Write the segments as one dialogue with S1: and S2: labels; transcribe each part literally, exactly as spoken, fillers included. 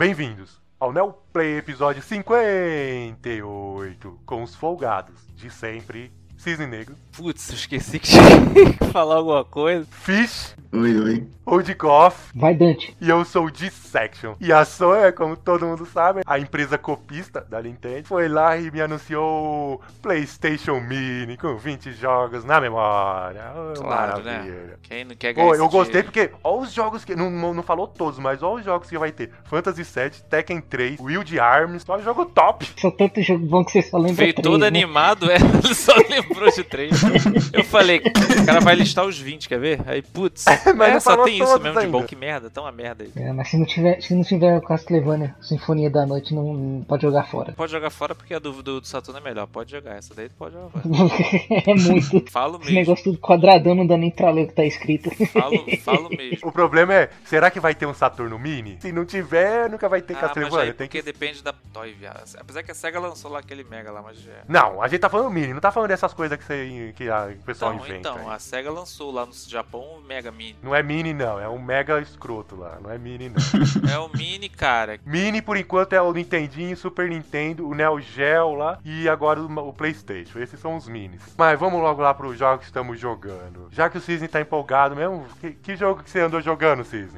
S1: Bem-vindos ao Neoplay episódio cinquenta e oito, com os folgados de sempre, Cisne Negro.
S2: Putz, eu esqueci que tinha que falar alguma coisa.
S1: Fish.
S3: Oi, oi.
S1: Oldkoff.
S4: Vai, Dante.
S1: E eu sou o Dissection. E a Sony, como todo mundo sabe, a empresa copista da Nintendo, foi lá e me anunciou o PlayStation Mini com vinte jogos na memória. Oh,
S2: Claro,
S1: maravilha.
S2: né? Quem não quer ganhar
S1: Pô,
S2: esse
S1: eu gostei
S2: dinheiro?
S1: porque, ó os jogos que, não, não, não falou todos, mas ó os jogos que vai ter. Fantasy sete, Tekken três, Wild Arms, só jogo top.
S4: São tantos jogos bons que você só lembra
S2: Veio
S4: três,
S2: todo
S4: né?
S2: animado, é, ele só lembrou de três. Eu falei, o cara vai listar os vinte, quer ver? Aí, putz,
S1: Mas
S2: é,
S1: não
S2: só
S1: falou
S2: tem isso
S1: todos
S2: mesmo de
S1: ainda.
S2: bom, que merda, tão uma merda aí.
S4: É, mas se não tiver, se não tiver o Castlevania Sinfonia da Noite, não, não pode jogar fora.
S2: Pode jogar fora porque a do, do, do Saturno é melhor, pode jogar, essa daí tu pode jogar fora.
S4: É muito.
S2: Falo
S4: Esse
S2: mesmo,
S4: negócio tudo quadradão, não dá nem pra ler o que tá escrito.
S2: falo, falo mesmo.
S1: O problema é, será que vai ter um Saturno Mini? Se não tiver, nunca vai ter
S2: Ah, mas
S1: Castlevania.
S2: aí,
S1: Tem
S2: porque
S1: que...
S2: depende da Toy, viado. Apesar que a SEGA lançou lá aquele Mega lá, mas é...
S1: Não, a gente tá falando Mini, não tá falando dessas coisas que, você, que a- o pessoal
S2: Então,
S1: inventa.
S2: então,
S1: aí.
S2: a SEGA lançou lá no Japão o Mega Mini.
S1: Não é Mini não, é um Mega escroto lá, não é Mini não.
S2: É o Mini, cara.
S1: Mini, por enquanto, é o Nintendinho, Super Nintendo, o Neo Geo lá e agora o, o PlayStation. Esses são os minis. Mas vamos logo lá pros jogos que estamos jogando. Já que o Cisne tá empolgado mesmo, que, que jogo que você andou jogando, Cisne?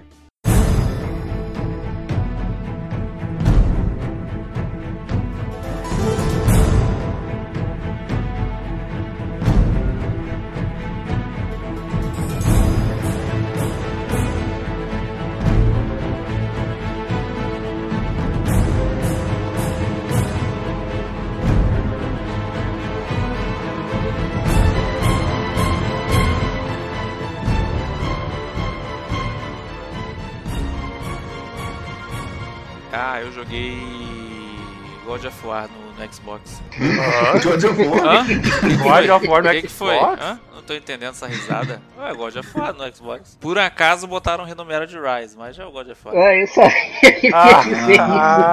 S2: Ah, eu joguei God of War no, no Xbox.
S3: God of War?
S2: Hã?
S1: God of War no
S2: que que foi?
S1: Xbox?
S2: Hã? Não tô entendendo essa risada. Ué, God of War no Xbox. Por acaso botaram o Renomero de Rise, mas já é o God of War.
S4: Ah, eu sabia que ia dizer isso.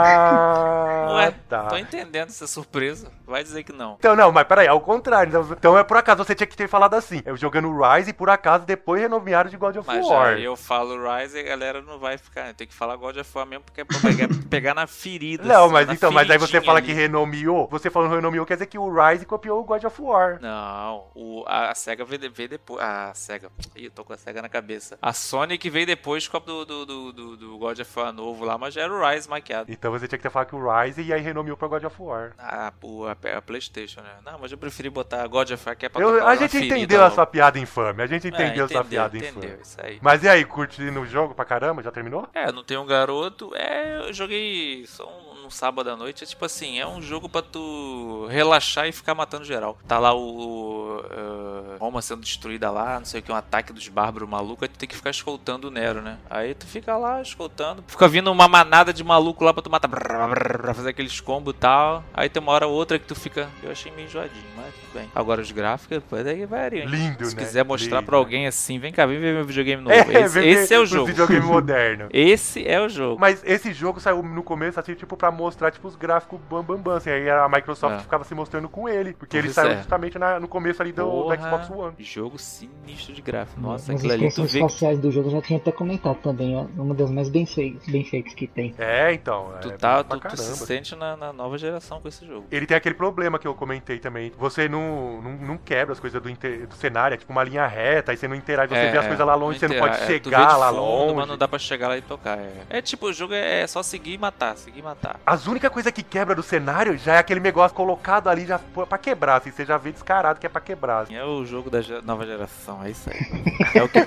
S1: Ah,
S2: Ué,
S1: tá.
S2: tô entendendo essa surpresa. Vai dizer que não.
S1: Então, não, mas peraí, ao contrário. Então, então é por acaso você tinha que ter falado assim. Eu jogando Rise e por acaso depois renomearam de God of
S2: Mas
S1: War.
S2: aí eu falo Rise e a galera não vai ficar. Tem que falar God of War mesmo, porque é pra pegar, pegar na ferida.
S1: Não,
S2: assim,
S1: mas
S2: na
S1: então, mas aí você
S2: feridinha
S1: fala
S2: ali.
S1: que renomeou. Você falando renomeou quer dizer que o Rise copiou o God of War.
S2: Não, o, a, a SEGA veio, de- veio depois. A SEGA. Ih, eu tô com a SEGA na cabeça. A Sony que veio depois com a do, do, do, do, do God of War novo lá, mas já era o Rise maquiado.
S1: Então você tinha que ter falado que o Rise e aí renomeou pra God of War.
S2: Ah, o, a, a PlayStation, né? Não, mas eu preferi botar God of War que é pra
S1: Eu-
S2: tocar
S1: a
S2: uma
S1: gente
S2: ferida
S1: entendeu a
S2: logo.
S1: sua piada infame. A gente entendeu
S2: é,
S1: a sua piada
S2: entendeu,
S1: infame.
S2: isso aí.
S1: Mas e aí, curtindo o jogo pra caramba? Já terminou?
S2: É, não tem um garoto. É, eu joguei só um, um sábado à noite. É tipo assim, é um jogo pra tu relaxar e ficar matando geral. Tá lá o. Uh, Roma sendo destruída lá, não sei o que, um ataque dos bárbaros malucos. Aí tu tem que ficar escoltando o Nero, né? Aí tu fica lá escoltando. Fica vindo uma manada de maluco lá pra tu matar. Brrr, brrr, pra fazer aqueles combos e tal. Aí tem uma hora ou outra que tu fica. Eu achei meio enjoadinho, mas tudo bem. Agora os gráficos, depois daí variam. hein?
S1: Lindo,
S2: Se
S1: né?
S2: quiser mostrar
S1: Lindo.
S2: pra alguém assim, vem cá, vem ver meu videogame novo. esse
S1: vem
S2: esse
S1: ver
S2: é o
S1: os
S2: jogo.
S1: videogame moderno.
S2: Esse é o jogo.
S1: Mas esse jogo saiu no começo, assim, tipo, pra mostrar, tipo, os gráficos bam, bam, bam, assim. Aí a Microsoft
S2: É.
S1: ficava se mostrando com ele. Porque ele
S2: Pois
S1: saiu
S2: é.
S1: justamente na- no começo ali do, do
S2: Porra,
S1: Xbox One.
S2: Jogo sinistro de gráfico. Nossa,
S4: As
S2: aquilo ali tu
S4: expressões
S2: vê que
S4: faciais do jogo eu já tinha até comentado também, ó, uma das mais bem feitas, bem feitas que tem.
S1: É, então.
S2: tu,
S1: é
S2: tá,
S1: pra
S2: tu, tu se
S1: caramba.
S2: sente na, na nova geração com esse jogo.
S1: Ele tem aquele problema que eu comentei também. Você não, não, não quebra as coisas do, inter- do cenário, é tipo uma linha reta, aí você não interage, você
S2: É,
S1: vê as
S2: é,
S1: coisas lá longe, você não
S2: intera-
S1: pode
S2: é, tu vê
S1: chegar
S2: de
S1: lá
S2: fundo,
S1: longe.
S2: mas não dá pra chegar lá e tocar. É, é tipo, o jogo é, é só seguir e matar, seguir e matar.
S1: As únicas coisas que quebra do cenário já é aquele negócio colocado ali já pô- pra quebrar, assim, você já vê descarado que é pra quebrar. assim.
S2: É o jogo da ge- nova geração, é isso aí. É o que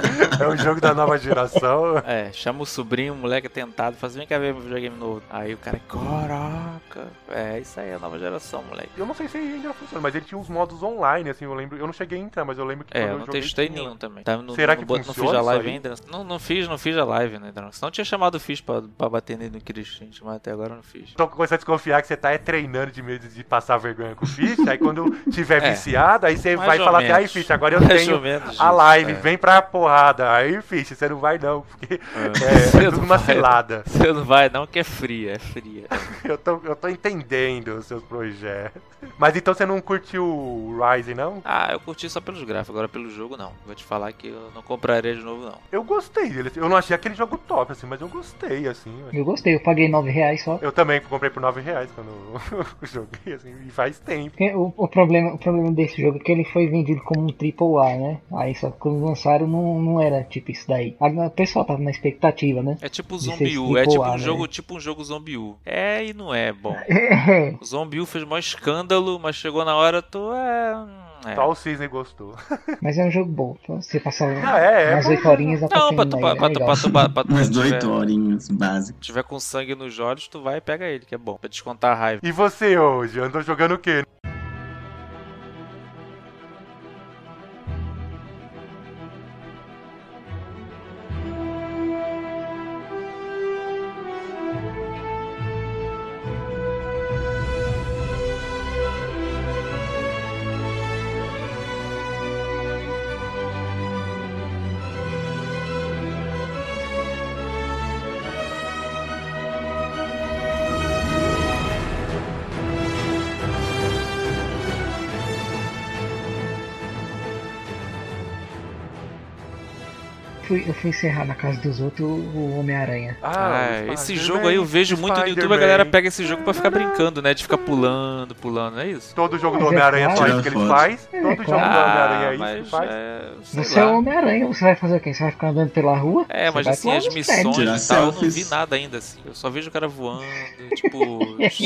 S1: É o jogo da nova geração.
S2: É, chama o sobrinho, o moleque tentado, faz vem cá ver meu videogame novo. Aí o cara, caraca. É, isso aí é a nova geração, moleque.
S1: Eu não sei se ainda funciona, mas ele tinha uns modos online, assim, eu lembro. Eu não cheguei a entrar, mas eu lembro que
S2: É,
S1: quando
S2: eu
S1: eu
S2: não
S1: joguei,
S2: testei
S1: tinha.
S2: nenhum também. Tá, no,
S1: Será
S2: no,
S1: que
S2: no, não
S1: funciona
S2: fiz a
S1: isso
S2: live
S1: aí?
S2: ainda. Não, não fiz, não fiz a live, né? Não. Senão tinha chamado o Fiz pra, pra bater nele no Christian, mas até agora eu não fiz.
S1: Tô começando a desconfiar que você tá é, treinando de medo de passar vergonha com o Fish, aí quando tiver
S2: É,
S1: viciado, aí você
S2: mais
S1: vai
S2: ou
S1: falar com assim, aí, Fish, agora eu
S2: Mais
S1: tenho
S2: ou menos
S1: a
S2: isso,
S1: live,
S2: é.
S1: vem pra porrada. Aí, Fish, você não vai não, porque
S2: É.
S1: é,
S2: Você
S1: é tudo
S2: não
S1: uma
S2: vai,
S1: cilada.
S2: Você não vai não, que é fria, é fria.
S1: Eu tô, eu tô entendendo os seus projetos. Mas então você não curtiu o Rise, não?
S2: Ah, eu curti só pelos gráficos, agora pelo jogo não. Vou te falar que eu não compraria de novo não.
S1: Eu gostei dele. Eu não achei aquele jogo top, assim, mas eu gostei, assim.
S4: Eu gostei, eu paguei nove reais só.
S1: Eu também comprei por nove reais quando eu joguei, assim, e faz tempo.
S4: Porque O, o, problema, o problema desse jogo é que ele foi vendido como um triplo A, né? Aí só que quando lançaram não, não era tipo isso daí. A- O pessoal tava na expectativa, né?
S2: É tipo
S4: De ser
S2: Zombie U,
S4: triple
S2: é tipo
S4: A,
S2: um
S4: né?
S2: jogo, tipo um jogo Zombie U. É e não é bom.
S4: É,
S2: O Zombie U fez maior escândalo, mas chegou na hora, tu é... hum, é.
S1: Só o Cisne gostou.
S4: mas é um jogo bom. Pra você passar
S1: Ah, é, é
S4: umas
S1: bom.
S4: oito horinhas dá pra
S2: Não, pra tu,
S4: terminar
S2: pra,
S4: ele,
S2: pra,
S4: é
S2: tu- pra,
S4: legal.
S2: tu- pra, pra tu
S3: Umas
S2: tiver,
S3: oito horinhas básicas.
S2: tiver com sangue nos olhos, tu vai e pega ele, que é bom. Pra descontar a raiva.
S1: E você hoje? Andou jogando o quê?
S4: Fui- eu fui encerrar na casa dos outros o Homem-Aranha.
S2: Ah,
S1: o
S2: esse
S1: Spider-Man,
S2: jogo aí eu vejo muito no YouTube, a
S1: Spider-Man.
S2: galera pega esse jogo pra ficar brincando, né? De ficar pulando, pulando, não é isso?
S1: Todo jogo do
S4: Mas é
S1: Homem-Aranha é só
S4: claro.
S1: isso que ele
S3: Tira
S1: faz.
S4: É,
S1: Todo jogo
S4: claro.
S1: do Homem-Aranha é isso que
S2: mas
S1: faz.
S2: é, sei
S4: Você é
S2: lá.
S4: o Homem-Aranha, você vai fazer o quê? Você vai ficar andando pela rua?
S2: É,
S4: Você
S2: mas
S4: vai
S2: assim,
S4: pular
S2: as
S4: nos
S2: missões
S4: prédios.
S3: Tirar
S2: e tal, eu não vi
S3: selfies.
S2: nada ainda, assim. Eu só vejo o cara voando, tipo,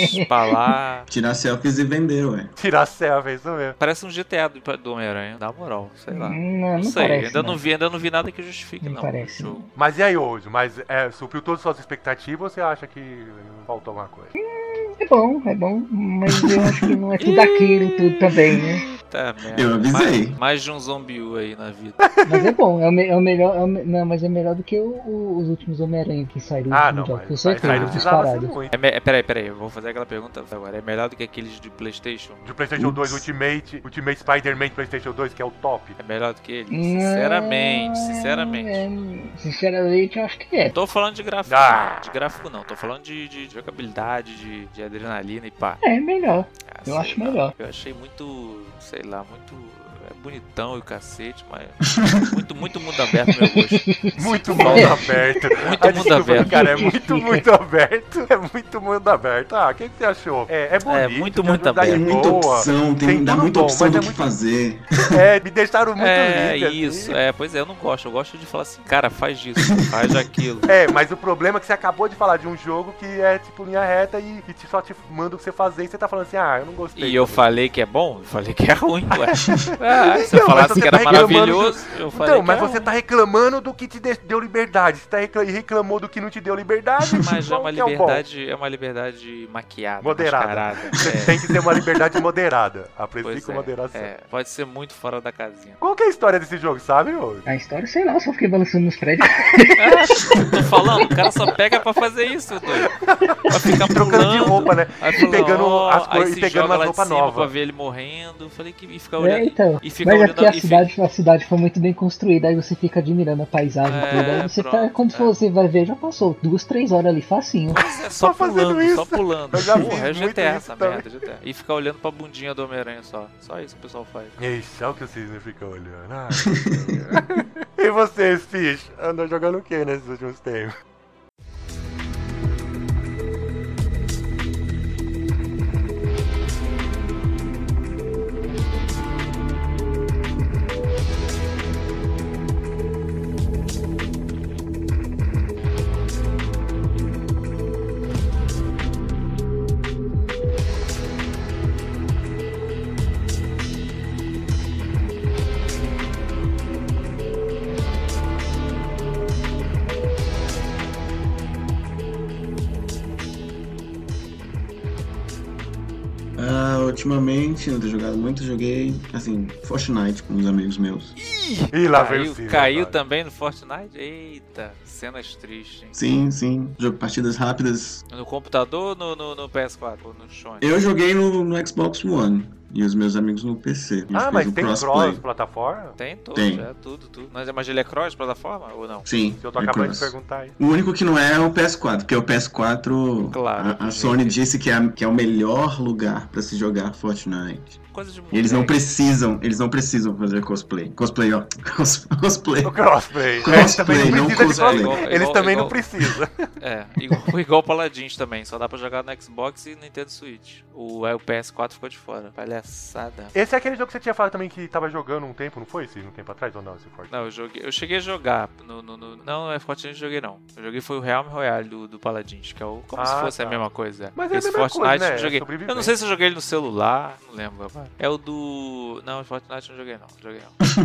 S2: espalar.
S3: Tirar selfies e vender, ué.
S1: Tirar selfie, isso mesmo.
S2: Parece um G T A do, do Homem-Aranha, dá moral, sei lá.
S4: Não,
S2: Não,
S4: não
S2: sei,
S4: parece,
S2: ainda não.
S4: não.
S2: vi, ainda não vi nada que justifique,
S4: Não
S2: não.
S4: parece,
S2: o jogo.
S1: Mas e aí hoje? Mas é, supriu todas as suas expectativas ou você acha que faltou alguma coisa?
S4: É bom, é bom, mas eu acho que não é tudo aquilo, tudo também, né?
S2: Tá, merda.
S3: Eu avisei.
S2: Mais, mais de um Zombie U aí na vida.
S4: Mas é bom, é o, me- é o melhor, é o me- não, mas é melhor do que o- o- os últimos Homem-Aranha que saíram
S1: Ah,
S4: do
S1: não,
S4: jogo,
S1: mas
S4: com
S1: mas aí
S4: certeza,
S1: não precisava ser
S4: disparado.
S1: muito.
S2: É, me- é, peraí, peraí, eu vou fazer aquela pergunta agora. É melhor do que aqueles de PlayStation?
S1: De PlayStation
S3: Ups.
S1: dois Ultimate, Ultimate Spider-Man de PlayStation dois, que é o top.
S2: É melhor do que ele? Sinceramente,
S4: Não,
S2: sinceramente.
S4: é, sinceramente, eu acho que é.
S2: Não tô falando de gráfico,
S1: Ah.
S2: não. De gráfico não, tô falando de, de jogabilidade, de, de adrenalina e pá.
S4: É melhor.
S2: Ah,
S4: Eu
S2: sei
S4: acho
S2: lá,
S4: melhor.
S2: Eu achei muito, sei lá, muito é bonitão e o cacete, mas muito, muito mundo aberto meu gosto.
S1: Muito mundo aberto.
S2: Muito
S1: Ah,
S2: mundo
S1: desculpa,
S2: aberto.
S1: cara, é muito, muito aberto. É muito mundo aberto. Ah, o que, que você achou? É, é bonito.
S2: muito,
S1: tem
S2: muito
S1: jogabilidade
S2: aberto.
S3: Tem muita
S1: boa,
S3: opção, tem, dá
S1: tudo
S3: muita
S1: bom,
S3: opção
S1: mas
S3: do
S1: é
S3: que
S1: muito-
S3: fazer.
S1: É, me deixaram muito
S2: É,
S1: livre, assim.
S2: isso, é, pois é, eu não gosto, eu gosto de falar assim, cara, faz isso, faz aquilo.
S1: É, mas o problema é que você acabou de falar de um jogo que é tipo linha reta e, e te- só te manda o que você fazer e você tá falando assim, ah, eu não gostei.
S2: E eu
S1: também.
S2: falei que é bom, eu falei que é ruim, ué. Ah, se eu
S1: Então, mas
S2: falasse
S1: você
S2: que era
S1: tá reclamando
S2: maravilhoso, eu falei
S1: Então, mas
S2: que é
S1: você
S2: ruim.
S1: tá reclamando do que te de- deu liberdade. Você tá recla- reclamou do que não te deu liberdade.
S2: Mas é
S1: qual
S2: uma
S1: que é o bom?
S2: liberdade, é uma liberdade maquiada,
S1: Moderada.
S2: mascarada.
S1: Você
S2: É,
S1: tem que ter uma liberdade moderada. Aprecie
S2: pois
S1: com
S2: é,
S1: moderação.
S2: é, pode ser muito fora da casinha.
S1: Qual que é a história desse jogo, sabe, ô?
S4: A história, sei lá, eu só fiquei balançando nos prédios.
S2: Ah, tô falando, o cara só pega pra fazer isso, doido. Pra ficar
S1: Trocando de
S2: pulando,
S1: roupa, né?
S2: aí
S1: E
S2: falando,
S1: pegando
S2: ó,
S1: as
S2: aí
S1: coisas
S2: se
S1: e pegando
S2: joga
S1: umas
S2: lá de
S1: roupas
S2: cima pra
S1: novas.
S2: ver ele morrendo. Eu falei que e fica
S4: É,
S2: olhando.
S4: então.
S2: E fica
S4: Mas é
S2: olhando
S4: porque a
S2: e fica-
S4: cidade, a cidade foi muito bem construída, aí você fica admirando a paisagem
S2: É,
S4: e tudo. Aí você tá,
S2: pronto,
S4: quando
S2: é.
S4: você vai ver, já passou duas, três horas ali, facinho.
S2: É só
S1: Só fazendo
S2: pulando,
S1: isso.
S2: só pulando.
S1: Eu já
S2: Porra,
S1: fiz
S2: é
S1: muito
S2: G T A
S1: isso
S2: essa
S1: também.
S2: merda, G T A. E ficar olhando pra bundinha do Homem-Aranha só. Só isso que o pessoal faz.
S1: Ixi, olha o que o Cisne fica olhando. Ai, meu Deus. E vocês, Fish? Andam jogando o que nesses últimos tempos?
S3: Ah, ultimamente, não tenho jogado muito, joguei, assim, Fortnite com uns amigos meus.
S1: Ih, lá veio o
S2: Caiu,
S1: Cisne.
S2: caiu
S1: agora.
S2: também no Fortnite? Eita, cenas tristes, hein?
S3: Sim, sim, jogo partidas rápidas.
S2: No computador ou no, no, no P S quatro? Ou no Sony?
S3: Eu joguei no, no Xbox One. e os meus amigos no P C. A gente
S1: Ah,
S3: fez
S1: mas
S3: um
S1: tem
S3: crossplay.
S1: cross-plataforma?
S2: Tem todos,
S3: Tem.
S2: é tudo, tudo. Mas, mas ele é cross plataforma ou não?
S3: Sim,
S1: Eu tô
S3: é
S1: acabando
S3: cross.
S1: de perguntar aí.
S3: O único que não é é o P S quatro, porque o P S quatro,
S2: Claro,
S3: a, a Sony disse que é, que é o melhor lugar pra se jogar Fortnite.
S2: Coisa de
S3: E eles não
S2: moleque.
S3: precisam, eles não precisam fazer cosplay. Cosplay, ó. Cos- Cosplay.
S1: O crossplay.
S3: Crossplay,
S1: Eles também não
S3: não
S1: precisam de
S3: cosplay.
S1: crossplay.
S2: Igual-
S1: Eles
S2: igual-
S1: também não
S2: igual-
S1: precisam.
S2: É, igual, igual Paladins também, só dá pra jogar no Xbox e Nintendo Switch. O, aí o P S quatro ficou de fora. Palhaçada.
S1: Esse é aquele jogo que você tinha falado também que tava jogando um tempo, não foi? Esse, um tempo atrás ou não? Esse Fortnite?
S2: Não, eu joguei. Eu cheguei a jogar. No, no, no- não, é Fortnite eu joguei não. Eu joguei foi o Realm Royale do, do Paladins, que é o. Como
S1: Ah,
S2: se fosse
S1: tá.
S2: a mesma coisa.
S1: Mas é a
S2: Esse
S1: mesma
S2: Fortnite
S1: coisa, né?
S2: eu joguei.
S1: É sobrevivência.
S2: Eu não sei se eu joguei ele no celular, não lembro. Rapaz. É o do. Não, o Fortnite eu não joguei não. Joguei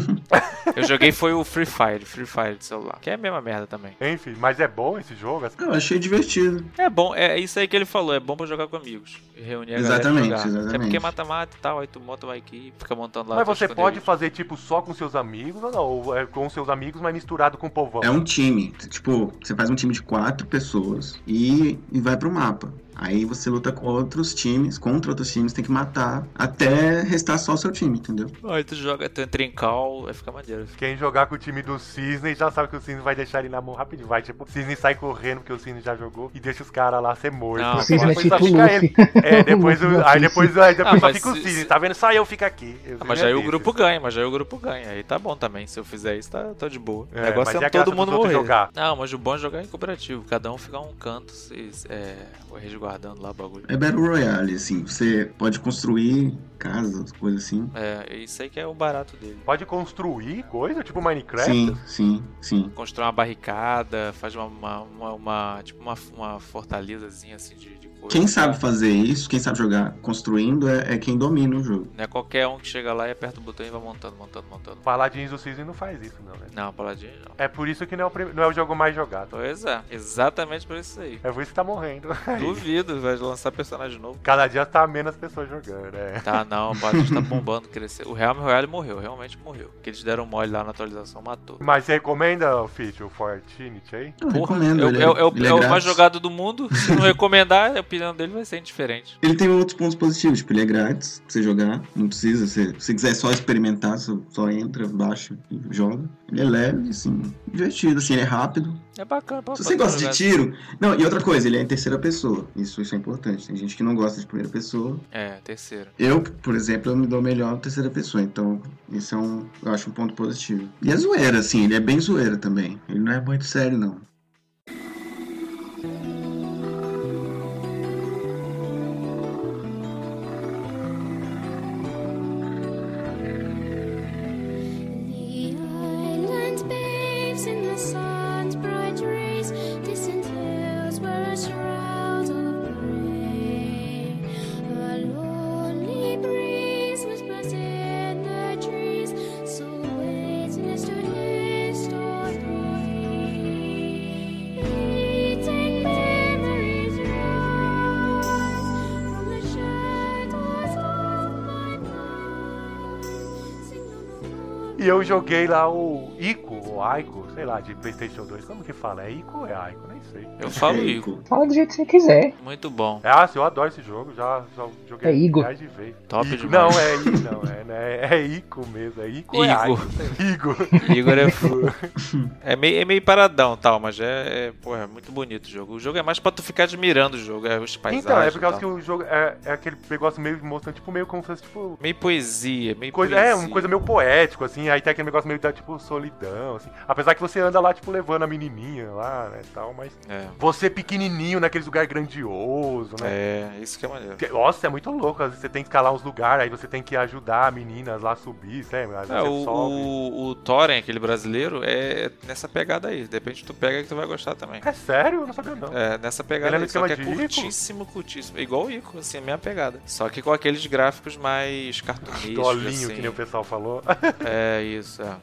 S2: não. Eu joguei foi o Free Fire, Free Fire de celular. Que é a mesma merda também.
S1: Enfim, mas é bom esse jogo? Assim?
S3: Eu achei divertido.
S2: É bom, é isso aí que ele falou, é bom pra jogar com amigos. Reunir a
S3: Exatamente,
S2: galera e jogar.
S3: exatamente.
S2: Até porque mata-mata e tal, aí tu monta uma equipe, fica montando lá.
S1: Mas
S2: teus
S1: você pode
S2: esconderijos.
S1: fazer tipo só com seus amigos ou não? Ou é com seus amigos, mas misturado com o povão?
S3: É um time. Tipo, você faz um time de quatro pessoas e, e vai pro mapa. Aí você luta com outros times, contra outros times, tem que matar até restar só o seu time, entendeu?
S2: Aí tu joga, tu entra em call, vai ficar maneiro.
S1: Quem jogar com o time do Cisne já sabe que o Cisne vai deixar ele na mão rapidinho. Vai, tipo, o Cisne sai correndo porque o Cisne já jogou e deixa os caras lá ser morto.
S2: Não,
S4: O Cisne é
S1: Depois
S4: tipo
S1: só fica
S4: Luffy.
S1: ele. É, depois, o- aí depois, aí depois
S2: Ah,
S1: só
S2: mas
S1: fica o
S2: se-
S1: Cisne,
S2: se-
S1: tá vendo? Só eu fico aqui. Eu
S2: Ah, mas
S1: Cisne
S2: aí
S1: é
S2: o
S1: desses.
S2: grupo ganha, mas aí o grupo ganha. Aí tá bom também. Se eu fizer isso, tá, tô de boa.
S1: É,
S2: o negócio
S1: mas
S2: é
S1: e a graça
S2: todo mundo
S1: dos outros
S2: morrer.
S1: jogar?
S2: Não, mas o bom é jogar em cooperativo. Cada um fica um canto, se, é, resguardando lá o bagulho.
S3: É Battle Royale, assim. Você pode construir casas, coisas assim.
S2: É, isso aí que é o barato dele.
S1: Pode construir coisa, tipo Minecraft?
S3: Sim, sim, sim.
S2: Constrói uma barricada, faz uma, uma, uma, uma- tipo uma, uma fortalezazinha assim de, de coisa.
S3: Quem sabe fazer isso, quem sabe jogar construindo, é, é quem domina o jogo.
S2: Não é qualquer um que chega lá e aperta o botão e vai montando, montando, montando.
S1: Paladins do Cisne não faz isso, não, né?
S2: Não, Paladino não.
S1: É por isso que não é o, prim- não é o jogo mais jogado.
S2: Pois é, exatamente por isso aí.
S1: É por isso que tá morrendo.
S2: Duvido, vai lançar personagem novo.
S1: Cada dia tá menos pessoas jogando, é.
S2: Tá, não, o Paladino tá bombando, cresceu. O Realm Royale morreu, realmente morreu. Que eles deram mole lá na atualização, matou.
S1: Mas você recomenda, Fitch, o Fortnite aí?
S3: Eu
S2: Porra,
S3: recomendo,
S2: é, o-
S3: ele
S2: é, o- é o-
S3: ele
S2: é o mais
S3: grátis.
S2: jogado do mundo. Se não recomendar, a opinião dele vai ser indiferente.
S3: Ele tem outros pontos positivos, tipo, ele é grátis pra você jogar, não precisa, se você quiser só experimentar, só, só entra, baixa e joga. Ele é leve, assim, divertido, assim, ele é rápido.
S2: É bacana. pra-
S3: Se você
S2: pra
S3: gosta de
S2: jogar.
S3: tiro... Não, e outra coisa, ele é em terceira pessoa, isso, isso é importante, tem gente que não gosta de primeira pessoa.
S2: É, terceiro.
S3: Eu, por exemplo, eu me dou melhor na terceira pessoa, então isso é um, eu acho um ponto positivo. E é zoeira, assim, ele é bem zoeira também, ele não é muito sério, não.
S5: The island bathes in the sun's bright rays. Distant hills were a shroud of gray. A lonely breeze whispers in the trees, so witness to his story. Fleeting memories rise from the shadows of my mind. Sing no more.
S1: E eu joguei lá o Ico, ou Aiko, sei lá, de PlayStation dois. Como que fala? É Ico ou é Aiko? Nem sei.
S2: Eu falo
S3: É,
S2: Igor.
S4: Fala do jeito que você quiser.
S2: Muito bom.
S1: É, ah, eu adoro esse jogo, já, já joguei
S4: É Igor.
S1: milhares de vezes.
S2: Top
S1: Ico.
S2: demais.
S1: Não, é Ico, não, é, né, é Ico mesmo, é Ico ou é
S2: Igor.
S1: Aiko? Sei lá. Igor.
S2: Igor é fu- é meio, é meio paradão tal, mas é, é, porra, é muito bonito o jogo. O jogo é mais pra tu ficar admirando o jogo, é os paisagens.
S1: Então, é
S2: e
S1: por causa
S2: tal.
S1: que o jogo é, é aquele negócio meio mostrando, tipo, meio como se fosse, tipo...
S2: Meio poesia, meio
S1: Coisa,
S2: poesia.
S1: é, uma coisa meio poético, assim, aí tem aquele negócio meio da, tipo, solidão, assim. Apesar que você anda lá, tipo, levando a menininha lá, né, e tal, mas...
S2: É,
S1: Você pequenininho naqueles lugares grandioso, né?
S2: é, isso que é maneiro.
S1: Que- Nossa, é muito louco. Às vezes você tem que escalar uns lugares, aí você tem que ajudar meninas lá a subir, sabe? Às vezes
S2: É,
S1: você
S2: o,
S1: sobe.
S2: o, o Thorin, aquele brasileiro, é nessa pegada aí. De repente tu pega que tu vai gostar também.
S1: É sério? Eu não sabia não.
S2: É, nessa
S1: Ele
S2: pegada
S1: é no
S2: aí, só que é
S1: esquema de Ico?
S2: curtíssimo, curtíssimo. É igual o Ico, assim, a minha pegada. Só que com aqueles gráficos mais cartunescos,
S1: Dolinho,
S2: assim.
S1: que nem o pessoal falou.
S2: É, isso, é.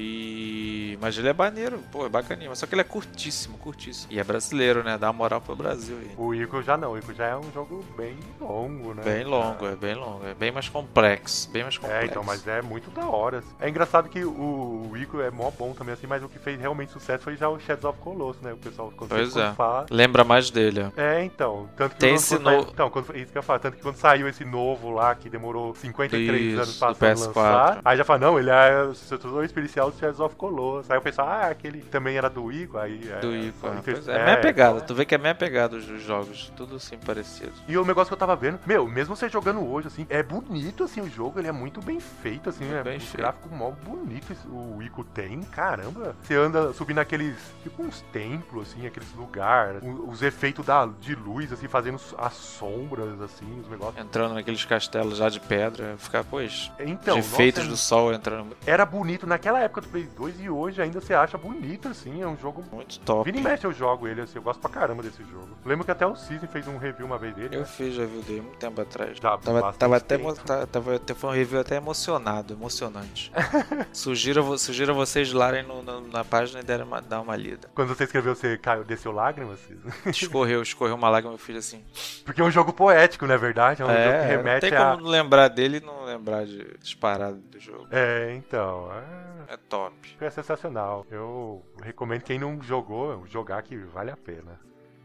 S2: E... Mas ele é maneiro, pô, é bacaninho. Só que ele é curtíssimo, curtíssimo. E é brasileiro, né? Dá uma moral pro Brasil aí.
S1: O Ico já não, o Ico já é um jogo bem longo, né?
S2: Bem longo, é bem longo. É bem mais complexo, bem mais complexo.
S1: É, então, mas é muito da hora. É engraçado que o, o Ico é mó bom também, assim, mas o que fez realmente sucesso foi já o Shadows of Colossus, né? O pessoal quando
S2: Pois
S1: quando
S2: é.
S1: fala...
S2: Lembra mais dele, ó.
S1: É, então. Tanto que
S2: Tem
S1: quando-
S2: esse
S1: quando saiu-
S2: no-
S1: Então, quando, isso que eu falo, tanto que quando saiu esse novo lá, que demorou cinquenta e três
S2: Isso,
S1: anos
S2: do
S1: pra
S2: P S quatro.
S1: lançar, aí já fala, não, ele é o sucessor especial do Shadows of Colossus. Aí o pessoal, ah, aquele também era do Ico, aí...
S2: Do
S1: é,
S2: Ico,
S1: só
S2: é.
S1: inter-
S2: Pois é, é minha pegada.
S1: então
S2: Tu vê que é minha pegada os os jogos. Tudo assim parecido.
S1: E o negócio que eu tava vendo, meu, mesmo você jogando hoje, assim, é bonito, assim, o jogo, ele é muito bem feito, assim, é
S2: bem
S1: um
S2: feito.
S1: gráfico mó bonito esse- o Ico tem, caramba. Você anda subindo aqueles, tipo uns templos, assim, aqueles lugares, o- os efeitos da, de luz, assim, fazendo as sombras, assim, os negócios.
S2: Entrando naqueles castelos já de pedra, ficar, pois,
S1: Então,
S2: os efeitos
S1: nossa,
S2: do sol entrando
S1: era bonito naquela época do Play dois e hoje ainda você acha bonito, assim, é um jogo...
S2: muito top.
S1: Vira e mexe eu jogo ele, assim, eu gosto pra caramba desse jogo. Lembro que até o Season fez um review uma vez dele,
S2: Eu
S1: né?
S2: fiz review dele muito tempo atrás.
S1: Já,
S2: Tava,
S1: bastante
S2: tava até,
S1: tempo.
S2: emo- tá- tava, até- foi um review até emocionado, emocionante. sugiro, a vo- sugiro a vocês larem no- no- na página e derem uma, dar uma lida.
S1: Quando você escreveu, você caiu, desceu lágrimas? Season?
S2: Escorreu, escorreu uma lágrima, eu fiz assim.
S1: Porque é um jogo poético, não é verdade? É um jogo que
S2: É, não
S1: remete
S2: tem
S1: a...
S2: como não lembrar dele e não lembrar de disparado do jogo.
S1: É, então, é...
S2: É top.
S1: é sensacional. Eu recomendo quem não jogou, jogar que vale a pena.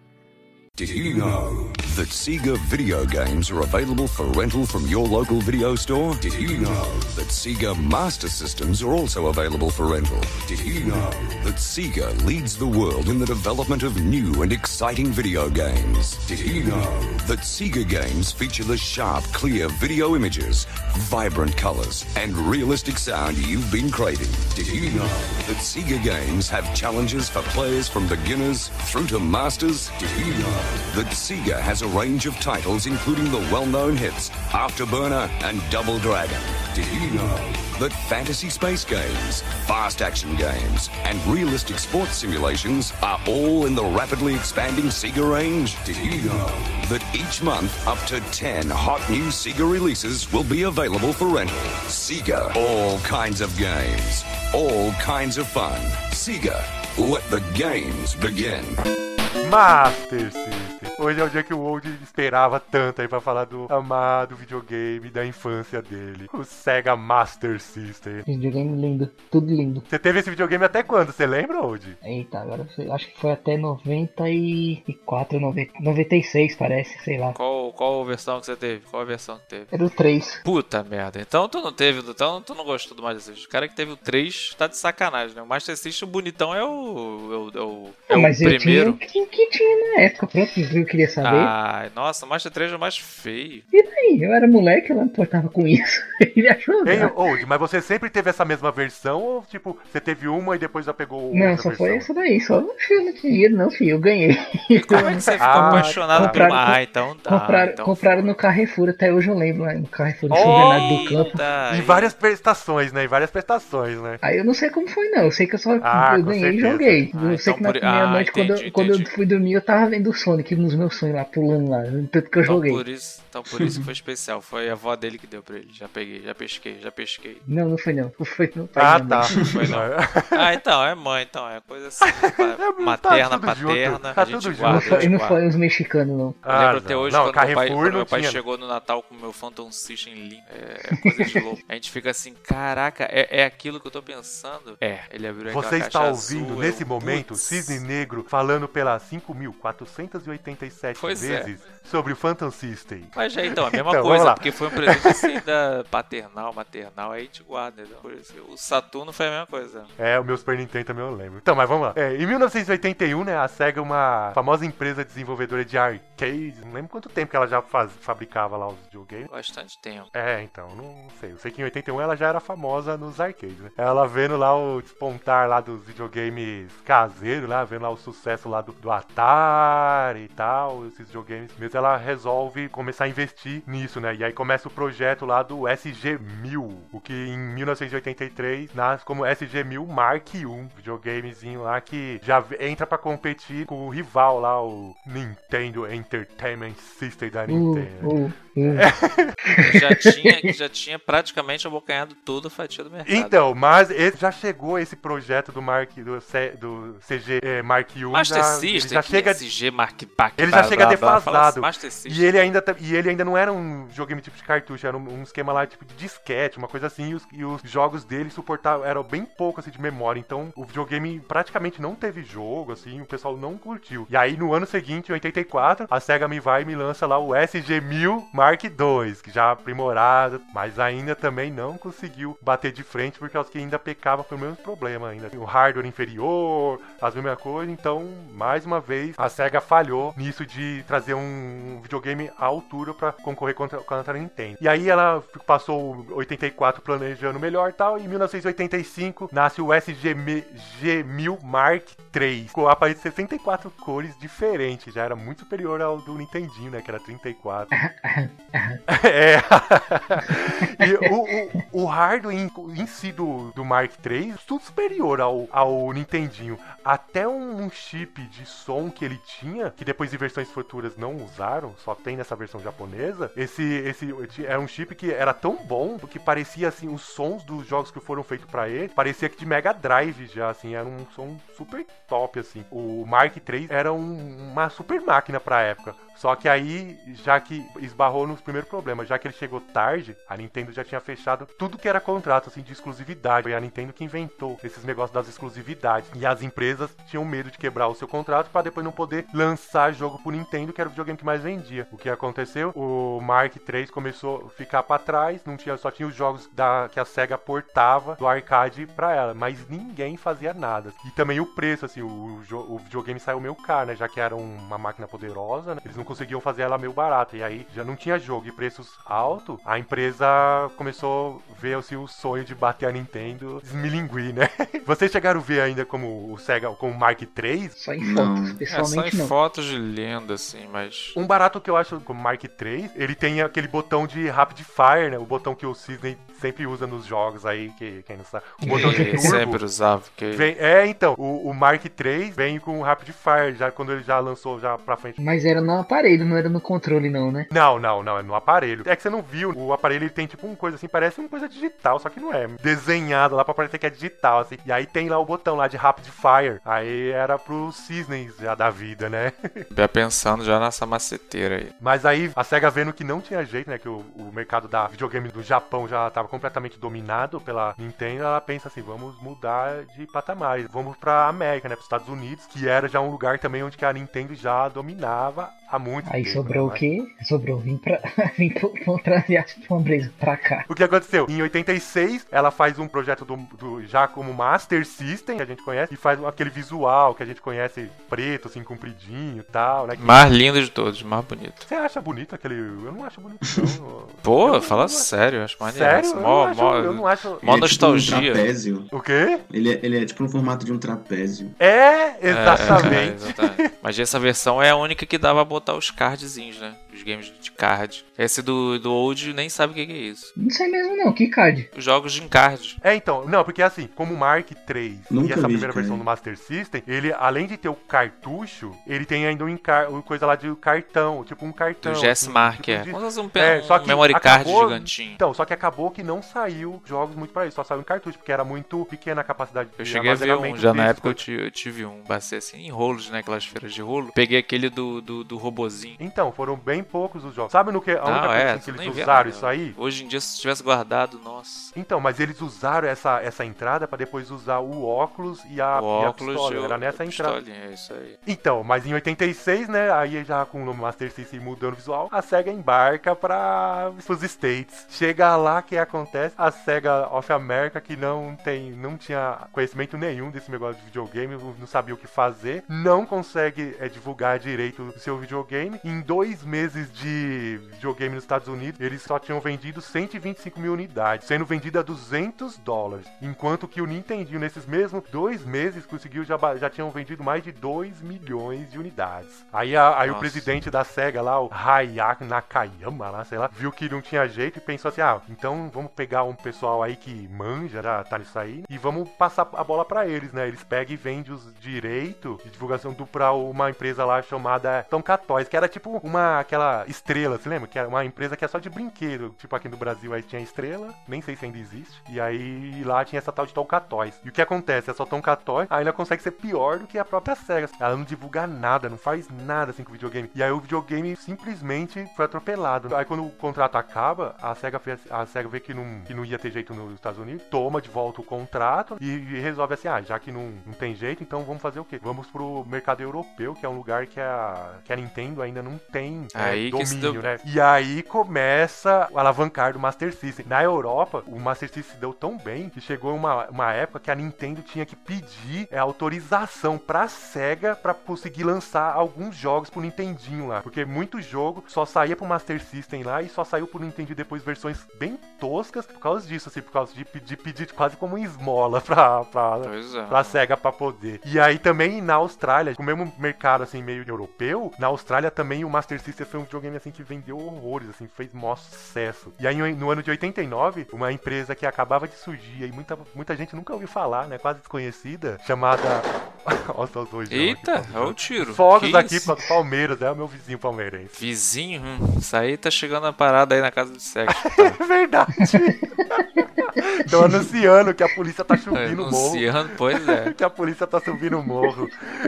S6: Did you know that Sega video games are available for rental from your local video store? Did you know that Sega Master Systems are also available for rental? Did you know that Sega leads the world in the development of new and exciting video games? Did you know that Sega games feature the sharp, clear video images, vibrant colors, and realistic sound you've been craving? Did you know that Sega games have challenges for players from beginners through to masters? Did you know that Sega has a range of titles including the well-known hits Afterburner and Double Dragon? Did you know that fantasy space games, fast action games, and realistic sports simulations are all in the rapidly expanding Sega range? Did you know that each month up to ten hot new Sega releases will be available for rental? Sega, all kinds of games, all kinds of fun. Sega, let the games begin.
S1: Master System. Hoje é o dia que o Old esperava tanto aí pra falar do amado videogame da infância dele. O Sega Master System.
S4: Videogame lindo, tudo lindo.
S1: Você teve esse videogame até quando? Você lembra, Old?
S4: Eita, agora eu acho que foi até noventa e quatro, noventa, noventa e seis parece, sei lá.
S2: Qual, qual versão que você teve? Qual a versão que teve?
S4: Era o três.
S2: Puta merda. Então tu não teve, então tu não gostou do Master System. O cara que teve o três tá de sacanagem, né? O Master System o bonitão é o. É o, é o, é o
S4: Mas eu tinha
S2: primeiro.
S4: o que, que tinha na época, pronto, eu queria saber.
S2: Ai, nossa, o Master três é o mais feio.
S4: E daí? Eu era moleque, eu não importava com isso. Ele achou
S1: Hein,
S4: graça.
S1: Old, mas você sempre teve essa mesma versão ou, tipo, você teve uma e depois já pegou
S4: Não,
S1: outra
S4: só foi
S1: versão?
S4: essa daí, só eu não tinha dinheiro não, filho, eu ganhei.
S2: E como é que você ficou
S1: Ah,
S2: apaixonado por
S4: compraram-
S2: uma? Ah, então tá.
S4: compraram
S2: então
S4: compraram no Carrefour, até hoje eu lembro, lá no Carrefour de São Bernardo do Campo.
S2: Eita,
S1: Em várias prestações, né? Em várias prestações, né?
S4: Aí eu não sei como foi não, eu sei que eu só
S1: Ah,
S4: eu
S1: com
S4: ganhei e
S1: certeza.
S4: joguei.
S2: Ah,
S4: eu sei
S2: então
S4: que na
S2: por-
S4: primeira
S2: ah,
S4: noite, quando, eu,
S2: entendi,
S4: quando eu
S2: entendi.
S4: fui dormir, eu tava vendo o Sonic nos meus sonhos lá, pulando lá, tanto que eu
S2: Então
S4: joguei.
S2: por isso, então por isso que foi especial. Foi a avó dele que deu pra ele. Já peguei, já pesquei, já pesquei.
S4: Não, não foi não, foi meu pai.
S1: Ah,
S4: minha
S1: tá.
S4: mãe.
S2: Foi não. Ah, então, é mãe, então, é coisa assim. pa- Materna,
S1: tudo junto,
S2: paterna,
S1: tá
S2: a gente
S1: tudo
S2: guarda.
S4: Não
S1: junto.
S2: a
S4: foi,
S2: gente
S4: não
S2: guarda.
S4: foi os mexicanos não.
S2: Eu
S1: Ah,
S2: lembro até
S1: não.
S2: hoje
S1: Não,
S2: quando meu pai,
S1: Carrefour
S2: quando
S1: não
S2: meu pai
S1: tinha.
S2: chegou no Natal com o meu Phantom System limpo. É, é coisa de louco. A gente fica assim, caraca, é, é aquilo que eu tô pensando? É, ele abriu aquela
S1: Você
S2: caixa
S1: está ouvindo
S2: azul,
S1: nesse
S2: eu,
S1: momento
S2: putz.
S1: Cisne Negro falando pelas cinco mil quatrocentas e oitenta e sete
S2: Pois é.
S1: vezes sobre o Phantom System.
S2: Mas já então, a mesma
S1: Então, vamos
S2: coisa,
S1: lá.
S2: porque foi um presente assim da paternal, maternal, aí a gente guarda. Então, por isso, o Saturno foi a mesma coisa.
S1: É, o meu Super Nintendo também eu lembro. Então, mas vamos lá. É, em mil novecentos e oitenta e um, né, a SEGA é uma famosa empresa desenvolvedora de arcade. Não lembro quanto tempo que ela já faz, fabricava lá os videogames.
S2: Bastante tempo.
S1: É, então, não sei. Eu sei que em oitenta e um ela já era famosa nos arcades, né? Ela vendo lá o despontar lá dos videogames caseiros, lá, vendo lá o sucesso lá do, do Atari e tal, esses videogames mesmo, ela resolve começar a investir nisso, né? E aí começa o projeto lá do S G mil, o que em mil novecentos e oitenta e três nasce como S G mil Mark um, videogamezinho lá que já entra pra competir com o rival lá, o Nintendo Entertainment System da
S4: O,
S1: Nintendo.
S4: o
S2: Que já tinha, que já tinha praticamente abocanhado toda a fatia do mercado.
S1: Então, mas esse, já chegou esse projeto do Mark do, C, do C G é, Mark um.
S2: Master
S1: já,
S2: System,
S1: ele já
S2: que
S1: chega,
S2: é C G Mark Pack,
S1: ele já chega defasado.
S2: Master System.
S1: E ele ainda tá- e ele ainda não era um videogame tipo de cartucho, era um, um esquema lá tipo de disquete, uma coisa assim, e os, e os jogos dele suportavam, eram bem pouco assim de memória, então o videogame praticamente não teve jogo, assim, o pessoal não curtiu. E aí no ano seguinte, em oitenta e quatro, a SEGA me vai e me lança lá o S G mil Mark dois, que já aprimorado, mas ainda também não conseguiu bater de frente, porque acho que ainda pecava pelo mesmo problema ainda. O hardware inferior, as mesmas coisas, então, mais uma vez, a SEGA falhou nisso de trazer um videogame à altura pra concorrer contra, contra a Nintendo. E aí ela passou oitenta e quatro planejando melhor e tal, e em mil novecentos e oitenta e cinco nasce o S G mil Mark três, com aparelho de sessenta e quatro cores diferentes, já era muito superior ao do Nintendinho, né, que era trinta e quatro. É. E o, o, o hardware em, em si do, do Mark três, tudo superior ao, ao Nintendinho. Até um, um chip de som que ele tinha, que depois em versões futuras não usaram, só tem nessa versão japonesa. Esse, esse era um chip que era tão bom, que parecia assim, os sons dos jogos que foram feitos pra ele, parecia que de Mega Drive já, assim, era um som super top, assim. O Mark três era um, uma super máquina pra época. Só que aí, já que esbarrou nos primeiros problemas, já que ele chegou tarde, a Nintendo já tinha fechado tudo que era contrato, assim, de exclusividade. Foi a Nintendo que inventou esses negócios das exclusividades. E as empresas tinham medo de quebrar o seu contrato pra depois não poder lançar jogo pro Nintendo, que era o videogame que mais vendia. O que aconteceu? O Mark três começou a ficar pra trás, não tinha, só tinha os jogos da, que a SEGA portava do arcade pra ela, mas ninguém fazia nada. E também o preço, assim, o, o videogame saiu meio caro, né, já que era uma máquina poderosa, né, eles não conseguiam fazer ela meio barata, e aí já não tinha jogo e preços altos, a empresa começou a ver assim, o sonho de bater a Nintendo desmilinguir, né? Vocês chegaram a ver ainda como o Sega, como o Mark três?
S4: Só em
S3: Não.
S4: fotos,
S2: É, só
S4: pessoalmente
S2: em
S4: não.
S2: fotos de lenda, assim, mas...
S1: Um barato que eu acho como Mark três, ele tem aquele botão de Rapid Fire, né? O botão que o Sidney sempre usa nos jogos aí, que quem não sabe. O botão de
S2: Ele
S1: turbo.
S2: sempre usava, porque...
S1: Vem, é, então, o, o Mark três vem com o Rapid Fire, já quando ele já lançou já pra frente.
S4: Mas era no aparelho, não era no controle não, né?
S1: Não, não, não, é no aparelho. É que você não viu, o aparelho ele tem tipo uma coisa assim, parece uma coisa digital, só que não é. Desenhado lá pra parecer que é digital, assim. E aí tem lá o botão lá de Rapid Fire. Aí era pros cisnes já da vida, né?
S2: Já pensando já nessa maceteira aí.
S1: Mas aí a SEGA vendo que não tinha jeito, né? Que o, o mercado da videogame do Japão já tava completamente dominado pela Nintendo, ela pensa assim, vamos mudar de patamar. Vamos pra América, né? Pros Estados Unidos, que era já um lugar também onde que a Nintendo já dominava há muito
S4: Aí
S1: tempo.
S4: sobrou
S1: né?
S4: o quê? Sobrou vir pra. Vim pro- vão trazer as fanbase pra cá.
S1: O que aconteceu? Em oitenta e seis, ela faz um projeto do, do- já como Master System, que a gente conhece, e faz aquele visual que a gente conhece, preto, assim, compridinho e tal, né? Que-
S2: Mais lindo de todos, mais bonito.
S1: Você acha bonito aquele... Eu não acho bonito, não.
S2: Pô,
S1: Eu
S2: fala
S1: não-
S2: sério, eu acho maneiro.
S1: Sério? Eu
S2: Mó,
S1: não acho...
S2: mó,
S1: Eu não acho...
S2: mó
S3: Ele é tipo
S2: nostalgia.
S3: um trapézio.
S1: O quê?
S3: Ele é, ele é tipo no formato de um trapézio.
S1: É,
S2: É,
S1: exatamente.
S2: é, exatamente. Mas essa versão é a única que dava pra botar os cardzinhos, né? Os games de card. Esse do, do Old nem sabe o que que é isso.
S4: Não sei mesmo não, que card.
S2: Os jogos de encard.
S1: É, então, não, porque assim, como o Mark três
S3: Nunca
S1: e essa
S3: vi,
S1: primeira
S3: cara.
S1: versão do Master System, ele, além de ter o cartucho, ele tem ainda um encar o coisa lá de cartão, tipo um cartão.
S2: Do G S
S1: assim,
S2: Mark,
S1: tipo
S2: é.
S1: de-
S2: Como se fosse um,
S1: É,
S2: um
S1: só que
S2: memory card
S1: acabou-
S2: gigantinho.
S1: Então, só que acabou que não saiu jogos muito pra isso, só saiu em cartucho, porque era muito pequena a capacidade de
S2: Eu cheguei a ver um,
S1: armazenamento
S2: já na
S1: físico.
S2: época eu, ti- eu tive um, bastante assim, em rolos, né? Aquelas feiras de rolo. Peguei aquele do, do, do robozinho.
S1: Então, foram bem poucos os jogos. Sabe no que, a única
S2: Não,
S1: coisa
S2: é,
S1: assim, que
S2: tu nem
S1: eles
S2: vê
S1: usaram
S2: nada.
S1: isso aí?
S2: Hoje em dia, se tivesse guardado, nossa.
S1: Então, mas eles usaram essa, essa entrada pra depois usar o óculos e a,
S2: O
S1: e a
S2: óculos
S1: pistola.
S2: eu-
S1: Era nessa
S2: a
S1: entrada.
S2: pistolinha, é isso aí.
S1: Então, mas em oitenta e seis, né, aí já com o Master System mudando o visual, a SEGA embarca para os States. Chega lá, que acontece? A SEGA of America, que não tem, não tinha conhecimento nenhum desse negócio de videogame, não sabia o que fazer, não consegue é, divulgar direito o seu videogame. Em dois meses de videogame nos Estados Unidos, eles só tinham vendido cento e vinte e cinco mil unidades, sendo vendida a duzentos dólares, enquanto que o Nintendinho, nesses mesmos dois meses, conseguiu, já, ba- já tinham vendido mais de dois milhões de unidades. Aí, a- aí o
S2: Nossa.
S1: presidente da SEGA lá, o Hayaka Nakayama, lá, sei lá, viu que não tinha jeito e pensou assim, ah, então vamos pegar um pessoal aí que manja, já tá nisso aí, e vamos passar a bola pra eles, né? Eles pegam e vendem os direitos de divulgação do, pra uma empresa lá chamada Tomcat Toys, que era tipo uma, aquela aquela Estrela, você lembra? Que era uma empresa que é só de brinquedo. Tipo aqui no Brasil aí tinha Estrela, nem sei se ainda existe. E aí lá tinha essa tal de Tonka Toys. E o que acontece? Essa Tonka Toys ainda consegue ser pior do que a própria SEGA. Ela não divulga nada, não faz nada assim com o videogame. E aí o videogame simplesmente foi atropelado. Aí quando o contrato acaba, a SEGA, fez, a SEGA vê que não, que não ia ter jeito nos Estados Unidos, toma de volta o contrato e, e resolve assim, ah, já que não, não tem jeito, então vamos fazer o quê? Vamos pro mercado europeu, que é um lugar que a, que a Nintendo ainda não tem
S2: Aí
S1: é,
S2: que se
S1: domínio,
S2: deu-
S1: né? E aí começa o alavancar do Master System. Na Europa, o Master System se deu tão bem que chegou uma, uma época que a Nintendo tinha que pedir é, autorização pra SEGA pra conseguir lançar alguns jogos pro Nintendinho lá. Porque muito jogo só saía pro Master System lá e só saiu pro Nintendo depois versões bem toscas por causa disso, assim, por causa de pedir, pedir quase como uma esmola pra, pra,
S2: Pois é.
S1: pra SEGA pra poder. E aí também na Austrália, com o mesmo mercado assim meio europeu, na Austrália também o Master System foi um videogame assim que vendeu horrores, assim, fez maior sucesso. E aí no ano de oitenta e nove, uma empresa que acabava de surgir e muita, muita gente nunca ouviu falar, né, quase desconhecida, chamada... Nossa, os dois
S2: Eita,
S1: jogos,
S2: olha o tiro.
S1: fogos
S2: Que
S1: aqui
S2: isso?
S1: para Palmeiras, é o meu vizinho palmeirense.
S2: Vizinho, hum, isso aí tá chegando a parada aí na casa do sexo.
S1: É verdade. Estão anunciando que a polícia tá subindo o morro.
S2: Anunciando, pois é.
S1: Que a polícia tá subindo o morro.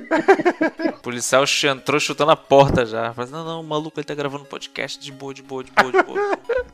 S2: O policial ch- entrou chutando a porta já. Falei, não, não, o maluco ele tá gravando podcast de boa, de boa, de boa, de boa.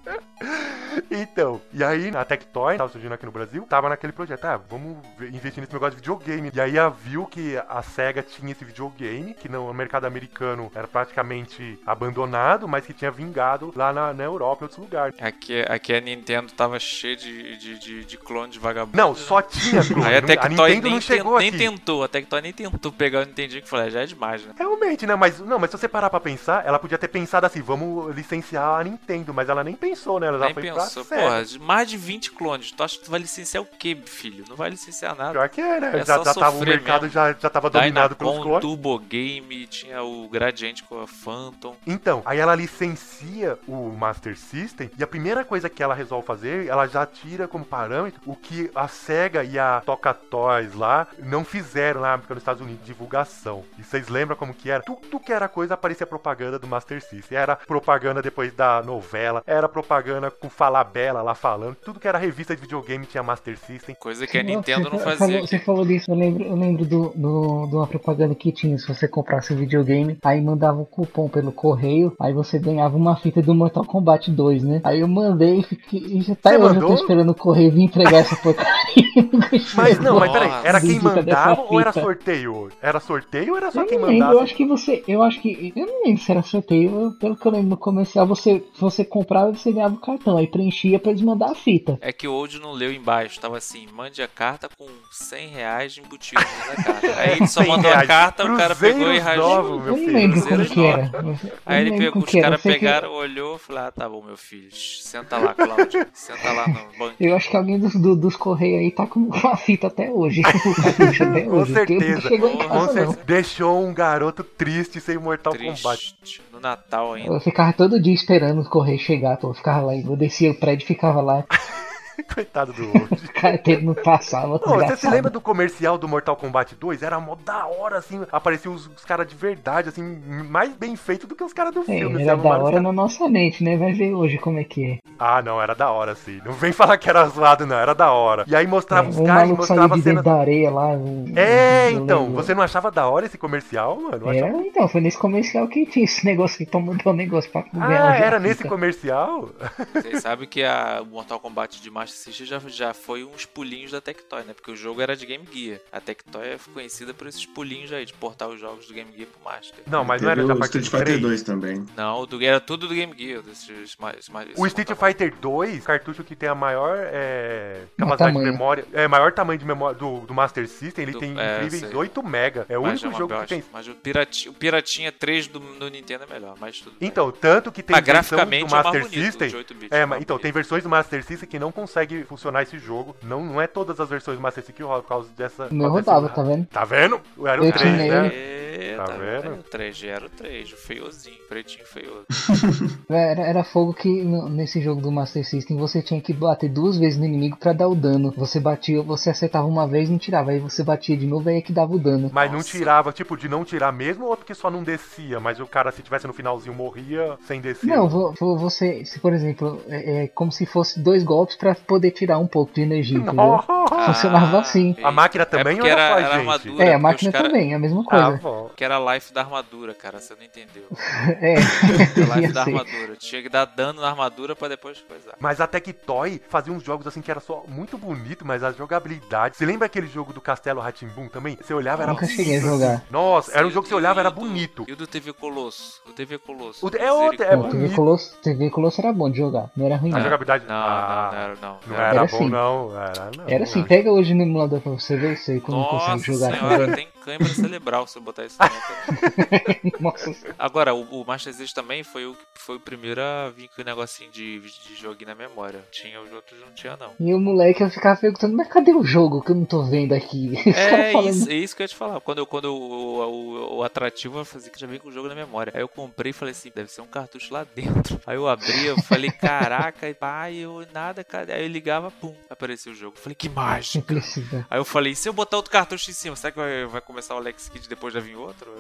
S1: Então, e aí a Tectoy, tava surgindo aqui no Brasil, tava naquele projeto, ah, vamos ver- investir nesse negócio de videogame. E aí ela viu que a SEGA tinha esse videogame, que no mercado americano era praticamente abandonado, mas que tinha vingado lá na, na Europa e outros lugares.
S2: Aqui, aqui a Nintendo tava cheia de, de, de, de clone de vagabundo.
S1: Não, só tinha clone.
S2: Aí a
S1: não-
S2: Tectoy
S1: Nintendo
S2: nem,
S1: não chegou
S2: ten-
S1: aqui.
S2: nem tentou, a Tectoy nem tentou pegar o Nintendinho, que falei, "Ah, já é demais, né?"
S1: Realmente, né? Mas não, mas se você parar pra pensar, ela podia ter pensado assim, vamos licenciar a Nintendo, mas ela nem pensou, né? Ela já
S2: Nem
S1: foi
S2: pensou,
S1: pra SEGA.
S2: porra, de mais de vinte clones. Tu acha que tu vai licenciar o quê, filho? Não vai licenciar nada.
S1: Pior que é, né?
S2: É
S1: já,
S2: só
S1: já tava, o
S2: sofrer
S1: mercado
S2: mesmo.
S1: já, já tava dominado pelos
S2: Dynacon,
S1: clones.
S2: Turbo Game, tinha o Gradiente com a Phantom.
S1: Então, aí ela licencia o Master System e a primeira coisa que ela resolve fazer, ela já tira como parâmetro o que a SEGA e a Tonka Toys lá não fizeram lá nos Estados Unidos, divulgação. E vocês lembram como que era? Tudo que era coisa aparecia propaganda do Master System. Era propaganda depois da novela, era propaganda com Falabella lá falando, tudo que era revista de videogame tinha Master System.
S2: Coisa que a
S4: Não,
S2: Nintendo
S4: você
S2: não
S4: fa-
S2: fazia.
S4: Falou, você
S2: aqui.
S4: falou disso, eu lembro, eu lembro do, do, de uma propaganda que tinha. Se você comprasse o videogame, aí mandava um cupom pelo correio, aí você ganhava uma fita do Mortal Kombat dois, né? Aí eu mandei e fiquei. E já tá
S1: Você
S4: hoje eu
S1: mandou?
S4: tô esperando o correio vir entregar essa porcaria.
S1: Mas não, mas peraí,
S2: Nossa.
S1: era quem
S4: Bendita dessa
S1: mandava ou era
S4: fita.
S1: sorteio? Era sorteio ou era só
S4: Eu
S1: quem
S4: não lembro,
S1: mandava?
S4: eu acho que você. Eu acho que. Eu não lembro se era sorteio. eu- Pelo que eu lembro no comercial, você, você comprava e você ganhava o cartão. Aí preenchia pra eles mandar a fita.
S2: É que o Old não leu embaixo, tava assim, mande a carta com cem reais de embutido na carta. Aí ele só
S1: cem
S2: mandou a
S1: reais.
S2: carta, o cara pegou e
S1: Cruzeiros
S2: rasgou.
S1: novos, meu
S4: Eu não
S1: filho.
S4: lembro como
S2: Cruzeiros
S4: que era. Eu
S2: Aí
S4: não
S2: ele
S4: lembro
S2: pegou,
S4: como
S2: os
S4: que era.
S2: caras
S4: Eu sei que-
S2: pegaram, olhou e falou, ah, tá bom, meu filho, senta lá, Cláudio, senta lá no banco.
S4: Eu acho que alguém dos, do- dos Correios aí tá com uma fita até hoje. O cartucho até
S1: Com
S4: hoje. porque
S1: certeza.
S4: não chegou em
S2: Com
S1: Com
S4: casa, não.
S1: certeza. Deixou um garoto triste sem Mortal Kombat.
S2: Triste, no Natal ainda.
S4: Eu ficava todo dia esperando o correio chegar, pô. Eu ficava lá, eu descia o prédio e ficava lá.
S1: Coitado do Old.
S4: O carteiro não passava.
S1: Pô, você se
S4: desgraçado.
S1: lembra do comercial do Mortal Kombat dois? Era mó da hora, assim, apareciam os, os caras de verdade, assim, mais bem feito do que os caras do
S4: É,
S1: filme. assim,
S4: era da
S1: arrumaram os
S4: hora
S1: caras-
S4: na nossa mente, né? Vai ver hoje como é que é.
S1: Ah, não, era da hora, sim. Não vem falar que era zoado, não, era da hora. E aí mostrava
S4: É,
S1: os
S4: o
S1: caras,
S4: maluco saiu
S1: mostrava
S4: de
S1: cenas...
S4: dentro da areia lá. um-
S1: É,
S4: eu
S1: então,
S4: lembro.
S1: você não achava da hora esse comercial, mano? Eu
S4: Era,
S1: achava-
S4: então, foi nesse comercial que tinha esse negócio que pra mudar o negócio pra ganhar
S1: Ah,
S4: o
S1: era
S4: jogo,
S1: nesse
S4: fica.
S1: comercial?
S2: Vocês sabem que a Mortal Kombat de Master System já, já foi uns pulinhos da Tectoy, né? Porque o jogo era de Game Gear. A Tectoy é conhecida por esses pulinhos aí, de portar os jogos do Game Gear pro Master.
S1: Não, mas não
S3: Teve
S1: era já
S3: o
S1: a partir
S3: Street
S1: do
S3: Fighter
S1: três?
S3: dois também.
S2: Não, do, era tudo do Game Gear. Desses, mais, mais,
S1: O Street Fighter dois, cartucho que tem a maior é,
S4: Maior
S1: capacidade de
S4: tamanho.
S1: memória, é maior tamanho de memória do, do Master System, ele
S2: Do-
S1: tem
S2: é,
S1: incríveis
S2: sei.
S1: oito mega. É o
S2: Mas
S1: único
S2: é uma
S1: jogo que
S2: bosta.
S1: tem.
S2: Mas o Piratinha, o Piratinha três do, do Nintendo é melhor, mas tudo bem.
S1: Então, tanto que tem
S2: Ah,
S1: versões
S2: graficamente
S1: do
S2: é mais
S1: Master
S2: bonito,
S1: System.
S2: de oito bits,
S1: É,
S2: é
S1: mas
S2: mais
S1: então,
S2: bonito.
S1: tem versões do Master System que não conseguem consegue funcionar esse jogo. Não, não é todas as versões do Master System que rodam por causa dessa...
S4: O meu
S1: por causa
S4: rodava,
S1: desse-
S4: tá vendo?
S1: Tá vendo? Era o
S4: Eu
S1: três,
S4: tinha
S1: né?
S2: É,
S1: Tá
S2: tá
S1: vendo?
S2: vendo? O três G era o três, o feiozinho, pretinho feioso.
S4: Era, era fogo que no- nesse jogo do Master System você tinha que bater duas vezes no inimigo pra dar o dano. Você batia, você acertava uma vez e não tirava. Aí você batia de novo, aí é que dava o dano.
S1: Mas não
S2: Nossa.
S1: tirava, tipo, de não tirar mesmo ou porque só não descia? Mas o cara, se tivesse no finalzinho, morria sem descer?
S4: Não, vo- vo- você, se por exemplo, é, é como se fosse dois golpes pra poder tirar um pouco de energia, entendeu?
S1: Nossa!
S4: Funcionava assim.
S1: A máquina também
S2: é porque
S1: ou era
S2: era,
S1: só a
S2: era
S1: gente?
S2: armadura?
S4: É, a
S2: porque
S4: máquina
S2: os cara-
S4: também, é a mesma
S1: Ah,
S4: coisa.
S1: bom.
S2: Que era a life da armadura, cara, você não entendeu.
S4: É,
S2: A life
S4: devia
S2: da
S4: ser.
S2: armadura. Tinha que dar dano na armadura pra depois coisar.
S1: Mas a Tectoy fazia uns jogos assim que era só muito bonito, mas a jogabilidade. Você lembra aquele jogo do Castelo Rá-Tim-Bum também? Você olhava, era
S4: Nunca
S1: bonito,
S4: cheguei a jogar.
S1: assim. Nossa, era um
S2: E
S1: jogo que você
S2: o-
S1: olhava,
S2: e
S1: era
S2: o do-
S1: bonito.
S2: E o do T V Colosso? O T V Colosso.
S1: O- é outro, é
S4: Não, T V
S1: bonito.
S4: Colosso, T V Colosso era bom de jogar, não era ruim
S1: A
S4: não.
S1: jogabilidade.
S2: Não,
S1: Ah,
S2: não, não era não.
S1: Não
S2: Era-
S1: era,
S4: Era
S1: bom,
S4: sim.
S1: não. Era, não.
S4: Era assim, pega hoje no emulador pra você ver se quando
S2: Nossa
S4: consegue jogar.
S2: senhora, tem câimbra cerebral se eu botar isso na cara.
S4: Nossa,
S2: Agora, o, o Master System também foi o, foi o primeiro a vir com o negocinho de, de joguinho na memória. Tinha, os outros não tinha não.
S4: e o moleque eu ficava perguntando, mas cadê o jogo que eu não tô vendo aqui? Os
S2: É
S4: caras falando,
S2: isso, é isso que eu ia te falar. Quando, eu, quando eu- o, o, o atrativo eu fazia que já veio com o jogo na memória. Aí eu comprei e falei assim, deve ser um cartucho lá dentro. Aí eu abri, eu falei, caraca, e pai, eu nada, cara. Aí eu ligava, pum, apareceu o jogo. Eu falei, que mágico.
S4: Simplicidade.
S2: Aí eu falei, e se eu botar outro cartucho em cima, será que vai, vai começar o Alex Kidd e depois já vir outro?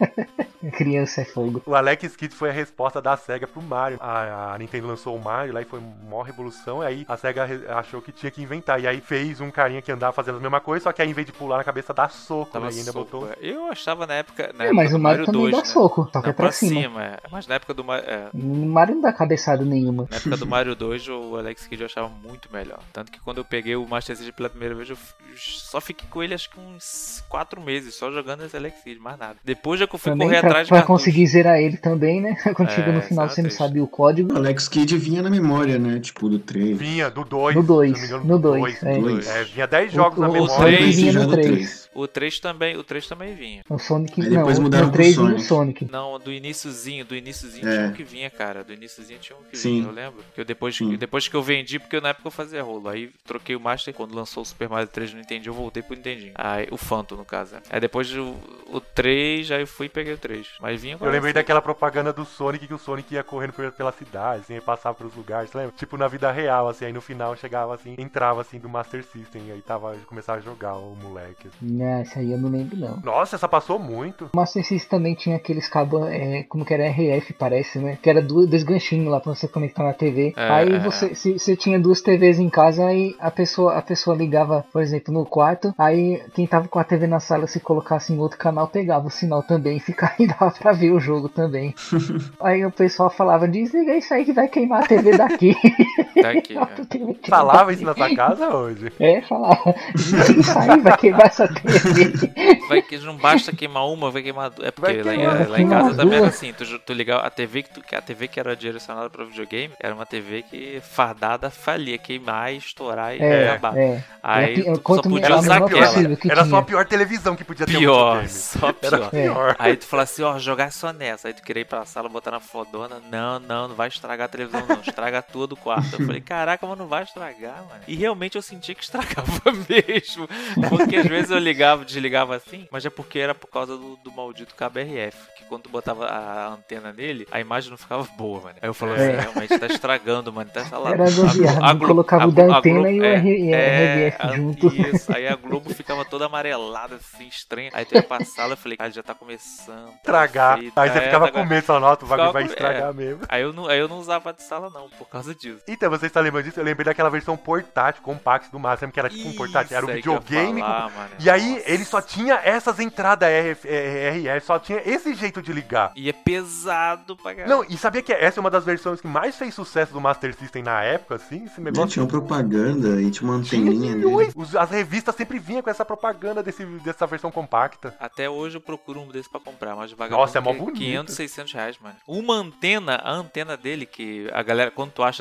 S4: Criança é fogo.
S1: O Alex Kidd foi a resposta da SEGA pro Mario. A, a Nintendo lançou o Mario lá e foi uma revolução. E aí a SEGA re- achou que tinha que inventar. E aí fez um carinha que andava fazendo a mesma coisa, só que aí em vez de pular na cabeça, dá soco.
S2: Tava
S1: né? E ainda
S2: soco,
S1: botou.
S2: é. Eu achava na época. Na
S4: É,
S2: época
S4: mas
S2: do
S4: o Mario também
S2: dois,
S4: dá
S2: né?
S4: soco, só que
S2: Não,
S4: é pra cima.
S2: é. Mas na época do Mario. É,
S4: O Mario não dá cabeçada nenhuma.
S2: na época do Mario dois, o Alex Kidd eu achava muito melhor. Tanto que quando eu peguei o Master System pela primeira vez, eu f- só fiquei com ele acho que uns quatro meses, só jogando esse Alex Kidd, mais nada. Depois já que eu fui
S4: Também
S2: correr
S4: pra,
S2: atrás de
S4: pra
S2: cartucho.
S4: conseguir zerar ele também, né? Quando
S2: É,
S4: chega no final
S2: essa
S4: você
S2: era
S4: não
S2: triste.
S4: sabe o código.
S3: O Alex Kidd vinha na memória, né? Tipo, do três.
S1: Vinha do dois.
S4: No dois,
S1: se não me engano,
S4: no
S1: do
S4: dois, é.
S3: Dois.
S1: É, vinha dez jogos
S4: O-
S1: na
S4: o- o
S1: memória.
S4: Sonic
S2: três,
S4: vinha
S3: já
S4: no
S3: do
S4: três.
S3: três.
S2: O três também, o três também vinha.
S4: O Sonic
S3: Aí
S4: não,
S3: depois
S4: o-
S3: mudaram
S4: no
S3: pro
S4: três vinha o
S3: Sonic.
S4: Sonic.
S2: Não, do iniciozinho, do iniciozinho
S3: É.
S2: tinha um que vinha, cara. Do iniciozinho tinha um que
S3: Sim.
S2: vinha, eu lembro. Que eu depois,
S3: Sim.
S2: depois que eu vendi, porque na época eu fazia rolo. Aí troquei o Master, quando lançou o Super Mario três no Nintendo, eu voltei pro Nintendinho. Aí, o Phantom, no caso. né? Aí depois o, o três, aí eu fui e peguei o três. Mas vinha com
S1: Eu lembrei
S2: essa-
S1: daquela propaganda do Sonic, que o Sonic ia correndo por- pela cidade, assim, ia passar pelos lugares, lembra? Tipo na vida real, assim, aí no final chegava assim, entrava assim do Master System, e aí tava, começava a jogar o moleque. assim.
S4: Não, essa aí eu não lembro não.
S1: Nossa, essa passou muito.
S4: O Master System também tinha aqueles cabos, é, como que era R F parece, né? Que era du- dois ganchinhos lá pra você conectar na T V.
S2: É,
S4: aí
S2: é,
S4: você, se você tinha duas T Vs em casa, aí a pessoa, a pessoa ligava, por exemplo, no quarto, aí quem tava com a T V na sala, se colocasse em outro canal, pegava o sinal também e ficava e dava pra ver o jogo também. Aí o pessoal falava, desliga isso aí que vai queimar a T V daqui.
S2: Tá aqui,
S4: A
S2: é.
S4: T V queima
S1: Falava
S4: daqui.
S1: isso na sua casa hoje?
S4: É, falava, desliga isso aí, vai queimar essa T V.
S2: Vai que não basta queimar uma, vai queimar duas. É porque
S1: Vai
S2: lá, em-
S1: queimar,
S2: lá
S4: vai
S2: em casa
S4: queimar
S2: também era
S4: duas.
S2: assim, tu, tu ligava a T V que tu, que a T V que era direcionada para videogame, era uma T V que fardada falia, queimar, estourar e
S4: É,
S2: acabar.
S4: é.
S2: Aí
S4: Era pi-
S2: tu só
S4: quanto
S2: podia
S4: era
S2: usar
S4: menor
S2: aquela.
S4: possível que
S1: Era só
S4: tinha.
S1: a pior televisão que podia ter um
S2: Pior,
S1: videogame.
S2: só
S1: Era
S2: pior.
S1: pior.
S2: Aí tu fala assim, ó, jogar só nessa. Aí tu queria ir pra sala, botar na fodona. Não, não, não vai estragar a televisão não, estraga todo o quarto. Eu falei, caraca, mas não vai estragar, mano. E realmente eu sentia que estragava mesmo. Porque às vezes eu ligava, desligava assim, mas é porque era por causa do, do maldito cabo R F. Que quando tu botava a antena nele, a imagem não ficava boa, mano. Aí eu falava
S4: É.
S2: assim, realmente tá estragando, mano. Tá lá.
S4: Era gambiarra,
S2: Glo-
S4: colocava o
S2: a-
S4: da
S2: a
S4: antena
S2: Globo-
S4: e o
S2: é,
S4: R- e a
S2: é,
S4: R F
S2: a-
S4: junto.
S2: Isso, aí a Globo ficava toda amarelada, assim, estranha. Aí tu ia pra sala, eu falei, cara, já tá começando. tá
S1: Estragar.
S2: feio.
S1: Aí você
S2: É,
S1: ficava
S2: tá-
S1: com medo, falando, nossa, o bagulho
S2: Ficava
S1: vai
S2: com-
S1: estragar
S2: é.
S1: mesmo.
S2: Aí eu, não, aí eu não usava de sala não, por causa disso.
S1: Então, você está lembrando disso? Eu lembrei daquela versão portátil, compact do Master, que era tipo um portátil, era um
S2: Isso aí que eu ia
S1: videogame. com-
S2: falar, mano.
S1: E aí,
S2: Nossa.
S1: ele só tinha essas entradas R F, eh, R F, só tinha esse jeito de ligar.
S2: E é pesado pra caralho.
S1: Não, e sabia que essa é uma das versões que mais fez sucesso do Master System na época, assim? Esse
S3: Já
S1: negócio.
S3: tinha propaganda e tinha uma
S1: Tinha
S3: anteninha
S1: milhões.
S3: dele.
S1: Os- As revistas sempre vinham com essa propaganda desse, dessa versão compacta.
S2: Até hoje eu procuro um desse pra comprar, mas vagabundo
S1: Nossa, é mó
S2: que
S1: bonito.
S2: quinhentos, seiscentos reais, mano. Uma antena, a antena dele, que a galera, quando tu acha, tu encontra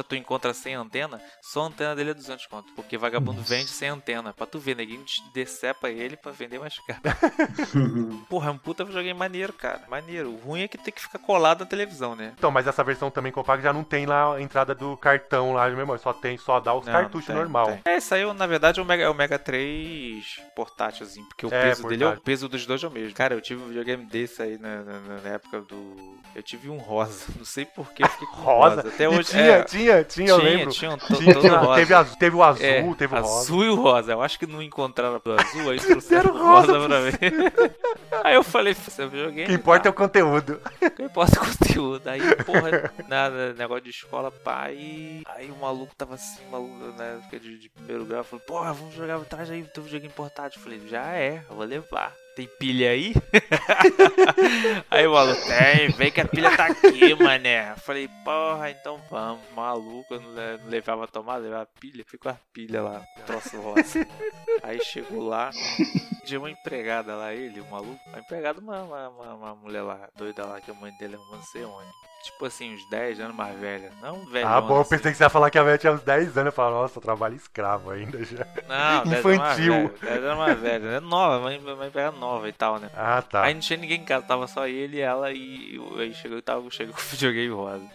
S2: encontra sem antena, só a antena dele é duzentos conto. Porque vagabundo
S4: Nossa.
S2: vende sem antena. Pra tu ver, neguinho decepa ele pra vender mais caro. Porra, é um puta videogame maneiro, cara. Maneiro. O ruim é que tem que ficar colado na televisão, né?
S1: Então, mas essa versão também compacta já não tem lá a entrada do cartão lá de memória. Só tem, só dá os
S2: Não,
S1: cartuchos
S2: não tem,
S1: normal.
S2: não tem. É, saiu, na verdade, é o Mega, é o Mega três portátilzinho. Porque o
S1: É,
S2: peso dele é o
S1: portátil.
S2: peso dos dois é o mesmo. Cara, eu tive um videogame desse aí na, na, na época do... Eu tive um rosa. Não sei por que eu fiquei com
S1: Rosa?
S2: rosa. Até
S1: E
S2: hoje.
S1: tinha,
S2: é,
S1: tinha, tinha, eu lembro.
S2: Tinha, um to,
S1: Tinha,
S2: todo
S1: tinha,
S2: rosa.
S1: teve, azul, teve o azul,
S2: É,
S1: teve o rosa.
S2: azul e o rosa. Eu acho que não encontraram o azul, aí
S1: Trouxeram
S2: trouxeram o
S1: rosa
S2: rosa pra mim. Aí eu falei, você videogame?
S1: O que importa é
S2: tá.
S1: o conteúdo.
S2: O que importa é o conteúdo. Aí, porra, nada, negócio de escola, pá. E aí o maluco tava assim, maluco, né? De, de primeiro grau, falou, porra, vamos jogar, traz aí o teu videogame portátil. Eu falei, já é, eu vou levar. Tem pilha aí? Aí o maluco, tem, vem que a pilha tá aqui, mané. Eu falei, porra, então vamos. Maluco, eu não, le- não levava a tomada, levava a pilha. Ficou a pilha lá, troço rosa. Aí chegou lá, tinha uma empregada lá, ele, o maluco. Uma empregada, uma, uma, uma, uma mulher lá, doida lá, que a mãe dele é uma não sei onde. Tipo assim, uns dez anos mais velha. Não velho.
S1: Ah, bom, eu
S2: assim.
S1: pensei que você ia falar que a minha tinha uns dez anos. Eu falei, nossa, eu trabalho escravo ainda já.
S2: Não, dez
S1: Infantil.
S2: anos mais velha, dez anos mais velha. É nova, mãe, mãe pega nova e tal, né?
S1: Ah, tá.
S2: Aí não tinha ninguém em casa, tava só ele e ela e eu- aí chegou e tava, chegou com o videogame rosa.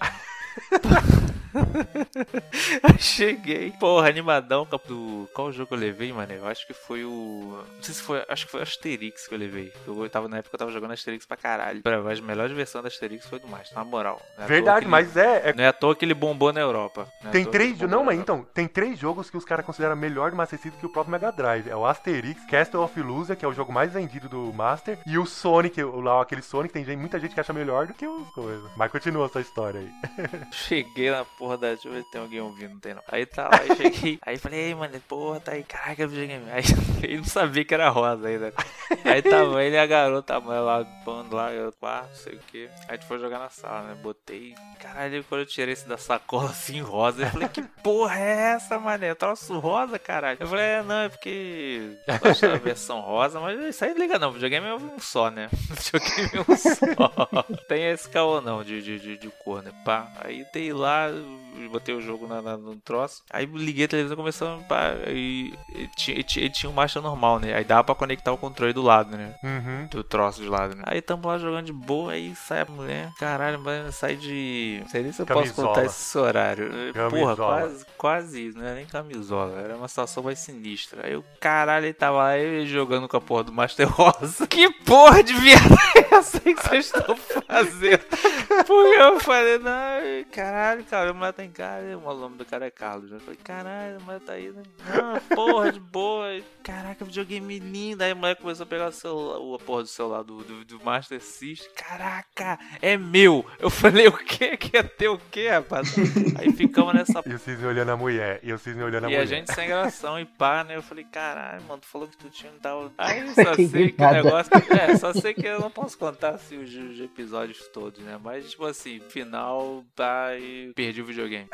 S2: Aí cheguei, porra, animadão do. Qual jogo eu levei, mano? Eu acho que foi o. Não sei se foi. Acho que foi o Asterix que eu levei. Eu tava, na época eu tava jogando Asterix pra caralho. Pra a melhor versão da Asterix foi do Master, na moral. Não é à toa
S1: Verdade,
S2: que ele-
S1: mas é, é-
S2: Não é à toa que ele bombou na Europa. Não é à
S1: Tem
S2: toa que
S1: três.
S2: ele
S1: jo-
S2: bombou
S1: Não,
S2: na
S1: mas
S2: Europa.
S1: então, tem três jogos que os caras consideram melhor do Master System que o próprio Mega Drive. É o Asterix, Castle of Illusia, que é o jogo mais vendido do Master, e o Sonic, o- lá aquele Sonic, tem gente- muita gente que acha melhor do que os coisas. Mas continua essa história aí.
S2: Cheguei na porra da. Deixa eu ver se tem alguém ouvindo, não tem não. Aí tá lá, aí cheguei. Aí falei, ei, mano, porra, tá aí, caraca, videogame. Aí ele não sabia que era rosa ainda. Aí tava ele e a garota, a mãe lá, bando lá, eu, pá, não sei o que. Aí a gente foi jogar na sala, né? Botei. Caralho, quando eu tirei esse da sacola assim, rosa, eu falei, que porra é essa, mané? Troço rosa, caralho. Eu falei, é, não, é porque eu gosto da versão rosa, mas isso aí não liga não, videogame é um só, né? Videogame é um só. Tem esse caô não, de, de, de, de cor, né? Pá. Aí dei lá, eu botei o jogo na, na- no troço. Aí liguei a televisão, começou pá, e, e, tinha, e tinha- e tinha um Master normal, né? Aí dava pra conectar o controle do lado, né?
S1: Uhum.
S2: Do troço de lado, né? Aí tamo lá jogando de boa, aí sai a mulher. Caralho, mas sai de. Não sei nem se eu posso
S1: Camisola.
S2: contar esse horário. Porra,
S1: Camisola.
S2: quase, quase isso, não era nem camisola. Era uma situação mais sinistra. Aí o caralho, ele tava lá ele jogando com a porra do Master Rosa. Que porra de merda é essa aí que vocês estão fazendo? Porque eu falei, não, caralho, cara, a mulher tá em casa. O nome do cara é Carlos. Eu falei, caralho, a mulher tá aí, né? Não, porra, de boa. Caraca, videogame lindo. Aí a mulher começou a pegar o celular, a porra do celular do, do, do Master System. Caraca, é meu. Eu falei, o quê? Que é teu o quê, rapaz? Aí ficamos nessa
S1: E o Cisne olhando a mulher. E o Cisne olhando a
S2: e
S1: mulher.
S2: a gente sem gração e pá, né? Eu falei, caralho, mano, tu falou que tu tinha um tal. Aí eu só
S4: Que
S2: sei que o
S4: nada.
S2: negócio. É, só sei que eu não posso contar assim, os, os episódios todos, né? Mas, tipo assim, final, pá, e perdi o videogame.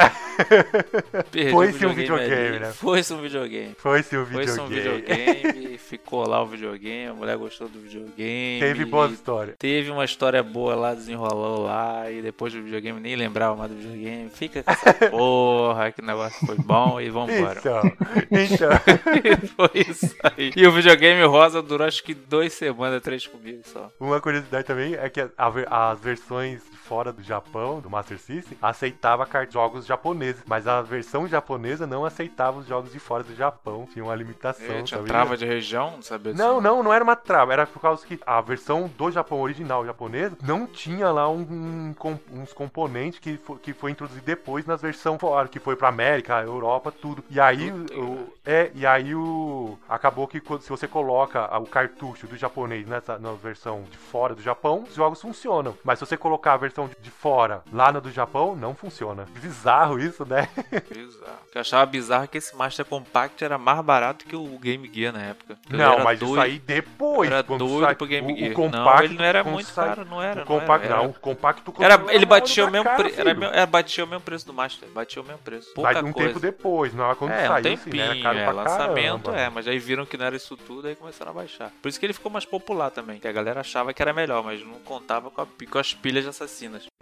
S2: Perdi
S1: Foi-se
S2: o
S1: um videogame,
S2: ali.
S1: né?
S2: Foi-se um videogame.
S1: Foi-se o
S2: Foi-se um
S1: videogame.
S2: videogame, ficou lá o videogame, a mulher gostou do videogame.
S1: Teve boa história.
S2: Teve uma história boa lá, desenrolou lá, e depois do videogame nem lembrava mais do videogame. Fica com essa porra, que negócio foi bom e vambora.
S1: Então, então.
S2: E foi isso aí. E o videogame rosa durou acho que duas semanas, três comigo só.
S1: Uma curiosidade também é que a ver- as versões de fora do Japão, do Master System, aceitava car- jogos japoneses, mas a versão japonesa não aceitava os jogos de fora do Japão, tinha uma limitação.
S2: É, tinha
S1: sabia?
S2: trava de região, não sabia disso.
S1: Não, não, não era uma trava, era por causa que a versão do Japão original japonesa não tinha lá um, um com- uns componentes que, fo- que foi introduzido depois nas versões fora, que foi pra América, Europa, tudo. E aí,
S2: Puta,
S1: o, é, e aí o acabou que quando- se você coloca a- o cartucho do japonês nessa na versão de fora do Japão, os jogos funcionam. Mas se você colocar a versão de, de fora lá na do Japão, não funciona. Bizarro isso, né?
S2: Bizarro. O que eu achava bizarro é que esse Master Compact era mais barato que o Game Gear na época. Que ele
S1: Não,
S2: era
S1: mas
S2: doido,
S1: isso aí depois.
S2: Era
S1: quando
S2: doido
S1: sai-
S2: pro Game
S1: o,
S2: Gear.
S1: o compacto,
S2: Não, ele não era
S1: quando
S2: muito
S1: sai-
S2: caro, não era.
S1: O compacto,
S2: não,
S1: não,
S2: era.
S1: o compacto
S2: Era,
S1: continua
S2: ele
S1: na hora
S2: batia o
S1: da
S2: mesmo
S1: cara,
S2: preço, era,
S1: filho.
S2: meu- era, batia o mesmo preço do Master, batia o mesmo preço. Pouca
S1: Mas um
S2: coisa.
S1: tempo depois, não era quando
S2: É, um
S1: saiu,
S2: tempinho,
S1: assim, né? Era caro
S2: é,
S1: pra
S2: lançamento,
S1: caramba.
S2: é, mas aí viram que não era isso tudo, aí começaram a baixar. Por isso que ele ficou mais popular também, que a galera achava que era melhor, mas não contava com, a pi- com as pilhas assassinas.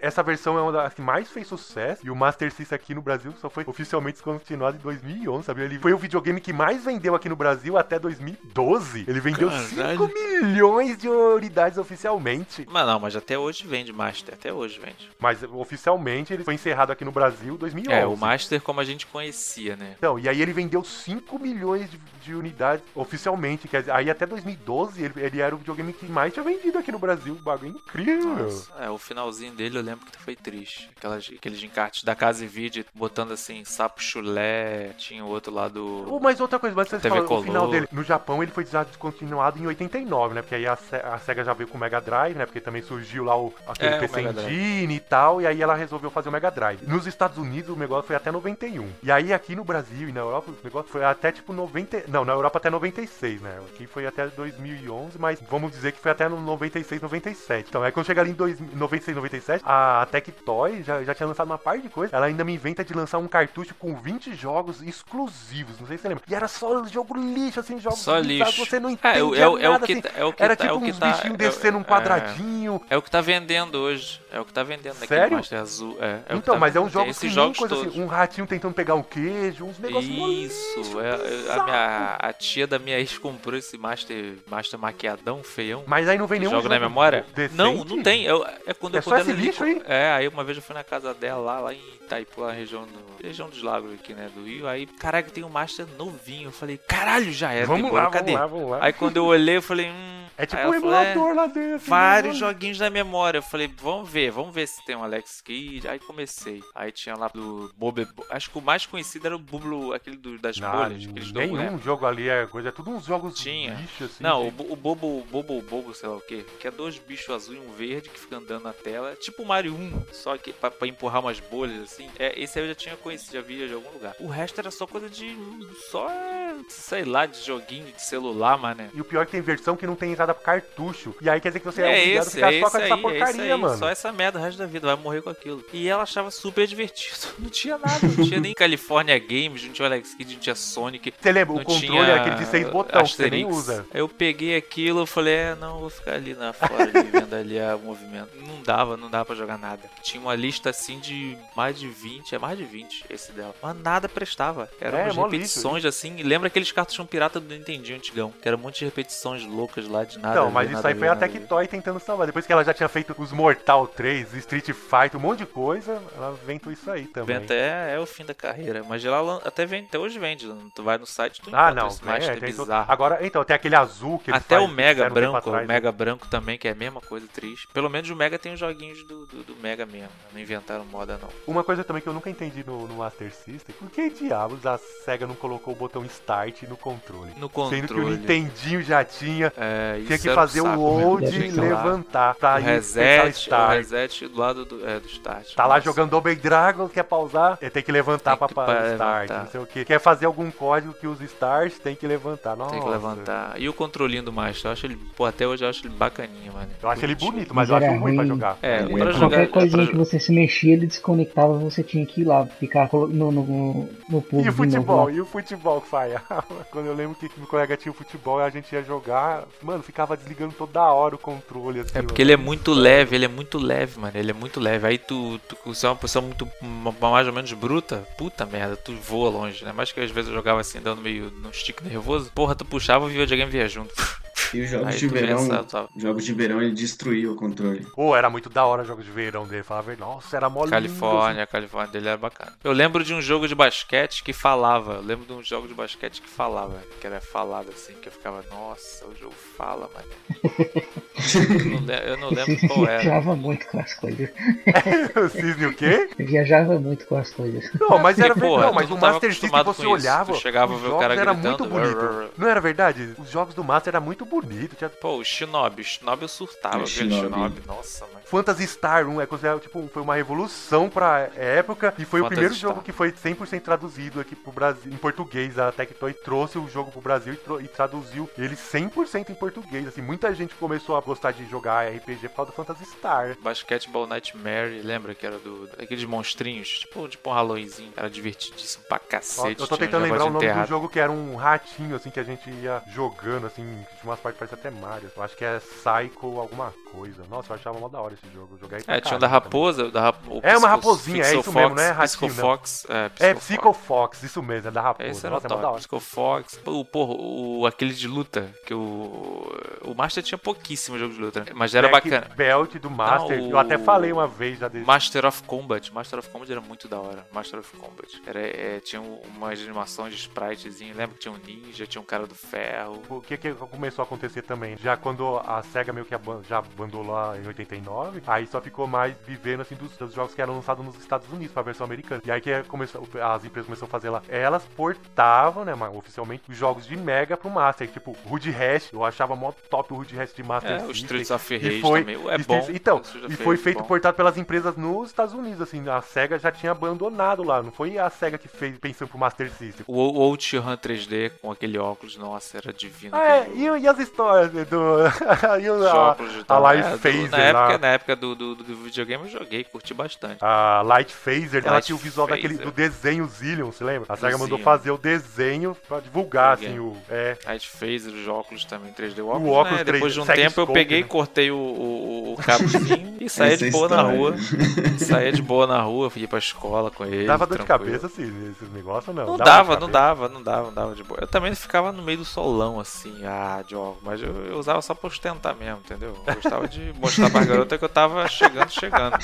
S1: essa versão é uma das que mais fez sucesso. E o Master System aqui no Brasil só foi oficialmente descontinuado em dois mil e onze, sabe? Ele foi o videogame que mais vendeu aqui no Brasil até dois mil e doze. Ele vendeu
S2: Caralho.
S1: cinco milhões de unidades oficialmente.
S2: Mas não, mas até hoje vende Master, até hoje vende.
S1: Mas oficialmente ele foi encerrado aqui no Brasil em dois mil e onze.
S2: É, o Master como a gente conhecia, né?
S1: Então, e aí ele vendeu cinco milhões de, de unidades oficialmente. Quer dizer, aí até dois mil e doze ele, ele era o videogame que mais tinha vendido aqui no Brasil. O bagulho incrível.
S2: Nossa, é, o finalzinho dele eu lembro que foi triste. Aquelas, aqueles encartes da Casa e Vídeo botando assim, sapo chulé, tinha o outro lá do...
S1: Oh, mas outra coisa, mas você
S2: T V
S1: falou, o
S2: Color.
S1: final dele, no Japão ele foi já descontinuado em oitenta e nove, né? Porque aí a, Se- a SEGA já veio com o Mega Drive, né? Porque também surgiu lá o, aquele
S2: É, o
S1: P C
S2: Mega Drive.
S1: Engine e tal, e aí ela resolveu fazer o Mega Drive. Nos Estados Unidos o negócio foi até noventa e um. E aí aqui no Brasil e na Europa o negócio foi até tipo noventa... Não, na Europa até noventa e seis, né? Aqui foi até dois mil e onze, mas vamos dizer que foi até no noventa e seis, noventa e sete. Então, aí quando chega ali em dois- noventa e seis, noventa e sete, a Tectoy já, já tinha lançado uma parte de coisa. Ela ainda me inventa de lançar um cartucho com vinte jogos exclusivos, não sei se você lembra. E era só jogo lixo, assim, jogos
S2: Só
S1: bizarros,
S2: lixo.
S1: você não
S2: É,
S1: entendia
S2: é, o- é, o- é o
S1: nada,
S2: que
S1: assim.
S2: tá- é o que
S1: Era
S2: tá- é
S1: tipo
S2: o que
S1: uns
S2: tá-
S1: bichinhos
S2: é-
S1: descendo um
S2: é-
S1: quadradinho.
S2: É o que tá vendendo hoje. É o que tá vendendo naquele
S1: Sério?
S2: Master Azul. É, é o que
S1: Então,
S2: tá
S1: mas é um
S2: vendendo.
S1: jogo
S2: Tem
S1: que
S2: esses
S1: nem
S2: jogos
S1: coisa
S2: todos.
S1: assim, um ratinho tentando pegar um queijo, uns negócios mó
S2: Isso,
S1: lixo,
S2: é, é, a,
S1: bizarro.
S2: minha, a tia da minha ex comprou esse Master, Master maquiadão, feião.
S1: Mas aí não vem
S2: que
S1: nenhum
S2: joga na
S1: jogo
S2: memória?
S1: decente?
S2: Não, não tem. Eu, é quando
S1: É
S2: eu
S1: só
S2: quando
S1: esse
S2: ela
S1: lixo
S2: ligou-
S1: aí?
S2: É, aí uma vez eu fui na casa dela lá, lá em Itaipu, lá na região, do, região dos lagos aqui, né, do Rio. Aí, caraca, tem um Master novinho. Eu falei, caralho, já era.
S1: Vamos
S2: demorou,
S1: lá,
S2: cadê?
S1: vamos lá, vamos lá.
S2: Aí quando eu olhei, eu falei, hum.
S1: É tipo
S2: aí
S1: um
S2: ela falou, é,
S1: emulador lá dentro.
S2: vários
S1: né?
S2: joguinhos na memória. Eu falei, vamos ver, vamos ver se tem um Alex Kidd. Aí comecei. Aí tinha lá do Bob. Acho que o mais conhecido era o Bubble, aquele do, das
S1: Não,
S2: bolhas. Aqueles dois,
S1: nenhum
S2: né?
S1: jogo ali é coisa, é tudo uns jogos
S2: Tinha.
S1: lixo, assim.
S2: Não,
S1: de-
S2: o, bo- o Bobo, Bobo, Bobo, sei lá o que, que é dois bichos azul e um verde que ficam andando na tela. Tipo o Mario um, só que pra, pra empurrar umas bolhas assim. É, esse aí eu já tinha conhecido, já via de algum lugar. O resto era só coisa de. Só, sei lá, de joguinho de celular, mané.
S1: E o pior é que tem versão que não tem entrada pro cartucho. E aí quer dizer que você é,
S2: É
S1: obrigado a
S2: esse,
S1: ficar
S2: é
S1: só
S2: esse
S1: com
S2: aí,
S1: essa
S2: é
S1: porcaria,
S2: esse aí,
S1: mano.
S2: só essa merda o resto da vida, vai morrer com aquilo. E ela achava super divertido. Não tinha nada, não tinha nem California Games, não tinha Alex Kidd, não tinha Sonic.
S1: Você lembra? O
S2: Não
S1: controle
S2: tinha
S1: é aquele de seis botões, que você nem
S2: Asterix.
S1: usa.
S2: Aí eu peguei aquilo, eu falei, é, não, vou ficar ali na fora, ali, vendo ali o movimento. Não dava, não dava pra jogar nada. Tinha uma lista assim de mais de vinte, é mais de vinte esse dela. Mas nada prestava. Eram
S1: É,
S2: umas
S1: mó
S2: repetições assim. E lembra aqueles cartuchos pirata do Nintendinho antigão? Que era um monte de repetições loucas lá de nada.
S1: Então,
S2: a ver,
S1: mas isso
S2: nada
S1: aí
S2: ver,
S1: foi a
S2: nada a ver.
S1: Tectoy tentando salvar. Depois que ela já tinha feito os Mortal três, Street Fighter, um monte de coisa, ela inventou isso aí também.
S2: Venta é, é o fim da carreira. Mas ela lan- até vende, até hoje vende. Tu vai no site, tu
S1: Ah,
S2: encontra
S1: não.
S2: esse
S1: é,
S2: Master
S1: tem todo-
S2: bizarro.
S1: Agora, então, tem aquele azul que eles
S2: Até
S1: faz-
S2: o Mega
S1: fizeram um tempo
S2: branco,
S1: atrás,
S2: o
S1: né?
S2: Mega branco também, que é a mesma coisa, triste. Pelo menos o Mega tem os joguinhos do, do, do Mega mesmo. Não inventaram moda, não.
S1: Uma coisa também que eu nunca entendi no, no Master System, por que diabos a SEGA não colocou o botão Start no controle?
S2: No
S1: Sendo que o
S2: controle.
S1: Nintendinho já tinha,
S2: É,
S1: tinha
S2: isso
S1: que
S2: era um
S1: fazer o
S2: saco,
S1: load
S2: velho.
S1: e
S2: Tinha que ir lá.
S1: levantar. Pra
S2: O
S1: aí apertar
S2: reset, o
S1: Start.
S2: reset do lado do, é, do start.
S1: Tá lá
S2: Nossa.
S1: jogando Double Dragon, quer pausar, é, tem que levantar
S2: Tem
S1: pra,
S2: que
S1: pra
S2: pa-
S1: Start,
S2: levantar.
S1: não sei o que. Quer fazer algum código que use Start, tem que levantar. Nossa.
S2: Tem que levantar. E o controlinho do Master, eu acho ele, pô, até hoje eu acho ele bacaninho, mano.
S1: Eu acho ele
S2: Bonitinho.
S1: bonito, mas
S4: Mas
S1: eu acho
S4: era
S1: ruim pra
S4: ruim.
S1: jogar.
S2: É,
S3: Ele
S2: pra
S3: é
S2: jogar.
S4: Qualquer coisinha
S2: é
S4: que
S2: pra...
S4: você se mexia, ele desconectava, você tinha que ir lá, ficar colo- no, no, no pulo
S1: E o
S4: de novo
S1: futebol?
S4: lá.
S1: E o futebol que falhava? Quando eu lembro que meu colega tinha o futebol e a gente ia jogar, mano, ficava desligando toda hora o controle, assim.
S2: É porque ele é muito leve, ele é muito leve, mano. Ele é muito leve. Aí tu, tu se é uma pessoa muito uma- mais ou menos bruta, puta merda, tu voa longe, né? Mas que às vezes eu jogava assim, dando meio num stick nervoso. Porra, tu puxava e o videogame via junto.
S3: E os jogos
S2: Aí
S3: de
S2: tu via,
S3: verão,
S2: sabe, sabe?
S3: jogos de verão ele destruiu o controle.
S1: Pô, era muito da hora o jogo de verão dele. Falava, verdade, nossa, era mó lindo,
S2: Califórnia, a Califórnia dele era bacana. Eu lembro de um jogo de basquete que falava. Eu lembro de um jogo de basquete que falava. Que era falado assim, que eu ficava, nossa, o jogo fala, mano. Eu não, le- eu não
S4: O
S2: lembro
S4: Cisne
S2: qual era.
S4: viajava muito com as coisas.
S1: assim. O Cisne o quê?
S4: Ele viajava muito com as coisas.
S1: Não, mas era
S2: Porque, porra,
S1: verdade. Não, mas
S2: tu
S1: o
S2: tava
S1: Master System
S2: acostumado
S1: você
S2: com isso.
S1: olhava,
S2: Tu chegava a
S1: os
S2: ver o
S1: jogos
S2: cara
S1: era
S2: gritando,
S1: muito bonito.
S2: "Rrr, rrr".
S1: Não era verdade? Os jogos do Master era muito bonito. Tinha
S2: Pô, o Shinobi. O Shinobi eu surtava
S3: O
S2: com aquele
S3: Shinobi.
S2: Shinobi. Nossa, mano.
S1: Phantasy Star um, é considerado, tipo, foi uma revolução pra época e foi o
S2: Phantasy
S1: primeiro
S2: Star.
S1: jogo que foi cem por cento traduzido aqui pro Brasil, em português. A Tectoy trouxe o jogo pro Brasil e, tro- e traduziu ele cem por cento em português. Assim, muita gente começou a gostar de jogar R P G por causa do Phantasy Star.
S2: Basketball Nightmare, lembra que era do aqueles monstrinhos? Tipo, tipo um Halloweenzinho. Era divertidíssimo pra
S1: Ó,
S2: cacete.
S1: eu tô
S2: tinha um
S1: tentando lembrar o
S2: negócio
S1: nome do
S2: enterrado.
S1: jogo que era um ratinho, assim, que a gente ia jogando, assim, tinha umas que parece até Mario. Eu acho que é Psycho alguma coisa. Nossa, eu achava mó da hora esse jogo. Eu joguei pra
S2: É, tinha o da
S1: caramba
S2: raposa, o da raposa.
S1: É uma raposinha, é isso mesmo, não é ratinho,
S2: Psycho
S1: não.
S2: Fox. É,
S1: também. É
S2: Psycho
S1: Psycho Fox, isso mesmo, é da raposa.
S2: Esse era
S1: Nossa, é mó da
S2: top.
S1: hora.
S2: Psycho Fox. O, porra, o, aquele de luta, que o. O Master tinha pouquíssimo jogo de luta, mas era
S1: Black
S2: bacana.
S1: Belt do Master,
S2: Não, o-
S1: eu até falei uma vez já desse.
S2: Master of Combat. Master of Combat era muito da hora. Master of Combat. Era, é, tinha um- umas animações de spritezinho. Lembra que tinha um ninja, tinha um cara do ferro.
S1: O que, que começou a acontecer também? Já quando a SEGA meio que aban- já abandonou lá em oitenta e nove, aí só ficou mais vivendo assim dos, dos jogos que eram lançados nos Estados Unidos pra versão americana. E aí que começou, as empresas começaram a fazer lá. Elas portavam, né, mas oficialmente, os jogos de Mega pro Master. Tipo, Hood Rash, eu achava mó top o Hood Rash de Master
S2: É, o
S1: System.
S2: Streets of
S1: E
S2: Rage
S1: foi-
S2: também. É
S1: Streets-
S2: bom.
S1: Então,
S2: O Streets
S1: e
S2: of
S1: foi
S2: Rage é
S1: feito
S2: bom.
S1: portado pelas empresas nos Estados Unidos, assim. A SEGA já tinha abandonado lá. Não foi a SEGA que fez pensando pro Master System.
S2: O o Old Sheeran três D com aquele óculos, nossa, era divino.
S1: Ah, é,
S2: aquele jogo.
S1: e, e as histórias do. e o-
S2: Os
S1: a,
S2: óculos
S1: a
S2: digital.
S1: Light
S2: É, do-
S1: Phaser
S2: na época,
S1: lá.
S2: na época do, do, do videogame eu joguei, curti bastante.
S1: A Light Phaser, ela
S2: Light
S1: tinha o visual daquele,
S2: Phaser.
S1: do desenho Zillion, você lembra? A SEGA
S2: Do
S1: mandou
S2: Zillion.
S1: fazer o desenho pra divulgar,
S2: Joguei.
S1: assim, o. É.
S2: Light Phaser, os óculos também, três D. O óculos,
S1: óculos
S2: né?
S1: três D,
S2: Depois de um
S1: segue
S2: tempo eu
S1: scope,
S2: peguei,
S1: né?
S2: cortei o, o, o cabozinho e saía
S3: Essa
S2: de boa na
S3: história.
S2: rua. Saía de boa na rua, fui pra escola com ele.
S1: Dava dor de
S2: tranquilo.
S1: cabeça, assim, esses negócios ou não?
S2: Não
S1: Dava
S2: dava,
S1: dor de
S2: não
S1: cabeça?
S2: dava, não dava, não dava de boa. Eu também ficava no meio do solão, assim, ah, de óculos, mas eu, eu usava só pra ostentar mesmo, entendeu? Eu gostava de mostrar pra garota que eu tava chegando, chegando.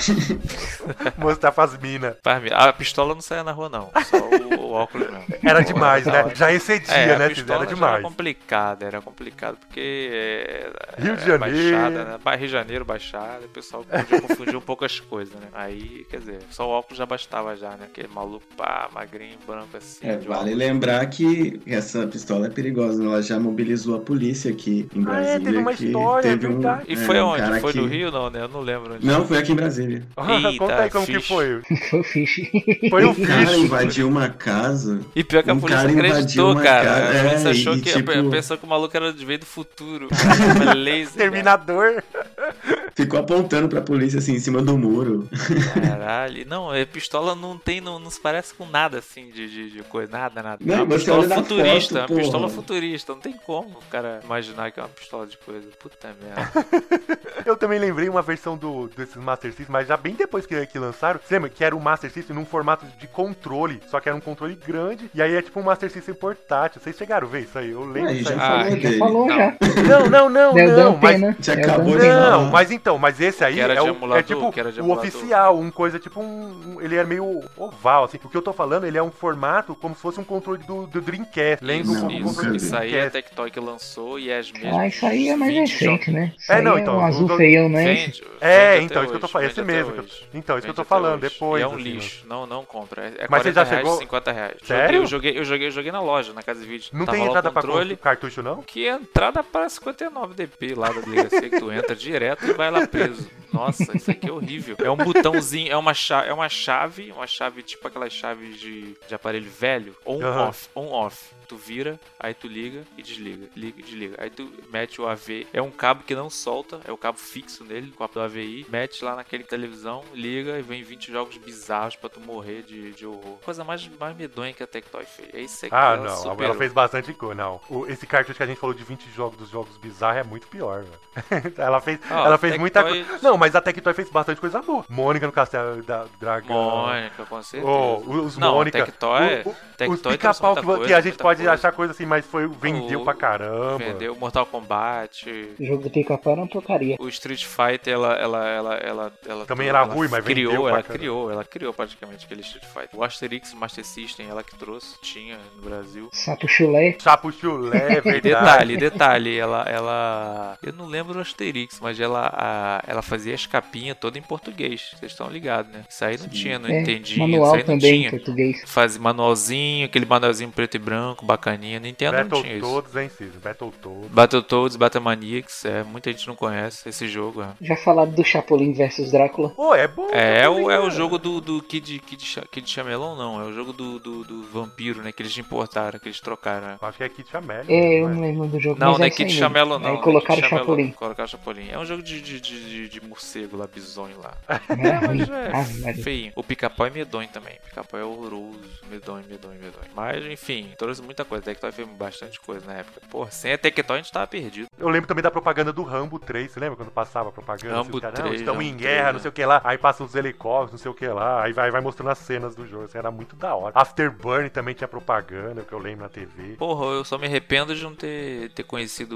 S1: Mostrar pras minas.
S2: Pra mim, a pistola não saía na rua, não, só o, o óculos mesmo.
S1: Era demais, né? Já excedia,
S2: É, a
S1: né?
S2: pistola
S1: Era
S2: já
S1: demais.
S2: era complicado, era complicado, porque é,
S1: Rio de
S2: é
S1: Janeiro.
S2: Baixada, né? Ba- Rio de Janeiro, Baixada, o pessoal podia confundir um pouco as coisas, né? Aí, quer dizer, só o óculos já bastava já, né? Aquele maluco, pá, magrinho, branco assim.
S3: É,
S2: de
S3: vale
S2: óculos.
S3: lembrar que essa pistola é perigosa, ela já mobilizou a polícia aqui em
S1: Ah,
S3: Brasília.
S1: é, teve uma
S3: que
S1: história,
S3: teve
S1: é
S3: um,
S1: verdade.
S2: E
S3: é,
S2: foi
S3: um
S2: aonde?
S3: cara
S2: Foi
S3: que-
S2: no Rio, não, né? Eu não lembro onde.
S3: Não, foi aqui em Brasília.
S2: Eita,
S1: Conta aí como que
S2: fixe.
S1: foi.
S4: Foi o Fish.
S1: Foi um
S3: O cara
S1: fish.
S3: invadiu uma casa.
S2: E pior que a
S3: Um
S2: polícia
S3: cara invadiu
S2: acreditou,
S3: uma
S2: cara.
S3: casa-
S2: A polícia
S3: é,
S2: achou
S3: e
S2: que,
S3: tipo-
S2: pensou que o maluco era de veio do futuro. Cara, laser,
S1: Terminador.
S3: Ficou apontando pra polícia assim em cima do muro.
S2: Caralho. Não, a pistola não tem, não, não se parece com nada assim de, de, de coisa. Nada, nada.
S3: Não,
S2: é uma
S3: você
S2: pistola
S3: olha na
S2: futurista.
S3: foto,
S2: uma
S3: porra.
S2: pistola futurista. Não tem como o cara imaginar que é uma pistola de coisa. Puta merda.
S1: Eu também lembrei uma versão do, desses Master System, mas já bem depois que, que lançaram. Você lembra que era o Master System num formato de controle, só que era um controle grande, e aí é tipo um Master System portátil. Vocês chegaram a ver isso aí? Eu lembro
S3: Aí
S1: disso
S3: já
S1: aí.
S3: falou
S2: Ah,
S4: Já
S3: dele.
S4: falou,
S2: Não.
S4: já.
S1: Não, não, não,
S4: Né, o
S1: não, mas...
S4: Dantena.
S3: Você
S4: É o
S3: acabou de
S4: Dantena.
S1: Não,
S3: falar.
S1: mas então, mas esse aí
S2: Que era
S1: é,
S2: de
S1: o, é
S2: emulador,
S1: tipo
S2: que era de
S1: o
S2: emulador.
S1: oficial, um coisa tipo um, um- ele é meio oval, assim. O que eu tô falando, ele é um formato como se fosse um controle do, do Dreamcast. Lembra
S2: Isso,
S1: um
S3: Não,
S2: isso,
S1: controle do
S3: nunca vi.
S2: isso aí é a
S1: Dreamcast.
S2: Tectoy que lançou e é as mesmas.
S4: Ah, isso aí é mais
S2: vinte
S4: recente,
S2: jogos.
S4: né? Isso
S1: É,
S4: aí
S1: não,
S4: é
S1: então,
S4: um
S1: o
S4: azul
S1: do-
S4: feião, né?
S2: Vende,
S1: É,
S2: vende
S1: então,
S2: até
S1: isso que eu tô
S2: hoje,
S1: falando,
S2: vende
S1: esse
S2: até
S1: mesmo. que eu-
S2: hoje.
S1: Então, isso que eu
S2: Vende
S1: tô
S2: até
S1: falando,
S2: hoje.
S1: depois.
S2: E é um
S1: assim,
S2: lixo, não, não compra. É
S1: Mas você
S2: quarenta
S1: já
S2: reais,
S1: chegou-
S2: cinquenta reais.
S1: Sério?
S2: Joguei, eu, joguei, eu, joguei, eu joguei na loja, na casa de vídeo.
S1: Não
S2: Tava
S1: tem
S2: lá o
S1: entrada pra
S2: controle,
S1: cartucho, não?
S2: que a entrada para cinquenta e nove D P lá da delegacia, que tu entra direto e vai lá preso. Nossa, isso aqui é horrível. É um botãozinho, é uma chave, é uma chave, uma chave tipo aquelas chaves de, de aparelho velho, on
S1: Aham.
S2: off, on off. Tu vira, aí tu liga e desliga, liga e desliga. Aí tu mete o A V, é um cabo que não solta, é o cabo fixo nele, o cabo do A V I, mete lá naquele televisão, liga e vem vinte jogos bizarros pra tu morrer de, de horror. Coisa mais, mais medonha que a Tectoy fez. É isso aqui.
S1: Ah,
S2: ela
S1: não,
S2: superou.
S1: ela fez bastante coisa. Não, o- esse cartucho que a gente falou de vinte jogos dos jogos bizarros é muito pior, velho. ela fez,
S2: Ah,
S1: ela
S2: a
S1: fez muita
S2: Tectoy-
S1: coisa. Não, mas a Tectoy fez bastante coisa boa. Mônica no Castelo da Dragão.
S2: Mônica, com certeza.
S1: Oh, os
S2: Não,
S1: Mônica.
S2: Tectoy-
S1: o- o-
S2: Tectoy
S1: os
S2: trouxe
S1: pica-pau
S2: muita
S1: que,
S2: coisa,
S1: que a gente
S2: muita
S1: pode
S2: coisa.
S1: achar coisa assim, mas foi, vendeu
S2: O-
S1: pra caramba.
S2: Vendeu Mortal Kombat.
S4: O jogo do pica-pau era uma porcaria.
S2: O Street Fighter, ela, ela, ela, ela, ela
S1: Também era
S2: ela
S1: ruim, mas
S2: criou,
S1: vendeu pra
S2: ela
S1: caramba.
S2: criou, ela criou praticamente aquele Street Fighter. O Asterix Master System, ela que trouxe, tinha no Brasil.
S4: Sapo chulé.
S1: Chapo chulé, é
S2: E
S1: verdade.
S2: detalhe, detalhe, ela, ela, eu não lembro do Asterix, mas ela, a- ela fazia as capinhas toda em português. Vocês estão ligados, né? Isso aí não tinha, não
S4: É,
S2: entendi. Isso
S4: manual
S2: aí não
S4: também em
S2: tinha.
S4: português.
S2: Faz manualzinho, aquele manualzinho preto e branco, bacaninha. Nintendo não tinha isso.
S1: Battletoads, hein, Cid? Battletoads.
S2: Battletoads, Battlemaniacs, é, muita gente não conhece esse jogo. É,
S4: Já falaram do Chapolin versus Drácula?
S1: Pô, é bom.
S2: é, é o,
S1: também,
S2: é o
S1: né?
S2: jogo do, do Kid, Kid, Cha- Kid Chamelon, não. É o jogo do, do, do vampiro, né? Que eles importaram, que eles trocaram. Né?
S1: Acho que é Kit Amélia.
S4: É, eu não lembro do jogo.
S2: Não,
S4: mas
S2: não é
S4: esse
S2: Kid
S4: aí
S2: Chamelo,
S4: mesmo.
S2: não.
S4: Aí
S2: não é
S4: colocaram
S2: Kid
S4: o Chapolin.
S2: Colocaram o Chapolin. É um jogo de, de, de, de, de morcego lá, bisonho lá.
S4: Não é ruim.
S2: Mas é
S4: Ave Maria.
S2: feio. O pica-pau é medonho também. O pica-pau é horroroso. Medonho, medonho, medonho. Mas, enfim, trouxe muita coisa. A Tectoy fez bastante coisa na época. Pô, sem a Tectoy a gente tava perdido.
S1: Eu lembro também da propaganda do Rambo três, você lembra quando passava a propaganda?
S2: Rambo
S1: Assim, os caras, não,
S2: três,
S1: estamos em
S2: Rambo
S1: guerra,
S2: três,
S1: não sei o que lá. Aí passam os helicópteros, não sei o que lá. Aí vai, vai mostrando as cenas do jogo. Assim, era muito da hora. Afterburn também tinha propaganda, que eu lembro na T V.
S2: Porra, eu só me arrependo de não ter, ter conhecido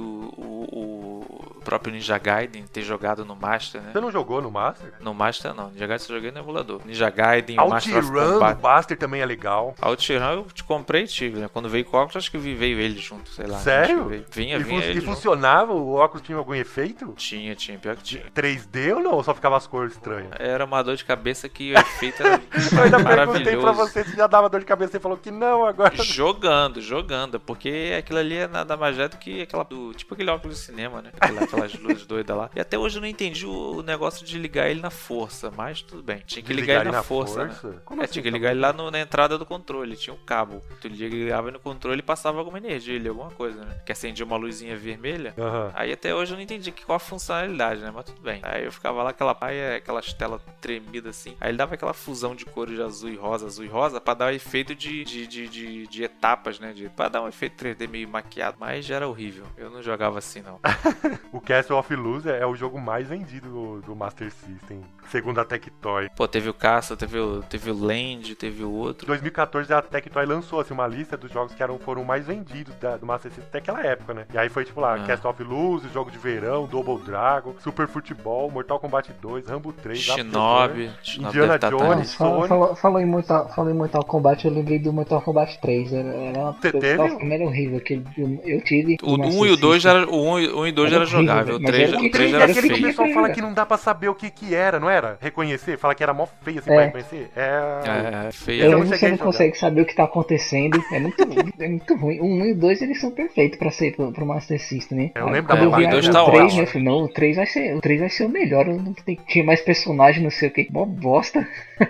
S2: o, o próprio Ninja Gaiden, ter jogado no Master, né?
S1: Você não jogou no Master?
S2: No Master não, Ninja Gaiden eu joguei no emulador. Ninja Gaiden, o Master of
S1: OutRun
S2: Combat.
S1: do Master também é legal.
S2: OutRun eu te comprei e tive, né? Quando veio com o óculos, acho que veio ele junto, sei lá.
S1: Sério?
S2: Acho que veio. Vinha,
S1: E,
S2: vinha
S1: fun-
S2: ele
S1: e
S2: junto.
S1: funcionava? O óculos tinha algum efeito?
S2: Tinha, tinha, pior que tinha.
S1: três D ou não? Ou só ficava as cores estranhas?
S2: Era uma dor de cabeça que o efeito era
S1: Eu ainda perguntei pra
S2: maravilhoso.
S1: você se já dava dor de cabeça. Você falou que não agora.
S2: Jogando, jogando, porque aquilo ali é nada mais é do que aquela do, tipo aquele óculos de cinema, né? Aquela- aquelas luzes doidas lá. E até hoje eu não entendi o negócio de ligar ele na força, mas tudo bem. Tinha que ligar ele na, força, né?
S1: Como
S2: É,
S1: assim,
S2: tinha que
S1: tá
S2: ligar
S1: bom?
S2: ele lá no- na entrada do controle, tinha um cabo. Tu ligava no controle e passava alguma energia ali, alguma coisa, né? Que acendia uma luzinha vermelha.
S1: Aham.
S2: Aí até hoje eu não entendi que- qual a funcionalidade, né? Mas tudo bem. Aí eu ficava lá, aquela paia, aquelas telas tremidas assim. Aí ele dava aquela fusão de cores de azul e rosa, azul e rosa, pra dar o efeito de, de, de, de, de etapas, né? De, pra dar um efeito três D meio maquiado. Mas já era horrível. Eu não jogava assim, não.
S1: O Castle of Illusion é o jogo mais vendido do, do Master System, segundo a Tectoy.
S2: Pô, teve o Caça, teve o, teve o Land, teve o
S1: Em
S2: outro.
S1: dois mil e catorze a Tectoy lançou assim, uma lista dos jogos que eram, foram mais vendidos da- do Master System até aquela época, né? E aí foi tipo lá,
S2: Ah.
S1: Castle of Illusion, Jogo de Verão, Double Dragon, Super Futebol, Mortal Kombat dois, Rambo três,
S2: Shinobi.
S1: Afterburn,
S2: Shinobi
S1: Indiana
S2: deve tá
S1: Jones.
S2: atrás.
S4: Nossa, falou,
S1: Sonic.
S4: falou, falou em Mortal, falou em Mortal Kombat, eu lembrei do Mortal Kombat três. Era, era uma,
S1: Você teve?
S4: Nossa, como era horrível. Aquele, eu, eu tive.
S2: O
S4: no
S2: um e o dois
S4: Master
S2: já era, o um e o dois já
S4: Era
S2: era
S4: horrível,
S2: jogável, o
S4: mas
S2: três
S4: era
S2: o
S4: horrível.
S2: três já
S1: É
S2: era
S1: aquele que o
S2: feio.
S1: pessoal
S4: feio,
S1: fala
S4: cara.
S1: que não dá pra saber o que que era, não era? Reconhecer? Fala que era mó feio assim
S4: É.
S1: pra reconhecer? É...
S2: É, feio.
S1: Eu
S4: Eu
S1: não
S4: não
S1: cheguei
S4: você
S1: a
S4: não
S1: jogar.
S4: consegue saber o que tá acontecendo. É muito, é muito ruim. O um e o dois eles são perfeitos pra ser pro, pro Master System, né?
S1: Eu
S4: Aí,
S1: lembro
S4: quando
S1: da
S4: eu vi
S2: o
S4: a-
S2: dois
S4: o
S2: tá
S4: três,
S2: ótimo.
S4: né? Eu falei, não, o três vai ser, o três vai ser o melhor. Não tem- Tinha mais personagem, não sei o que. Mó bosta.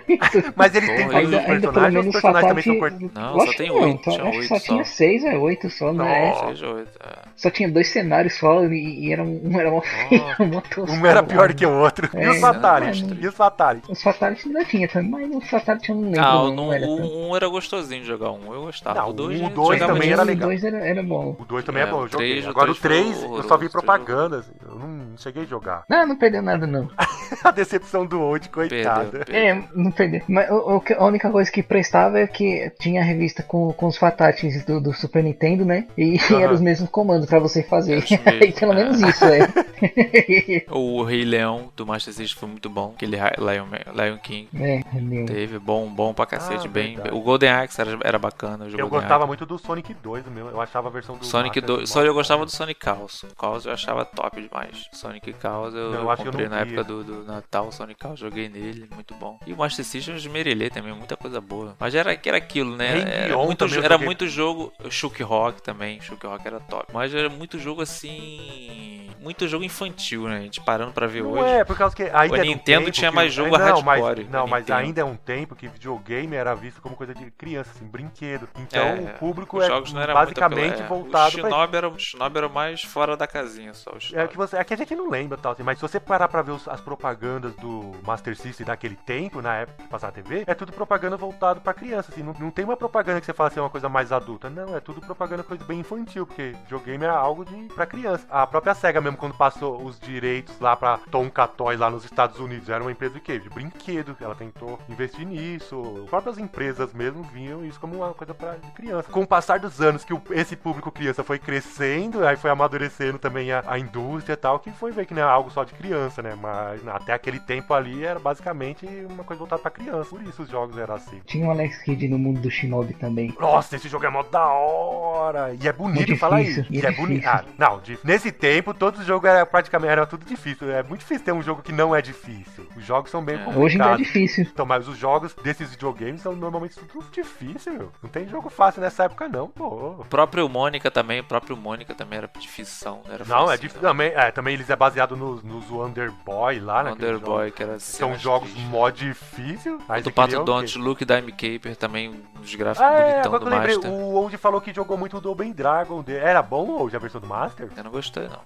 S1: Mas eles têm
S2: Porra,
S1: todos
S4: Ainda,
S1: os
S4: ainda pelo
S1: personagens,
S4: menos
S1: os personagens também são
S4: Fatality-
S1: cortados.
S2: Não,
S4: Lógico
S2: só tem
S4: que não,
S2: oito,
S4: só-
S2: tinha
S4: acho que
S2: oito
S4: só
S2: só.
S4: tinha seis, é oito só, não é?
S1: Nossa.
S2: Seis ou oito, é.
S4: Só tinha dois cenários só e, e era um, um era uma feio, uma tosca.
S1: Um era pior que o outro. E
S4: É,
S1: os Fatalities?
S2: não,
S1: E os Fatalities?
S4: Os Fatalities ainda tinha também, mas os Fatalities eu não lembro.
S2: Ah,
S4: não,
S2: o
S4: não era tanto.
S2: um, um era gostosinho de jogar um, eu gostava.
S1: Não,
S2: o dois,
S1: o
S2: a gente
S1: dois
S2: jogava
S1: também
S2: de-
S1: era
S4: O
S1: legal.
S4: dois era, era bom.
S1: O dois também é,
S2: É,
S1: bom, eu
S2: o três,
S1: joguei.
S2: o
S1: Agora o
S2: três
S1: três,
S2: foi
S1: eu só vi
S2: horroroso,
S1: propagandas. Eu não cheguei a jogar.
S4: Não, não perdeu nada não.
S1: A decepção do Old, coitada.
S2: Perdeu, perdeu.
S4: É, não perdeu. Mas o, o que- a única coisa que prestava é que tinha a revista com, com os Fatalities do, do Super Nintendo, né? E
S1: Aham.
S4: eram os mesmos comandos pra você fazer.
S2: É isso mesmo.
S4: Aí pelo menos isso, é.
S2: O Rei Leão do Master System foi muito bom. Aquele Ra- Lion, Lion King
S4: É, meu.
S2: teve, bom, bom pra cacete,
S1: Ah,
S2: bem.
S1: verdade.
S2: O Golden Axe era, era bacana. O
S1: Eu
S2: Golden
S1: gostava
S2: Axe.
S1: muito do Sonic dois, meu. Eu achava a versão do
S2: Sonic
S1: Master
S2: dois,
S1: do
S2: só eu
S1: Master.
S2: gostava do Sonic Chaos. O Chaos eu achava top demais. Sonic Chaos eu,
S1: Não, eu
S2: eu
S1: acho que eu
S2: comprei
S1: não
S2: na
S1: vi
S2: época do, do Natal, Sonic Chaos, joguei nele, muito bom. E o Master System eu esmerelhei também, muita coisa boa. Mas era, que era aquilo, né?
S1: Rei
S2: Era,
S1: Leon
S2: muito,
S1: também
S2: jo-
S1: eu
S2: era
S1: joguei.
S2: muito jogo. Shook Rock também, Shook Rock era top. Mas era muito jogo assim. Muito jogo infantil, né? A gente parando pra ver
S1: Não
S2: hoje.
S1: é, por causa que ainda
S2: O
S1: é um
S2: Nintendo
S1: tempo
S2: tinha
S1: que-
S2: mais jogo
S1: não,
S2: hardcore,
S1: Mas,
S2: o
S1: não, mas
S2: Nintendo.
S1: ainda é um tempo que videogame era visto como coisa de criança, assim, brinquedo. Então
S2: É,
S1: o público
S2: os
S1: é
S2: jogos não era
S1: basicamente
S2: muito apela- é,
S1: voltado
S2: o
S1: pra
S2: Shinobi era, o Shinobi era mais fora da casinha só. O
S1: É
S2: Shinobi.
S1: que, você, é que a gente não lembra, tal, assim, mas se você parar pra ver os- as propagandas do Master System daquele tempo, na época que passava a T V, é tudo propaganda voltado pra criança, assim, não, não tem uma propaganda que você fala assim, é uma coisa mais adulta, não, é tudo propaganda coisa bem infantil, porque videogame é algo de, pra criança. A própria SEGA mesmo, quando passou os direitos lá pra Tonka Toys lá nos Estados Unidos, era uma empresa de quê? De brinquedo, ela tentou investir nisso, as próprias empresas mesmo viam isso como uma coisa pra de criança. Com o passar dos anos que o- esse público criança foi crescendo, aí foi amadurecendo também a, a indústria e tal, que foi ver que não é algo só de criança, né? Mas até aquele tempo ali era basicamente uma coisa voltada pra criança. Por isso os jogos eram assim.
S4: Tinha o Alex Kidd no mundo do Shinobi também.
S1: Nossa, esse jogo é mó da hora! E é bonito,
S4: Muito
S1: fala aí.
S4: difícil,
S1: E
S4: e
S1: é
S4: é
S1: bonito.
S4: difícil.
S1: Ah, não, di- nesse tempo, todos os jogos era praticamente era tudo difícil. É muito difícil ter um jogo que não é difícil. Os jogos são bem
S2: É.
S1: complicados.
S4: Hoje ainda é difícil.
S1: Então, mas os jogos desses videogames são normalmente tudo difícil, meu. Não tem jogo fácil nessa época, não, pô.
S2: O próprio Mônica também, o próprio Mônica também era difícil, não era
S1: Não, é
S2: facinho,
S1: difícil.
S2: não.
S1: Também, é, também eles é baseado nos, nos Wonder Boy lá, né?
S2: Wonder Boy, que era
S1: São
S2: cenas
S1: jogos
S2: tristes.
S1: mó difícil. Aí
S2: O
S1: você
S2: do Pato
S1: queria o
S2: Don't,
S1: quê?
S2: Luke Dime Caper também, os gráficos
S1: Ah, é,
S2: bonitão
S1: agora
S2: do
S1: que eu lembrei,
S2: Master.
S1: o Old falou que jogou muito o Double Dragon. dele. Era bom, Old, a versão do Master?
S2: Eu não gostei, não.
S4: O prim-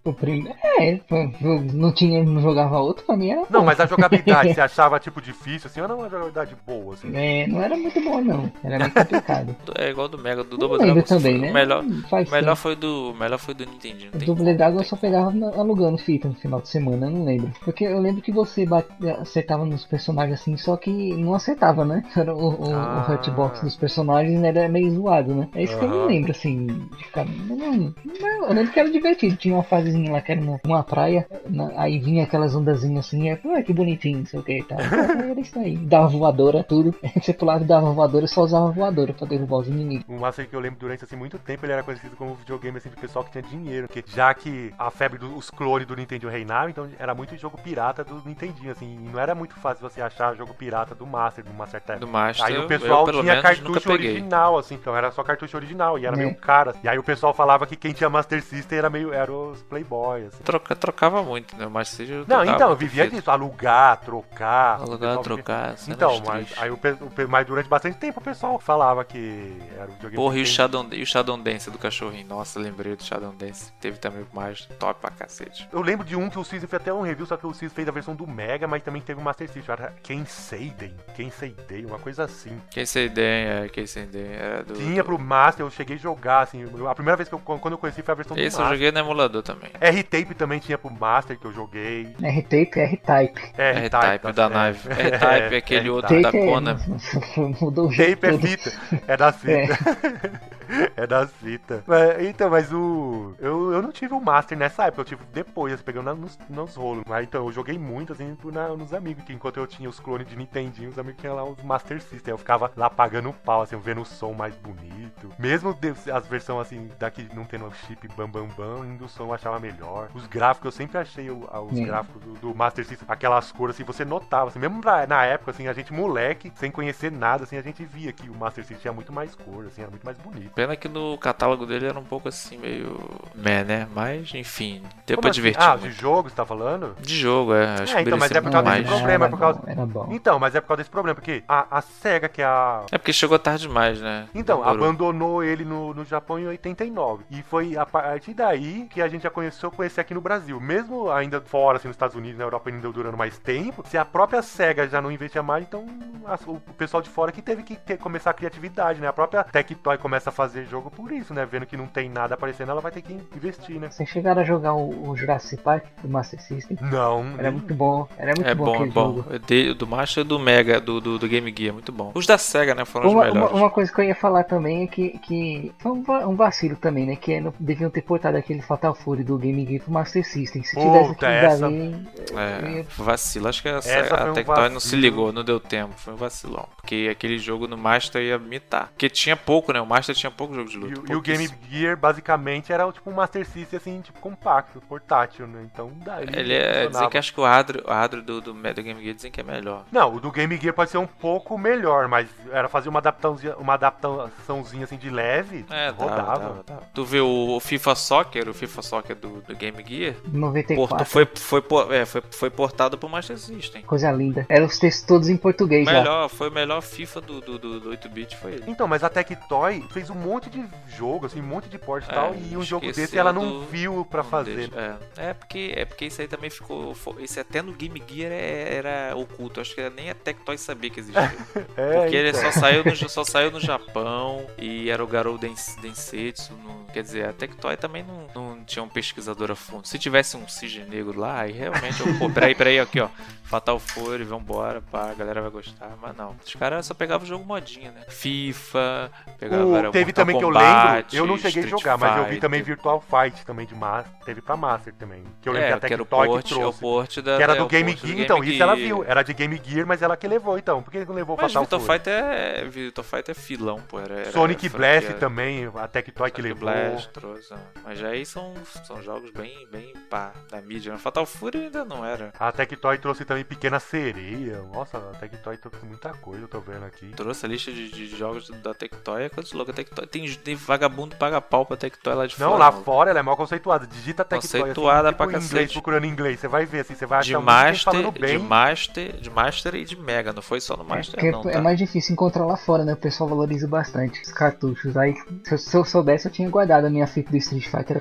S4: É, eu não tinha, não jogava outro, pra mim era
S1: Não,
S4: bom.
S1: mas a jogabilidade, você achava, tipo, difícil, assim, ou não uma jogabilidade boa, assim?
S4: É, não era muito bom não, era meio complicado.
S2: É igual do Mega, do
S4: Não
S2: Double
S4: lembro
S2: Dragon.
S4: também,
S2: foi-
S4: né?
S2: O melhor,
S4: Faz
S2: o melhor
S4: tempo.
S2: foi do, o melhor foi do Nintendinho.
S4: O
S2: tem
S4: Double
S2: como,
S4: Dragon eu
S2: tem
S4: só
S2: como.
S4: pegava na- alugando fita no final de semana, eu não lembro. Porque eu lembro que você bate- acertava nos personagens assim, só que não acertava, né? Era o, o,
S1: Ah.
S4: o hitbox dos personagens era meio zoado, né? É isso que eu não
S1: Aham.
S4: lembro, assim, de ficar. Não, não, não, eu lembro que era divertido. Tinha uma fasezinha lá que era numa, numa praia, na- aí vinha aquelas ondazinhas assim, e, ah, que bonitinho, não sei o que e tal. Então, era isso aí. Dava voadora, tudo. Você pulava e dava voadora, eu só usava voadora pra derrubar os inimigos.
S1: O Master que eu lembro durante assim, muito tempo, ele era conhecido como videogame assim, de pessoal que tinha dinheiro. Porque já que a febre dos clones do Nintendo reinava, então era muito jogo pirata do Nintendinho, assim. E não era muito fácil você achar jogo pirata do Master, do Master Tag.
S2: Do Master,
S1: Aí o
S2: eu-
S1: pessoal
S2: eu, pelo
S1: tinha
S2: menos, nunca
S1: cartucho
S2: peguei.
S1: original, assim, então era só cartucho original, e era
S4: É.
S1: meio caro. E aí o pessoal falava que quem tinha Master System era meio. Era os Playboy, assim.
S2: Troca, trocava muito, né? O Master System eu
S1: Não,
S2: trocava
S1: então, eu
S2: muito
S1: vivia
S2: fita.
S1: disso, alugar, trocar. o
S2: Alugar,
S1: pessoal vivia-
S2: trocar. cenas
S1: Então, mas,
S2: tristes.
S1: aí o, pe- o pe- mas durante bastante tempo o pessoal falava que era o videogame.
S2: Porra, e o
S1: que
S2: Shadow, e o Shadow Dance do cachorrinho? Nossa, lembrei do Shadow Dance. Teve também o mais top pra cacete.
S1: Eu lembro de um que o Cis fez até um review, só que o Cis fez a versão do Mega, mas também teve o Master System. Era Ken Seiden, Ken Seiden, uma coisa assim.
S2: Quem sem ideia, é, quem sem ideia. Era do,
S1: Tinha
S2: do...
S1: pro Master, eu cheguei a jogar, assim. eu- A primeira vez que eu, quando eu conheci foi a versão do
S2: Esse eu
S1: Master.
S2: joguei no emulador também.
S1: R-Tape também tinha pro Master que eu joguei.
S4: R-Tape, R-Type.
S2: R-Type, o da nave. R-Type é aquele outro da
S4: Tape é,
S2: Kona.
S4: mudou o jogo
S1: Tape é
S4: todo.
S1: fita, é da fita. É da fita. Mas, então, mas o. Eu, eu não tive o Master nessa época, eu tive depois, assim, pegando na- nos, nos rolos. Mas então, eu joguei muito, assim, por na- nos amigos. Que enquanto eu tinha os clones de Nintendinho, os amigos tinham lá os Master System. Eu ficava lá pagando pau, assim, vendo o som mais bonito. Mesmo de- as versões, assim, daqui não tendo o chip bam bam bam, ainda o som eu achava melhor. Os gráficos, eu sempre achei o- a- os
S4: Hum.
S1: gráficos do, do Master System, aquelas cores, assim, você notava, assim, mesmo na, na época, assim, a gente moleque, sem conhecer nada, assim, a gente via que o Master System tinha muito mais cor, assim, era muito mais bonito.
S2: Pena que no catálogo dele era um pouco assim, meio. Meh, né? Mas, enfim, deu
S1: Como
S2: pra
S1: assim?
S2: divertir.
S1: Ah, de
S2: muito.
S1: jogo, você tá falando?
S2: De jogo, é. Acho
S1: É,
S2: que
S1: então, mas
S2: merecia
S1: é por
S2: muito
S1: causa
S2: mais.
S1: desse problema,
S4: era
S1: por causa-
S4: bom, era bom.
S1: Então, mas é por causa desse problema, porque a, a SEGA, que é a.
S2: É porque chegou tarde demais, né?
S1: Então,
S2: Demorou.
S1: abandonou ele no, no Japão em oitenta e nove. E foi a partir daí que a gente já começou a conhecer aqui no Brasil. Mesmo ainda fora, assim, nos Estados Unidos, na Europa ainda durando mais tempo, se a própria SEGA já não investia mais, então as- o, o pessoal de fora que teve que ter- começar a criatividade, né? A própria Tectoy começa a fazer jogo por isso, né? Vendo que não tem nada aparecendo, ela vai ter que investir, né?
S4: Vocês chegaram a jogar o, o Jurassic Park do Master System?
S1: Não.
S4: Era muito bom, era muito
S2: É
S4: bom,
S2: bom, é
S4: aquele
S2: bom.
S4: jogo.
S2: É de- do Master e do Mega, do, do, do Game Gear, muito bom. Os da SEGA, né? Foram
S4: Uma,
S2: os
S4: uma,
S2: melhores.
S4: uma coisa que eu ia falar também é que, que foi um, va- um vacilo também, né? Que é, não- deviam ter portado aquele Fatal Fury do Game Gear pro Master System. Se tivesse
S1: Puta,
S4: aquilo
S1: essa-
S4: dali, eu
S2: É,
S4: ia-
S2: vacilo. Acho que a,
S1: Essa foi
S2: a
S1: um
S2: Tectoy não se
S1: vacilo.
S2: ligou, não deu tempo. Foi um vacilão. Porque aquele jogo no Master ia mitar. Porque tinha pouco, né? O Master tinha pouco jogo de
S1: E,
S2: luta.
S1: o- e o Game Gear, basicamente, era tipo um Master System, assim, tipo, compacto, portátil, né? Então, daí...
S2: Ele é. Dizer
S1: funcionava.
S2: que acho que o hardware, o hardware do, do, do Game Gear dizem que é melhor.
S1: Não, o do Game Gear pode ser um pouco melhor, mas era fazer uma adaptaçãozinha, uma adaptaçãozinha, assim, de leve,
S2: É,
S1: rodava.
S2: dava, dava, dava. Tu vê o FIFA Soccer, o FIFA Soccer do, do Game Gear,
S4: noventa e
S2: porto,
S4: quatro.
S2: foi, foi, por- é, foi, foi portado pro Master System.
S4: Coisa linda. Eram os textos todos em português lá.
S2: Melhor, foi o melhor FIFA do, do, do, do oito bit, foi ele.
S1: Então, mas a Tectoy fez um monte de jogo, assim, um monte de port e
S2: É,
S1: tal, e um jogo
S2: esqueceu
S1: desse ela não
S2: do-
S1: viu pra
S2: Não
S1: fazer.
S2: deixa- É, é, porque, é porque isso aí também ficou. fo- Esse até no Game Gear é- era oculto. Acho que nem a Tectoy sabia que existia.
S1: É,
S2: Porque ele
S1: então.
S2: só saiu, no, só saiu no Japão e era o Garou Dens- Densetsu. no- quer dizer, a Tectoy também não, não tinha um pesquisador a fundo. Se tivesse um cisne negro lá, aí realmente eu. Pô, peraí, peraí, aqui ó. Fatal Fury, vambora, pá, a galera vai gostar. Mas não, os caras só pegavam o jogo modinha, né? FIFA, pegava
S1: O-
S2: era
S1: teve
S2: Mortal
S1: também que eu
S2: Kombat,
S1: lembro, eu não cheguei a
S2: Street
S1: jogar, mas eu vi
S2: Fighter.
S1: também Virtual Fight também de Master, teve pra Master também. Que eu lembro
S2: É,
S1: que a
S2: que era o
S1: Tectoy
S2: port,
S1: que
S2: é o
S1: trouxe.
S2: port da,
S1: Que era
S2: é,
S1: do
S2: o
S1: Game
S2: port do
S1: Gear,
S2: Game
S1: então, isso ela
S2: Gear.
S1: viu. Era de Game Gear, mas ela que levou, então. Por que não levou
S2: Mas
S1: Fatal
S2: Virtua
S1: Fury?
S2: Fighter é. Virtua Fighter é filão, pô. Era, era
S1: Sonic
S2: era
S1: Blast
S2: franquia-
S1: também, a Tectoy que
S2: Sonic
S1: levou.
S2: Blast trouxe, ah. Mas já aí são, são jogos bem, bem pá, da mídia. Né? Fatal Fury ainda não era.
S1: A Tectoy trouxe também Pequena Sereia. Nossa, a Tectoy trouxe muita coisa, eu tô vendo aqui.
S2: Trouxe a lista de, de jogos da Tectoy, é coisa louca. A Tectoy tem, tem vagabundo paga pau pra Tectoy lá de
S1: Não,
S2: fora.
S1: lá
S2: maluco.
S1: fora ela é mal conceituada. Digita Tectoy
S2: Conceituada
S1: assim,
S2: pra
S1: tipo, em inglês,
S2: cacete.
S1: procurando em inglês. Você vai ver, assim, você vai
S2: De
S1: achar muita gente
S2: Master,
S1: falando
S2: de
S1: bem.
S2: Master, de Master e de Mega, não foi só no
S4: É,
S2: Master,
S4: porque
S2: não,
S4: é
S2: tá?
S4: mais difícil encontrar lá fora, né? O pessoal valoriza bastante os cartuchos. Aí, se eu, se eu soubesse, eu tinha guardado a minha fita do Street Fighter até hoje.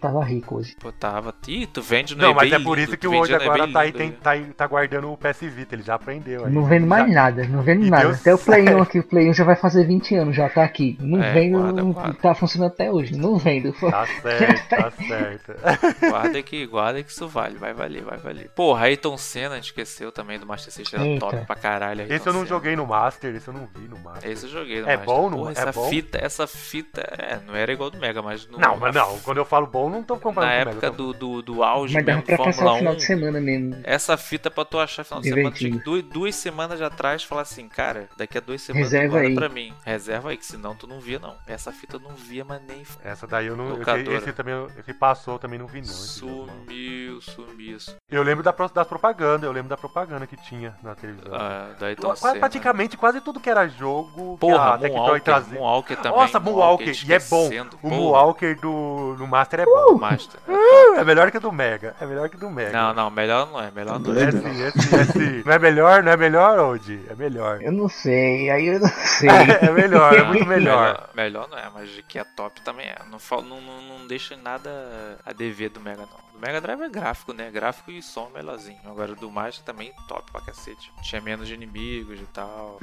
S4: tava rico hoje.
S2: Pô, tava. Ih, tu vende no
S1: Não,
S2: eBay
S1: mas é por
S2: lindo,
S1: isso que
S2: tu
S1: o hoje
S2: vendia no
S1: agora
S2: eBay
S1: tá aí,
S2: lindo,
S1: tem,
S2: né?
S1: tá, aí- tá guardando o P S Vita, ele já aprendeu aí.
S4: Não vendo mais
S1: Já-
S4: nada, não vendo
S1: E
S4: nada.
S1: deu
S4: Até o Play um
S1: certo.
S4: aqui, o Play um já vai fazer vinte anos, já tá aqui. Não
S2: É,
S4: vendo,
S2: guarda,
S4: não-
S2: guarda.
S4: tá funcionando até hoje. Não vendo.
S1: Tá certo, tá certo.
S2: Guarda que, guarda que isso vale, vai valer, vai valer. Porra, Ayrton Senna, a gente esqueceu também do Master System, era
S4: Eita.
S2: top pra caralho. Ayrton
S1: Esse eu não
S2: Senna.
S1: joguei no Master, esse eu não vi no Master.
S2: Esse eu joguei no
S1: É
S2: Master.
S1: bom, não
S2: Porra,
S1: é
S2: essa
S1: bom?
S2: fita, essa fita, é, não era igual do Mega, mas no,
S1: Não, mas não, quando eu falo bom, não tô comparando
S2: na
S1: com o
S2: época
S1: Mega.
S2: do, do, do auge
S4: Mas dava
S2: mesmo,
S4: pra passar
S2: Fórmula
S4: o final
S2: um,
S4: de semana mesmo.
S2: essa fita pra tu achar final de semana, tinha que
S4: Divertido.
S2: duas, duas semanas de atrás falar assim, cara, daqui a duas semanas
S4: Reserva
S2: tu guarda
S4: aí.
S2: pra mim. Reserva aí, que senão tu não via não. Essa fita eu não via, mas nem f-
S1: Essa daí eu não. eu-
S2: Locadora.
S1: esse também, eu- esse passou, eu também não vi, não. esse jogo, não.
S2: sumiu, sumiu. sumiu.
S1: Eu lembro da, pro- das propagandas, eu lembro da propaganda que tinha na televisão.
S2: Ah, da Ayrton
S1: Quase-
S2: Senna.
S1: praticamente quase tudo que era jogo. que
S2: Porra,
S1: a Tectoy
S2: Moonwalker,
S1: trazia.
S2: Moonwalker também.
S1: Nossa, Moonwalker, e é bom.
S2: esquecendo,
S1: O
S2: porra.
S1: Moonwalker do, do Master é bom.
S2: Master.
S1: Uh, é melhor que o do Mega. É melhor que o do Mega.
S2: Não, não, melhor não é, melhor não
S3: Tá
S2: é.
S1: É
S3: doido?
S1: sim, é sim, é sim. Não é melhor? Não é melhor, Old? É melhor.
S4: Eu não sei, aí eu não sei.
S1: É melhor, é muito
S2: Ah,
S1: melhor.
S2: Melhor não é, mas que é top também é. Não, fal- não, não, não deixa nada a dever do Mega, não. Do Mega Drive é gráfico, né? Gráfico e som melhorzinho. Agora do Master também top pra cacete. Tinha menos de inimigos e tal.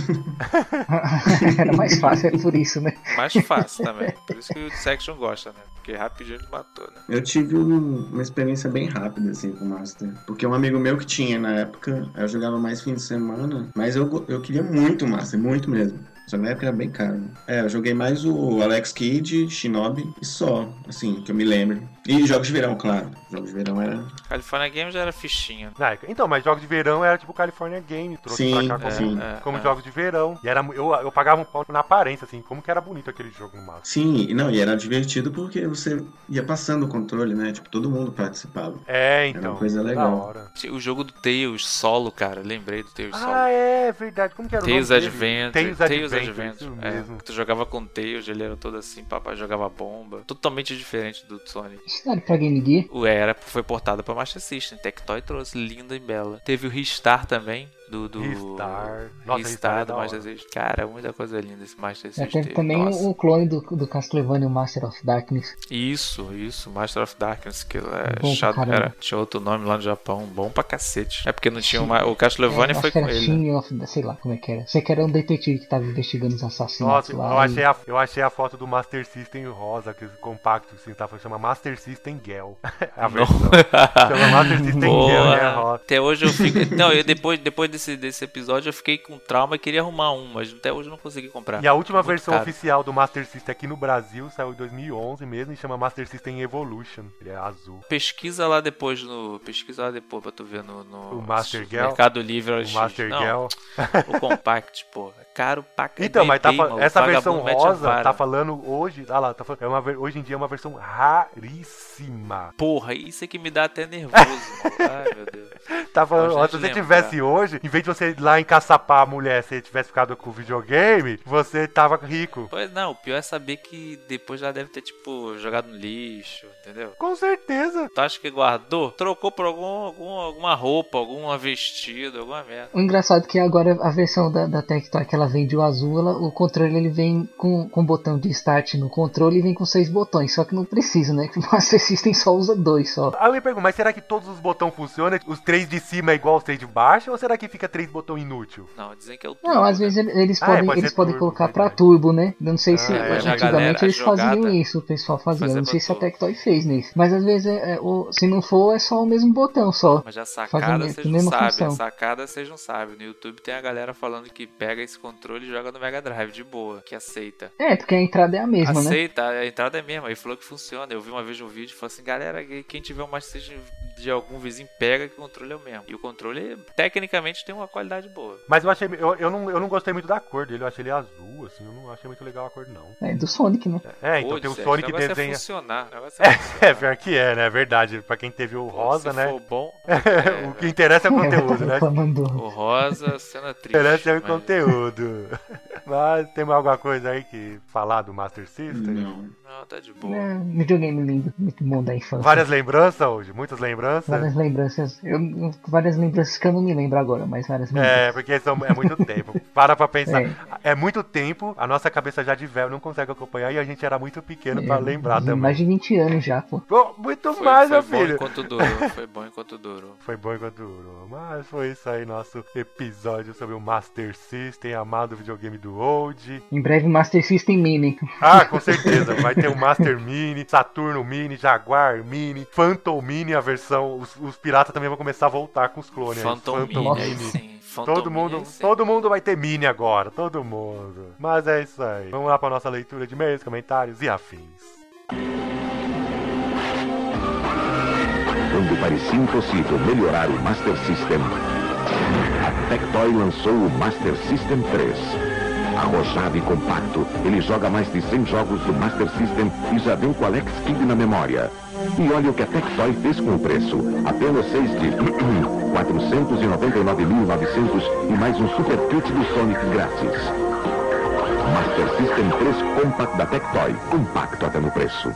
S4: Era mais fácil, é por isso, né?
S2: Mais fácil também. Por isso que o Section gosta, né? Porque rapidinho ele matou, né?
S3: Eu tive um- uma experiência bem rápida, assim, com o Master. Porque um amigo meu que tinha na época, eu jogava mais fim de semana, mas eu, go- eu queria muito o Master, muito mesmo. Só que na época era bem caro. Né? É, eu joguei mais o Alex Kidd, Shinobi e só, assim, que eu me lembro. E jogos de verão, claro. Jogos de verão era...
S2: California Games já era fichinha.
S1: Na época- Então, mas jogos de verão era tipo California Game, trouxe
S3: Sim,
S1: pra cá como,
S3: sim.
S2: É,
S1: como
S2: é.
S1: jogos de verão. E era, mu- eu, eu pagava um pau na aparência, assim, como que era bonito aquele jogo no Master.
S3: Sim, e não, e era divertido porque você ia passando o controle, né? Tipo, todo mundo participava.
S1: É,
S3: Era
S1: então.
S3: uma coisa
S1: da
S3: legal.
S1: hora.
S2: O jogo do Tails solo, cara. Lembrei do Tails solo.
S1: Ah, é verdade. Como que era o
S2: Tails
S1: nome dele?
S2: Adventure,
S1: Tails
S2: Tails
S1: Adventure,
S2: Adventure,
S1: isso
S2: é,
S1: mesmo.
S2: que tu jogava com Tails, ele era todo assim, papai jogava bomba, totalmente diferente do Sonic.
S4: Isso não era pra Game Gear?
S2: O Era foi portado pra Master System, Tectoy trouxe, linda e bela. Teve o Ristar também, do... do...
S1: Ristar. Nossa, Ristar é
S2: Ristar
S1: da
S2: do Master
S1: hora.
S2: System. Cara, muita coisa linda esse Master
S4: Já
S2: System.
S4: teve também
S2: Nossa.
S4: o clone do, do Castlevania, o Master of Darkness.
S2: Isso, isso, Master of Darkness, que
S4: Bom
S2: é
S4: pra
S2: chato,
S4: caramba.
S2: era, tinha outro nome lá no Japão, bom pra cacete. É porque não tinha uma... O Castlevania
S4: É,
S2: foi
S4: acho que
S2: com
S4: era
S2: ele. né?
S4: Shin of, sei lá como é que era. Sei que era um detetive que tava investigando os assassinatos
S1: Nossa,
S4: lá.
S1: eu
S4: e-
S1: achei, a, eu achei a foto do Master System rosa, aquele compacto que você tá falando, chama Master System Gel. A versão. Chama Master System Gel,
S2: Boa.
S1: né, rosa.
S2: Até hoje eu fico. Não, eu depois, depois desse, desse episódio eu fiquei com trauma e queria arrumar um, mas até hoje eu não consegui comprar.
S1: E a última
S2: Muito
S1: versão
S2: caro.
S1: oficial do Master System aqui no Brasil saiu em dois mil e onze mesmo e chama Master System Evolution. Ele é azul.
S2: Pesquisa lá depois no. Pesquisa lá depois pra tu ver no. no
S1: O Master Gel?
S2: Mercado Livre.
S1: O
S2: L X.
S1: Master
S2: Não,
S1: Gel.
S2: O Compact, pô. É caro pra caralho.
S1: Então, mas tá, fa-
S2: mano,
S1: essa
S2: vagabundo
S1: versão
S2: mete a
S1: rosa
S2: vara.
S1: tá falando hoje. Ah lá, tá falando, é uma, ver- hoje em dia é uma versão raríssima.
S2: Porra, isso é que me dá até nervoso, mano. Ai, meu Deus.
S1: Tá falando,
S2: Gosto
S1: ó, se
S2: de
S1: você
S2: lembrar.
S1: tivesse hoje, em vez de você ir lá encaçapar a mulher, se você tivesse ficado com o videogame, você tava rico.
S2: Pois não, o pior é saber que depois ela deve ter, tipo, jogado no lixo, entendeu?
S1: Com certeza.
S2: Tu acha que guardou? Trocou por algum, algum, alguma roupa, algum vestido, alguma merda.
S4: O engraçado é que agora a versão da, da Tectoy que ela vende o azul, ela, o controle ele vem com, com botão de start no controle e vem com seis botões, só que não precisa, né? Que o Master System só usa dois só.
S1: Aí eu me pergunto, mas será que todos os botões funcionam? Os três de cima é igual aos três de baixo? Ou será que fica três botões inútil?
S2: Não, dizem que é o
S4: Não,
S2: turbo,
S4: às
S2: né?
S4: vezes ele- eles
S1: Ah, é,
S4: podem,
S1: pode
S4: eles
S1: ser
S4: podem
S1: turbo,
S4: colocar pra
S1: verdade.
S4: turbo, né? Eu não sei se
S1: Ah, é.
S2: Mas a
S4: antigamente
S2: galera, a
S4: eles faziam
S2: jogada-
S4: isso, o pessoal fazia.
S2: fazer
S4: Eu não sei
S2: pra
S4: se a
S2: turbo.
S4: Tectoy fez nisso. Mas às vezes é, é, o- se não for, é só o mesmo botão só.
S2: Mas a
S4: Faz a
S2: sacada
S4: me-
S2: vocês não
S4: mesma
S2: sabem,
S4: função.
S2: a sacada vocês não sabem. No YouTube tem a galera falando que pega esse controle e joga no Mega Drive de boa, que aceita.
S4: É, porque a entrada é a mesma, né?
S2: Aceita, a entrada é mesma, aí falou que funciona. Eu vi uma vez um vídeo e falou assim, galera, quem tiver um Master System de algum vizinho pega que o controle é o mesmo. E o controle, tecnicamente, tem uma qualidade boa.
S1: Mas eu achei. Eu, eu, não, eu não gostei muito da cor dele, eu achei ele azul, assim, eu não achei muito legal a cor, não.
S4: É do Sonic, né?
S1: É, então
S2: Pô,
S1: tem o
S2: Zé,
S1: Sonic
S2: o negócio
S1: desenha.
S2: É funcionar, o negócio é
S1: É,
S2: funcionar.
S1: pior que é, né? É verdade. Pra quem teve o rosa,
S2: Se
S1: né?
S2: for bom,
S1: o que interessa é o conteúdo, né?
S4: Reclamando.
S2: o rosa, cena triste.
S1: Interessa é o
S2: mas-
S1: conteúdo. Mas tem mais alguma coisa aí que falar do Master System?
S3: Não.
S2: Não, tá de boa.
S4: É, videogame lindo, muito bom da infância.
S1: Várias lembranças hoje, muitas lembranças.
S4: Várias lembranças. Eu, eu- várias lembranças que eu não me lembro agora, mas várias lembranças.
S1: É, porque são, é muito tempo. Para pra pensar.
S4: É.
S1: É. muito tempo, a nossa cabeça já de velho não consegue acompanhar e a gente era muito pequeno pra
S4: É,
S1: lembrar também.
S4: mais de vinte anos já, pô.
S1: Pô, muito
S2: Foi,
S1: mais,
S2: foi
S1: meu
S2: bom
S1: filho.
S2: enquanto durou, foi bom enquanto durou.
S1: Foi bom enquanto durou. Mas foi isso aí, nosso episódio sobre o Master System, amado videogame do Old.
S4: Em breve Master System Mini.
S1: Ah, com certeza. Vai ter o Master Mini, Saturno Mini, Jaguar Mini, Phantom Mini, a versão. Os, os piratas também vão começar a voltar com os clones. aí.
S2: Phantom Mini,
S4: Nossa.
S2: aí sim. Phantom
S1: Todo
S2: Mini,
S1: mundo,
S2: aí sim.
S1: todo mundo vai ter Mini agora, todo mundo. Mas é isso aí. Vamos lá pra nossa leitura de e-mails, comentários e afins.
S7: Quando parecia impossível melhorar o Master System, a Tectoy lançou o Master System três. Arrojado e compacto, ele joga mais de cem jogos do Master System e já vem com Alex Kidd na memória. E olha o que a Tectoy fez com o preço. Apenas seis de quatrocentos e noventa e nove mil e novecentos e mais um Super Kit do Sonic grátis. Master System três Compact da Tectoy. Compacto até no preço.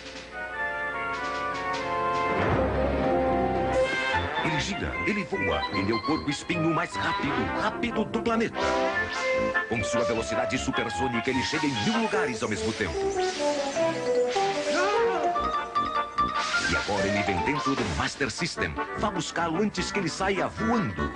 S8: Ele gira, ele voa, ele é o corpo espinho mais rápido, rápido do planeta. Com sua velocidade supersônica, ele chega em mil lugares ao mesmo tempo. E agora ele vem dentro do Master System. Vá buscá-lo antes que ele saia voando.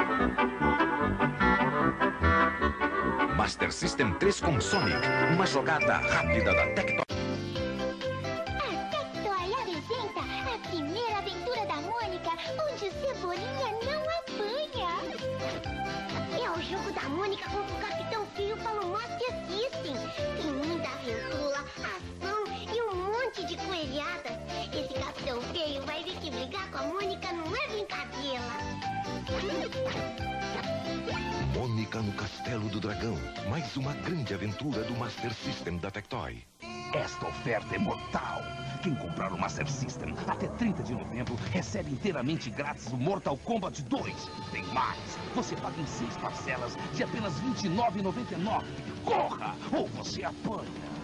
S8: Master System três com Sonic, uma jogada rápida da Tectoy.
S5: A Tectoy apresenta a primeira aventura da Mônica, onde o Cebolinha não apanha. É o jogo da Mônica contra o Capitão Feio pelo Master System. Tem muita aventura, ação e um monte de coelhadas. Esse Capitão Feio vai ver que brigar com a Mônica não é brincadeira.
S8: Mônica no Castelo do Dragão. Mais uma grande aventura do Master System da Tectoy.
S9: Esta oferta é mortal. Quem comprar o Master System até trinta de novembro recebe inteiramente grátis o Mortal Kombat dois. Tem mais. Você paga em seis parcelas de apenas vinte e nove reais e noventa e nove centavos. Corra ou você apanha.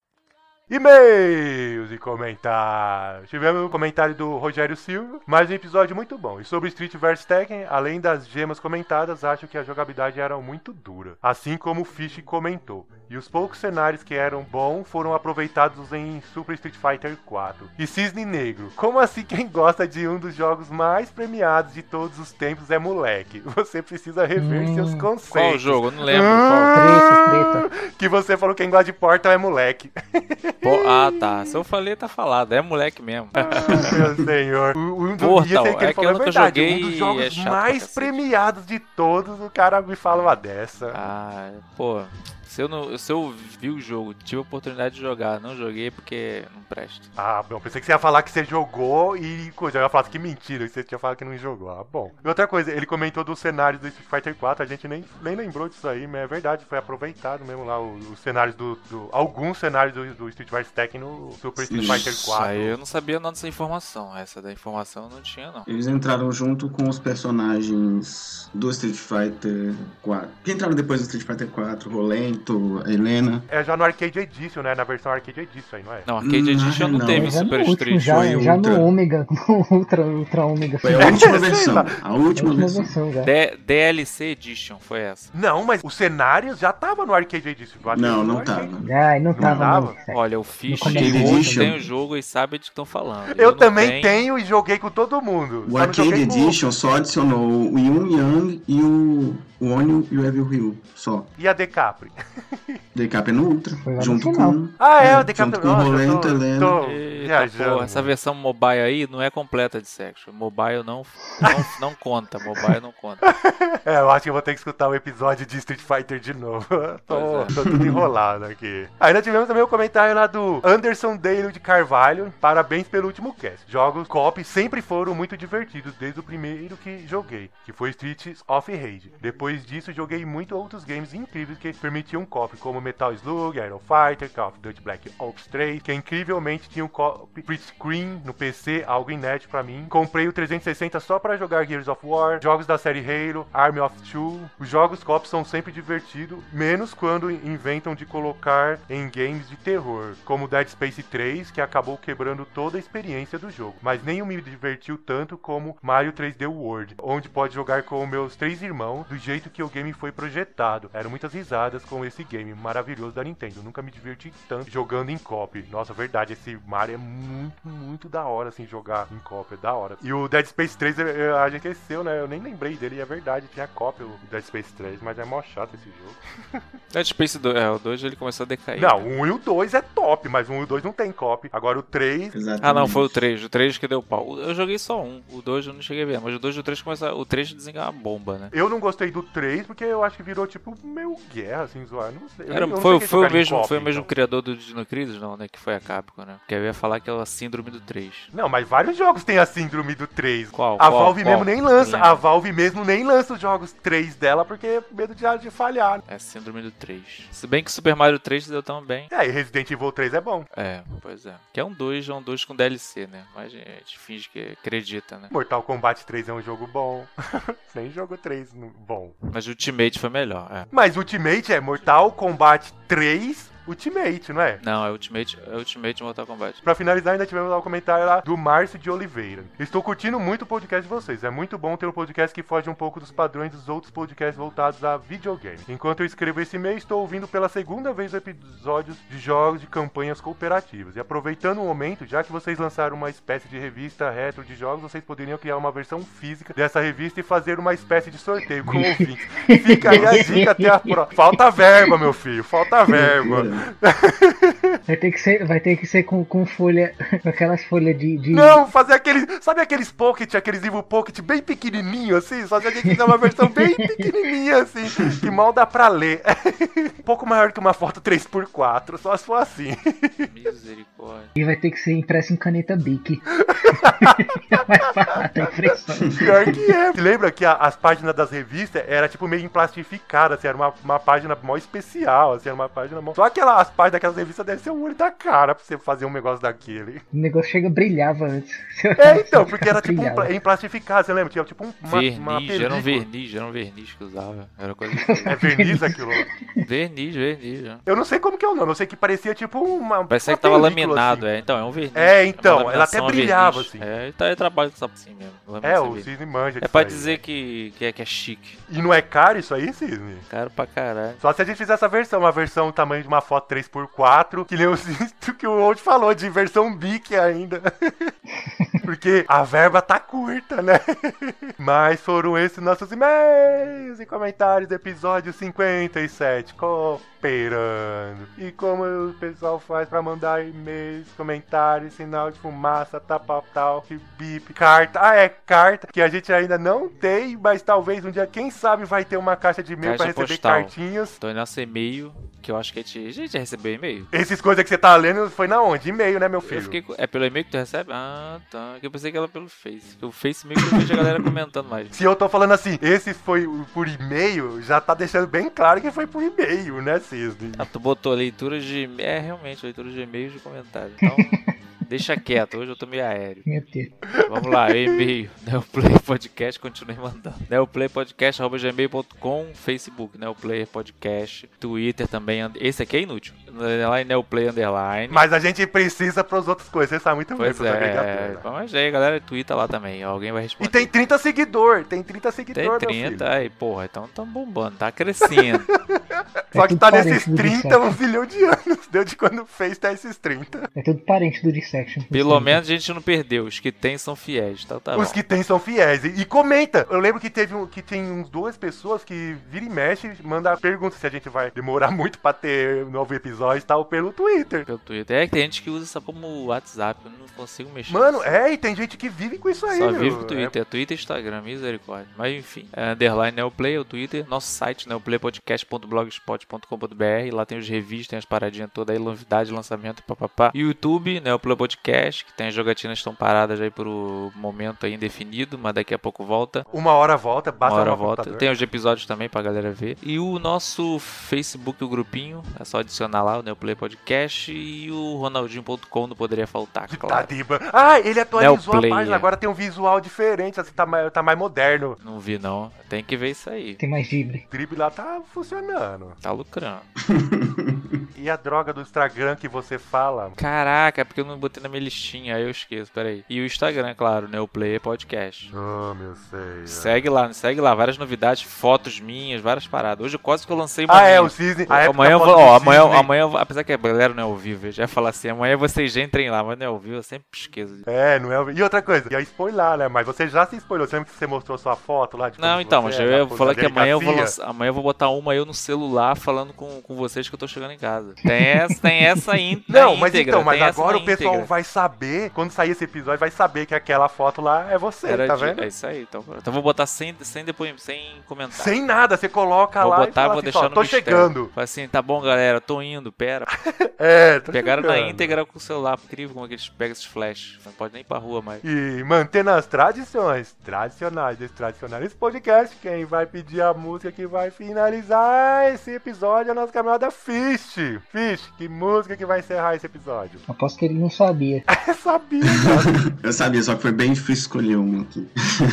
S1: E-mails e comentários. Tivemos o comentário do Rogério Silva, mais um episódio muito bom. E sobre Street versus. Tekken, além das gemas comentadas, acho que a jogabilidade era muito dura. Assim como o Fish comentou. E os poucos cenários que eram bons foram aproveitados em Super Street Fighter quatro. E Cisne Negro, como assim quem gosta de um dos jogos mais premiados de todos os tempos é moleque? Você precisa rever
S4: Hum,
S1: seus conceitos.
S2: Qual jogo? Eu não lembro.
S4: Treta, treta.
S1: Que você falou que quem gosta de Portal é moleque.
S2: Pô, ah, tá. Se eu falei, tá falado. É moleque mesmo.
S1: Meu senhor. O, um do,
S2: Portal,
S1: e esse aí que
S2: é
S1: ele
S2: que
S1: falou
S2: eu
S1: é
S2: nunca
S1: verdade.
S2: joguei
S1: Um dos
S2: e
S1: jogos
S2: é chato pra
S1: mais
S2: cacete.
S1: premiados de todos, o cara me fala uma dessa.
S2: Ah, pô. Se eu, não, se eu vi o jogo, tive a oportunidade de jogar, não joguei porque não presta.
S1: Ah, bom, pensei que você ia falar que você jogou e coisa. Eu ia falar que mentira, que você tinha falado que não jogou. Ah, bom. E outra coisa, ele comentou dos cenários do Street Fighter quatro, a gente nem, nem lembrou disso aí, mas é verdade, foi aproveitado mesmo lá os, os cenários do, do. Alguns cenários do, do Street versus. Tekken no Super Street Fighter
S2: Isso
S1: quatro.
S2: aí eu não sabia nada dessa informação. Essa da informação eu não tinha, não.
S3: Eles entraram junto com os personagens do Street Fighter quatro. Que entraram depois do Street Fighter quatro, Rolento, a Helena.
S1: É já no Arcade Edition, né? Na versão Arcade Edition aí, não é?
S2: Não, Arcade Edition não,
S3: não.
S2: teve
S4: Já no
S2: Super
S4: último,
S2: Street.
S4: já,
S3: foi
S4: já
S3: Ultra.
S4: no Ômega, no Ultra, Ultra Ômega.
S3: Foi a última versão. A
S4: A
S3: última
S4: última
S3: versão.
S4: versão já.
S2: D- DLC Edition foi essa.
S1: Não, mas os cenários já tava no Arcade Edition. Eu acho
S3: Não,
S1: que
S3: não
S1: no Arcade.
S3: tava.
S4: Ai, não tava,
S1: tava?
S4: não. sério.
S2: Olha, o Fish
S4: No
S2: tem,
S3: Arcade
S2: o-
S3: Edition.
S2: tem o jogo e sabe de que estão falando.
S1: Eu
S2: não
S1: também
S2: tenho.
S1: tenho e joguei com todo mundo.
S3: O
S1: Só não
S3: Arcade
S1: joguei com-
S3: Edition só adicionou o Yun Yang e o, o Onio e o Evil Ryu. Só.
S1: E a Decapri?
S3: Decap é no Ultra.
S4: Foi lá no
S3: Junto
S4: final.
S3: com.
S1: Ah, é,
S3: é,
S1: o Decapri.
S3: junto com o
S1: Nossa, eu
S3: Rolento,
S1: tô,
S3: Helena.
S1: tô
S2: Eita,
S1: viajando.
S2: porra, essa versão mobile aí não é completa de sexo. Mobile não, não, não conta. Mobile não conta.
S1: É, eu acho que eu vou ter que escutar o episódio de Street Fighter de novo. tô,
S2: Pois
S1: tô tudo enrolado aqui. Ainda tivemos também o comentário lá do Anderson Dale de Carvalho. Parabéns pelo último cast. Jogos co-op sempre foram muito divertidos, desde o primeiro que joguei, que foi Streets of Rage. Depois disso, joguei muito outros games incríveis que permitiam co-op, como Metal Slug, Aero Fighter, Call of Duty Black Ops três, que incrivelmente tinha um split screen no P C, algo inédito pra mim. Comprei o trezentos e sessenta só pra jogar Gears of War, jogos da série Halo, Army of Two. Os jogos co-op são sempre divertidos, menos quando inventam de colocar em games de terror, como Dead Space três, que acabou quebrando toda a experiência do jogo. Mas nenhum me divertiu tanto como Mario três D World, onde pode jogar com meus três irmãos do jeito que o game foi projetado. Eram muitas risadas com esse game maravilhoso da Nintendo. Nunca me diverti tanto jogando em co-op. Nossa, verdade, esse Mario é muito, muito da hora, assim, jogar em co-op, é da hora. E o Dead Space três, a gente esqueceu, né? Eu nem lembrei dele, e é verdade, tinha co-op o Dead Space três, mas é mó chato esse jogo.
S2: Dead Space dois, é, o dois ele começou a decair.
S1: Não, o um e o dois é top, mas o um e o dois não tem co-op. Agora o três...
S3: Exatamente.
S2: Ah, não, foi o três. O três que deu pau. Eu joguei só um. O dois eu não cheguei a ver. Mas o dois e o três começaram... O três desenhar uma bomba, né?
S1: Eu não gostei do três, porque eu acho que virou, tipo, meio guerra, assim, zoar. Não sei.
S2: Era,
S1: eu não
S2: foi
S1: sei
S2: foi, o
S1: jogar em
S2: mesmo,
S1: co-op,
S2: foi o mesmo
S1: então.
S2: criador do Dino Crisis, não, né? Que foi a Capcom, né? Que eu ia falar que é a síndrome do três.
S1: Não, mas vários jogos têm a síndrome do três.
S2: Qual?
S1: A
S2: Qual?
S1: Valve
S2: Qual?
S1: mesmo nem lança.
S2: Lembra?
S1: A Valve mesmo nem lança os jogos três dela, porque é medo de, de falhar.
S2: É a síndrome do três. Se bem que Super Mario três deu tão bem.
S1: É, e Resident Evil três é bom.
S2: É, pois é. Que é um dois, é um dois com D L C, né? Mas a gente finge que acredita, né?
S1: Mortal Kombat três é um jogo bom. Nem jogo três no- bom.
S2: Mas Ultimate foi melhor, é.
S1: Mas Ultimate é Mortal Kombat três Ultimate, não é?
S2: Não, é Ultimate, é Ultimate Mortal Kombat.
S1: Pra finalizar, ainda tivemos lá o comentário lá do Márcio de Oliveira. Estou curtindo muito o podcast de vocês. É muito bom ter um podcast que foge um pouco dos padrões dos outros podcasts voltados a videogame. Enquanto eu escrevo esse e-mail, estou ouvindo pela segunda vez episódios de jogos de campanhas cooperativas. E aproveitando o momento, já que vocês lançaram uma espécie de revista retro de jogos, vocês poderiam criar uma versão física dessa revista e fazer uma espécie de sorteio com ouvintes. Fica aí a dica até a próxima. Falta verba, meu filho. Falta verba.
S4: Vai ter que ser, vai ter que ser com, com folha, com aquelas folhas de, de...
S1: Não, fazer aqueles. Sabe aqueles pocket, aqueles livros pocket bem pequenininho assim? Só se a gente fizer uma versão bem pequenininha assim, que mal dá pra ler. Um pouco maior que uma foto três por quatro, só se for assim.
S2: Misericórdia.
S4: E vai ter que ser impresso em caneta Bic. Vai parar a impressão.
S1: Pior que é. Você lembra que a- as páginas das revistas era tipo meio emplastificada, assim, era uma, uma página mó especial, assim, era uma página mó... Só aquelas as páginas daquelas revistas devem ser o olho da cara pra você fazer um negócio daquele.
S4: O negócio chega brilhava antes.
S1: É, então, porque era tipo um,
S4: Brilhava.
S1: pla- emplastificado, você lembra? Tinha tipo um, uma, uma
S2: Verniz, era um
S1: película.
S2: verniz, era um verniz que usava. Era coisa
S1: É verniz aquilo.
S2: Verniz, verniz, né?
S1: Eu não sei como que é o nome, eu sei que parecia tipo uma.
S2: Parecia
S1: uma
S2: que tava
S1: película,
S2: laminado,
S1: assim.
S2: é. Então, é um verniz.
S1: É, então,
S2: uma
S1: ela até
S2: laminação a
S1: brilhava,
S2: verniz.
S1: assim.
S2: É, então eu trabalho com essa assim mesmo.
S1: É,
S2: laminação
S1: o
S2: verniz.
S1: Cisne manja
S2: É
S1: disso
S2: pra
S1: aí.
S2: dizer que, que, é, que é chique.
S1: E não é caro isso aí, Cisne?
S2: Caro pra caralho.
S1: Só se a gente fizer essa versão, uma versão tamanho de uma foto três por quatro, que nem o que o Old falou, de versão Bic ainda. Porque a verba tá curta, né? Mas foram esses nossos e-mails e comentários do episódio cinquenta e sete, Cooperando. E como o pessoal faz pra mandar e-mails, comentários, sinal de fumaça, tal, tal, bip, carta. Ah, é, carta, que a gente ainda não tem, mas talvez um dia, quem sabe, vai ter uma caixa de e-mail pra
S2: Caixa
S1: receber
S2: postal.
S1: cartinhas.
S2: Então, nosso e-mail, que eu acho que a gente, a gente já recebeu e-mail.
S1: Esses coisas que você tá lendo foi na onde? E-mail, né, meu filho?
S2: Eu fiquei com- É pelo e-mail que tu recebe? Ah, tá. Que eu pensei que era pelo Face. O Face meio que eu vejo a galera comentando mais.
S1: Se eu tô falando assim, esse foi por e-mail, já tá deixando bem claro que foi por e-mail, né, Cisne?
S2: Ah, tu botou leitura de... É, realmente, leitura de e-mails e comentários. Então, deixa quieto. Hoje eu tô meio aéreo.
S4: Meu Deus.
S2: Vamos lá, e-mail. Neoplayer Podcast, continue mandando. neoplayerpodcast arroba gmail ponto com, Facebook, Neoplayer Podcast, Twitter também. Esse aqui é inútil. Lá em Neoplayer Underline.
S1: Mas a gente precisa pras outras coisas, você sabe muito bem,
S2: Pois
S1: pros
S2: é,
S1: agregadores.
S2: mas aí, galera, twitta lá também. Alguém vai
S1: E
S2: responder.
S1: tem trinta seguidores, tem trinta
S2: Tem
S1: seguidores, meu
S2: trinta,
S1: filho.
S2: aí, porra, então tamo bombando, tá crescendo.
S1: Só
S4: É
S1: que
S4: tudo
S1: tá
S4: parente
S1: nesses
S4: do
S1: trinta,
S4: Dissection.
S1: um zilhão de anos. Deu de quando fez, tá esses trinta.
S4: É tudo parente do Dissection.
S2: Pelo menos a gente não perdeu. Os que tem são fiéis, então tá
S1: Os
S2: bom.
S1: que tem são fiéis. E, e comenta. Eu lembro que teve um, que tem uns duas pessoas que vira e mexe, manda pergunta se a gente vai demorar muito pra ter novo episódio e tal pelo Twitter.
S2: Pelo Twitter. É que tem gente que usa isso como WhatsApp, eu não consigo mexer.
S1: Mano, é, e tem gente que vive com isso aí,
S2: Só
S1: meu.
S2: vive com o Twitter, é Twitter e Instagram, misericórdia. Mas enfim, é underline Neoplay, o Twitter, nosso site neoplaypodcast ponto blogspot ponto com ponto br, lá tem os reviews, tem as paradinhas todas aí, novidade, lançamento, papapá. YouTube, Neoplay Podcast, que tem as jogatinas estão paradas aí por um momento aí indefinido, mas daqui a pouco volta.
S1: Uma hora volta, basta
S2: Uma hora
S1: no
S2: volta.
S1: computador.
S2: Tem os episódios também pra galera ver. E o nosso Facebook, o grupinho, é só adicionar lá o Neoplay Podcast e o Ronaldinho ponto com não poderia faltar, claro.
S1: Tadiba. Ah, ele atualizou
S2: Neoplay,
S1: a página,
S2: é.
S1: agora tem um visual diferente, assim, tá mais, tá mais moderno.
S2: Não vi não, tem que ver isso aí.
S4: Tem mais drible.
S1: O drible lá tá funcionando.
S2: Tá lucrando.
S1: E a droga do Instagram que você fala?
S2: Caraca, é porque eu não botei na minha listinha, aí eu esqueço, peraí. E o Instagram, claro, Neoplay Podcast.
S1: Oh, meu sei.
S2: Segue lá, segue lá, várias novidades, fotos minhas, várias paradas. Hoje quase que eu lancei uma
S1: Ah, é,
S2: minha.
S1: o Cisne. a época
S2: Amanhã eu
S1: da
S2: vou,
S1: foto
S2: ó,
S1: do
S2: amanhã,
S1: Cisne.
S2: amanhã, eu- apesar que a galera não é ao vivo, eu já ia falar assim, amanhã vocês já entrem lá, mas não é ao vivo, eu sempre esqueço.
S1: É, não é. o- E outra coisa, ia spoiler, né? Mas você já se spoilou. Você lembra que você mostrou sua foto lá? De como
S2: Não, então,
S1: você
S2: mas
S1: é,
S2: eu
S1: na
S2: ia
S1: foto
S2: falar
S1: da
S2: que amanhã eu vou
S1: delegacia?
S2: lançar, amanhã eu vou botar uma eu no celular falando com, com vocês que eu tô chegando em casa. Tem essa, tem essa in,
S1: Não,
S2: na
S1: mas
S2: íntegra,
S1: então, mas
S2: tem essa
S1: agora
S2: na
S1: o pessoal
S2: íntegra.
S1: vai saber, quando sair esse episódio, vai saber que aquela foto lá é você,
S2: Era
S1: tá
S2: de-
S1: vendo?
S2: É isso aí, então. Então eu vou botar sem, sem depois, sem comentário.
S1: Sem nada, você coloca
S2: Vou
S1: lá
S2: botar,
S1: e fala
S2: vou
S1: assim,
S2: deixar
S1: ó,
S2: no
S1: tô
S2: mistério.
S1: chegando.
S2: Fala assim, tá bom, galera, tô indo, pera.
S1: É, tô
S2: Pegaram na
S1: chegando.
S2: íntegra com o celular, incrível como é que eles pegam esses flash. Não pode nem ir pra rua mais.
S1: E mantendo as tradições tradicionais desse tradicional esse podcast, quem vai pedir a música que vai finalizar esse episódio é o nosso camarada Fish. Fish, que música que vai encerrar esse episódio?
S4: Aposto que ele não sabia.
S1: Eu sabia, cara.
S3: Eu sabia, só que foi bem difícil escolher uma aqui.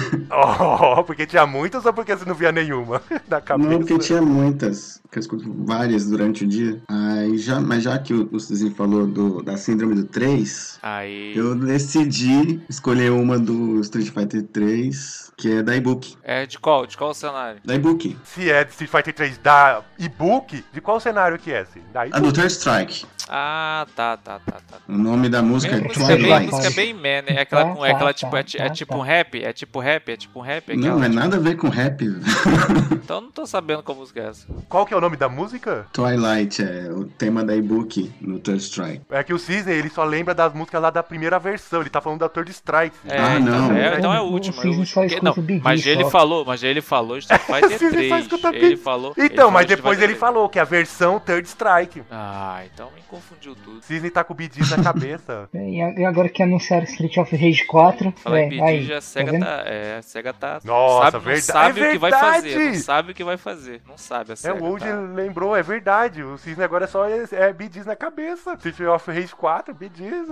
S1: Oh, porque tinha muitas ou porque você não via nenhuma na cabeça?
S3: Não, porque tinha muitas, que eu escuto várias durante o dia. Aí já, mas já que o, o Cizinho falou do, da síndrome do três,
S2: Aí.
S3: eu decidi escolher uma do Street Fighter três, que é da e-book.
S2: É de qual? De qual cenário?
S3: Da e-book.
S1: Se é de Street Fighter três da e-book, de qual cenário que é esse? Da
S3: A
S1: e-book?
S3: do Third Strike.
S2: Ah, tá, tá, tá, tá.
S3: O nome da música
S2: Bem,
S3: é
S2: música bem,
S3: Twilight.
S2: música bem man, né? É aquela, com, é aquela
S4: Tá,
S2: tipo,
S4: tá,
S2: é, ti- é
S4: tá,
S2: tipo
S4: tá.
S2: um rap? É tipo rap? É tipo um rap? É
S3: Não,
S2: aquela,
S3: não é
S2: tipo-
S3: nada a ver com rap.
S2: Então eu não tô sabendo qual música é essa.
S1: Qual que é o nome da música?
S3: Twilight é o tema da e-book no Third Strike.
S1: É que o Cisne, ele só lembra das músicas lá da primeira versão, ele tá falando da Third Strike.
S2: É,
S3: Ah,
S2: então,
S3: não.
S2: É, então é a
S4: O- o
S2: última. é a
S4: Cisne só
S2: última.
S4: escuta
S2: Não,
S4: o Big
S2: mas
S4: só.
S2: ele falou, mas ele falou Street Fighter
S1: Cisne só
S2: três.
S1: escuta
S2: Ele
S1: Big.
S2: falou. ele
S1: Então,
S2: falou
S1: mas
S2: Street
S1: depois
S2: Fighter
S1: ele
S2: três.
S1: falou que é a versão Third Strike.
S2: Ah, então me confundiu tudo.
S1: O Cisne tá com o bidis na cabeça.
S4: E a- e agora que anunciaram Street of Rage quatro,
S2: Falar
S4: é,
S2: em pedir,
S4: aí,
S2: já a
S4: tá
S2: SEGA
S4: vendo?
S2: tá. É, a SEGA tá.
S1: Nossa,
S2: sabe, não
S1: verdade-
S2: sabe
S1: é
S2: o que vai fazer. Não
S1: verdade!
S2: sabe o que vai fazer. Não sabe a
S1: É,
S2: SEGA.
S1: o Old
S2: tá.
S1: lembrou, é verdade. O Cisne agora é só é bidis na cabeça. Street of Rage quatro, bidis.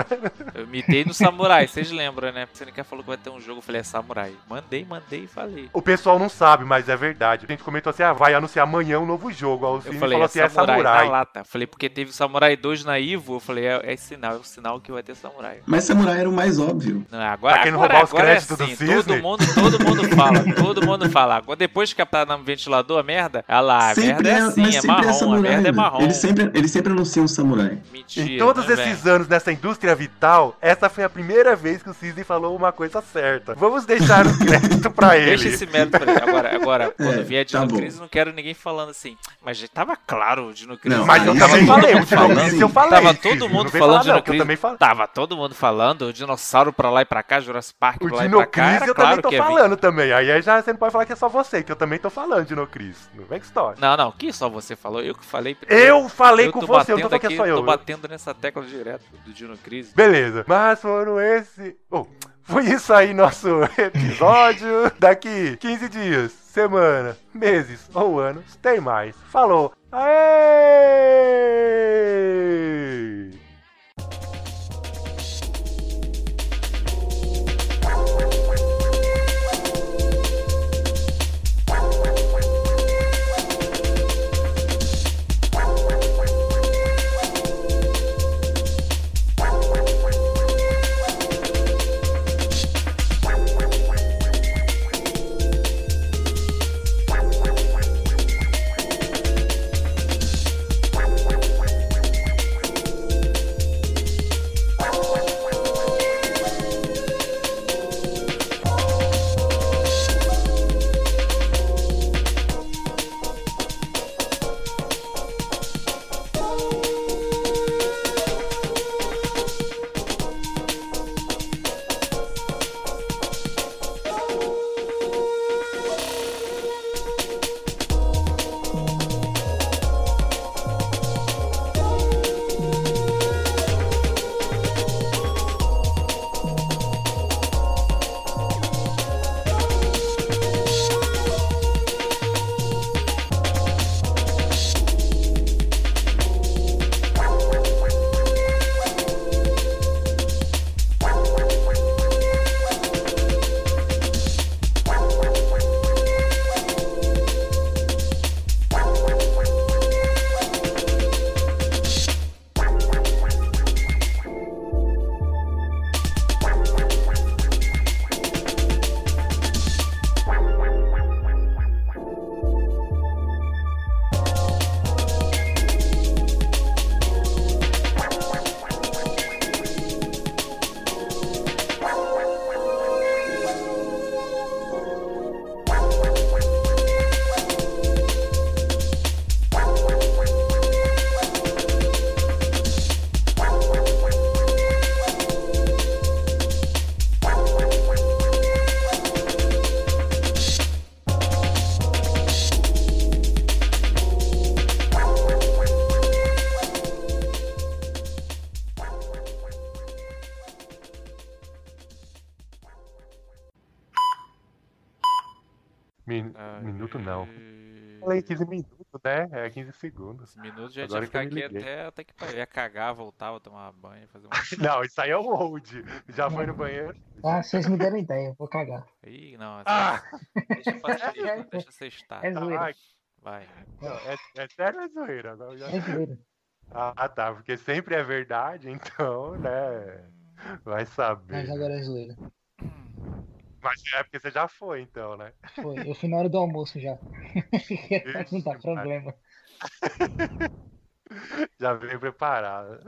S2: Eu imitei no Samurai, vocês lembram, né? Você nem falou que vai ter um jogo, eu falei, é Samurai. Mandei, mandei e falei.
S1: O pessoal não sabe, mas é verdade. A gente comentou assim, ah, vai anunciar amanhã um novo jogo. Aí o
S2: Eu
S1: Cisne
S2: falei,
S1: falou
S2: é
S1: assim, é
S2: Samurai,
S1: Samurai.
S2: na lata. Falei, porque teve Samurai dois na Ivo, eu falei, é, é sinal, é o sinal que vai ter Samurai.
S3: Mas Samurai era o mais óbvio.
S2: Não, agora,
S1: Tá querendo
S2: agora,
S1: roubar os
S2: agora
S1: créditos
S2: é
S1: do
S2: assim,
S1: Cisne?
S2: todo mundo, todo mundo fala, todo mundo fala. Agora, depois que tá no ventilador, a merda, olha lá, a merda é assim,
S3: mas
S2: é
S3: sempre
S2: marrom, a
S3: samurai,
S2: merda é
S3: velho.
S2: marrom.
S3: Ele sempre, ele sempre anuncia um samurai.
S2: Mentira,
S1: Em todos
S2: né,
S1: esses
S2: velho?
S1: anos nessa indústria vital, essa foi a primeira vez que o Cisne falou uma coisa certa. Vamos deixar o crédito pra ele.
S2: Deixa esse mérito pra ele. Agora, agora quando
S3: É,
S2: vier
S3: tá
S2: Dino
S3: bom.
S2: Crisis, não quero ninguém falando assim. Mas já tava claro o Dino Crisis.
S3: Não,
S1: Mas
S3: aí
S1: eu
S3: sim.
S1: também
S2: Tava
S1: falei,
S2: todo
S1: o
S2: mundo
S1: Dino
S2: falando.
S1: Crisis eu falei.
S2: Tava
S1: Cisne,
S2: todo
S1: não
S2: mundo
S1: vem
S2: falando
S1: falar
S2: Dino
S1: não, que eu
S2: Crisis.
S1: também falei.
S2: Tava todo mundo falando, o dinossauro pra lá e pra cá, Jurassic Park
S1: O
S2: pra lá e
S1: Dino
S2: pra cá.
S1: Crisis
S2: Era
S1: eu
S2: claro
S1: também tô
S2: que ia vir.
S1: falando também. Aí já você não pode falar que é só você, que eu também tô falando, Dino Crisis. Não vem que história.
S2: Não, não, que só você falou? Eu que falei primeiro.
S1: Eu falei
S2: eu
S1: com
S2: tô
S1: você, eu não tô
S2: batendo
S1: falando que é
S2: aqui,
S1: só eu.
S2: tô batendo nessa tecla direto do Dino Crisis.
S1: Beleza. Mas foram esse... Oh, foi isso aí nosso episódio. Daqui quinze dias, semana, meses ou anos, tem mais. Falou. Aê! minutos não. Falei quinze minutos, né? É quinze segundos.
S2: quinze minutos já
S1: Agora
S2: tinha ficar
S1: que eu me
S2: aqui
S1: liguei.
S2: até, até que pariu. Ia cagar, voltava, tomar banho, fazer um.
S1: Não, isso aí é o old. Já foi no banheiro.
S4: Ah, vocês me deram ideia, eu vou cagar.
S2: Ih, não,
S1: Ah!
S2: deixa pra sexta, deixa sextar.
S4: É zoeira.
S1: Ai,
S2: Vai.
S1: não, é, é sério ou é zoeira? Agora eu já-
S4: É zoeira.
S1: Ah, tá, porque sempre é verdade, então, né? Vai saber.
S4: Mas agora é zoeira.
S1: Mas é porque você já foi, então, né?
S4: Foi, eu fui na hora do almoço já. Não dá problema.
S1: Já veio preparado.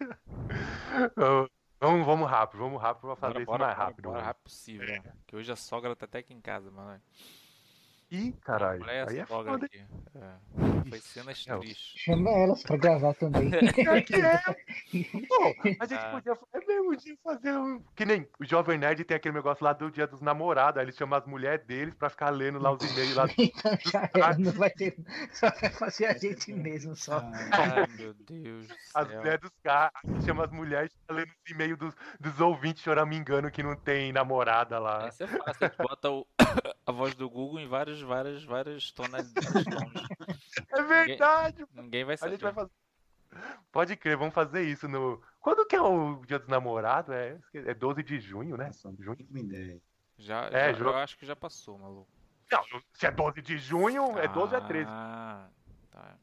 S1: Vamos, vamos rápido, vamos rápido pra fazer
S2: Bora,
S1: isso
S2: bora,
S1: mais
S2: bora,
S1: rápido.
S2: bora,
S1: mano.
S2: rápido possível. né? Que hoje a sogra tá até aqui em casa, mano.
S1: Ih, caralho.
S2: Mulher
S1: Aí
S2: é
S1: é
S2: sogra
S1: foda.
S2: aqui. É. Foi cenas
S1: É,
S2: tristes.
S4: Chama elas pra gravar também.
S1: É que é. Pô, a gente
S2: Ah.
S1: podia é mesmo, podia fazer um. Que nem o Jovem Nerd tem aquele negócio lá do Dia dos Namorados. Aí eles chamam as mulheres deles pra ficar lendo lá os e-mails lá.
S4: Então já era, não vai ter. Só vai fazer a gente mesmo só.
S2: Ai, meu Deus do
S1: As
S2: céu.
S1: mulheres dos caras, aí chama as mulheres pra lendo os e-mails dos, dos ouvintes choramingando que não tem namorada lá.
S2: Isso é fácil, a gente bota o- a voz do Google em várias, várias, várias tonalidades. tons.
S1: É verdade,
S2: Ninguém vai
S1: a gente
S2: saber.
S1: vai fazer. Pode crer, vamos fazer isso no. Quando que é o Dia dos Namorados? É, é doze de junho, né?
S3: Só
S1: Junho.
S3: tem uma ideia.
S2: Já,
S1: É,
S2: já-
S1: jogo-
S2: eu acho que já passou, maluco.
S1: Não, se é doze de junho, é doze ou é treze.
S2: Ah, tá.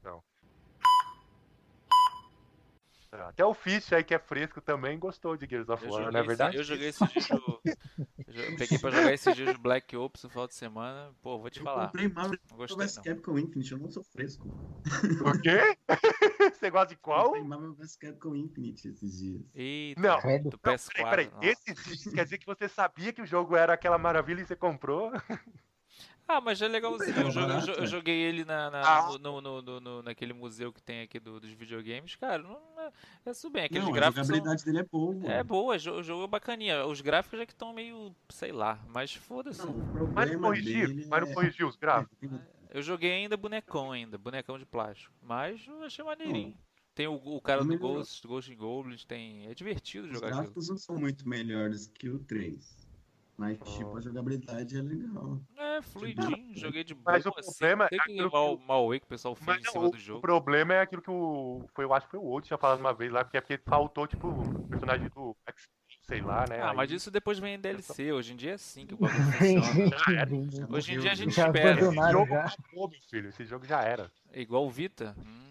S1: Até o Fish aí, que é fresco também, gostou de Gears of
S2: Eu
S1: War,
S2: joguei,
S1: não é
S2: esse-
S1: verdade?
S2: eu joguei esses dias o- eu jo- peguei pra jogar esses dias o Black Ops no final de semana. Pô, vou te
S3: Eu
S2: falar.
S3: comprei Marvel
S2: Não gostei
S3: vs
S2: não.
S3: Capcom Infinite, eu não sou fresco.
S1: O quê? Você gosta de qual?
S3: Comprei Marvel vs Capcom Infinite esses dias.
S2: Eita,
S1: Não.
S2: do
S1: Não,
S2: P S quatro.
S1: peraí, peraí.
S2: nossa.
S1: Esse dias quer dizer que você sabia que o jogo era aquela maravilha e você comprou?
S2: Ah, mas é legalzinho. Eu,
S3: Não,
S2: joguei- eu
S3: barato,
S2: jo- eu
S3: é.
S2: joguei ele na, na-
S1: Ah.
S2: no, no- no- no- naquele museu que tem aqui do- dos videogames. Cara, não é, é tudo bem. Aqueles
S3: Não, a
S2: gráficos são,
S3: jogabilidade dele é boa.
S2: é boa, jo- o jogo é bacaninha. Os gráficos é que estão meio, sei lá, mas foda-se.
S3: Não, o
S1: Mas não
S3: problema
S1: corrigiu,
S3: dele
S1: mas não
S3: é...
S1: corrigiu os gráficos.
S3: é, tem-
S2: Eu joguei ainda bonecão ainda, bonecão de plástico. Mas eu achei maneirinho. Tem o, o cara do
S3: melhorou.
S2: Ghost, Ghost and Goblins, tem. É divertido
S3: Os
S2: jogar aquilo.
S3: gráficos não são muito melhores que o três. Mas, tipo, a jogabilidade é legal.
S2: É, fluidinho, joguei de boa.
S1: Mas o
S2: assim.
S1: problema
S2: Sei
S1: é
S2: que
S1: aquilo que
S2: mal,
S1: o-
S2: mal que o pessoal fez
S1: Mas
S2: em
S1: não,
S2: cima
S1: o,
S2: do
S1: o
S2: jogo.
S1: problema é aquilo que o. Foi, eu acho que foi o Old tinha falado uma vez lá, porque é porque faltou, tipo, o personagem do X, sei lá, né?
S2: Ah,
S1: aí-
S2: mas isso depois vem em D L C. Hoje em dia é assim que o bagulho funciona.
S1: Já era.
S2: Hoje em dia a gente
S4: Já
S2: espera.
S1: Esse
S4: abandonaram
S1: jogo
S4: já.
S1: acabou, meu filho. Esse jogo já era.
S2: É igual o Vita. Hum.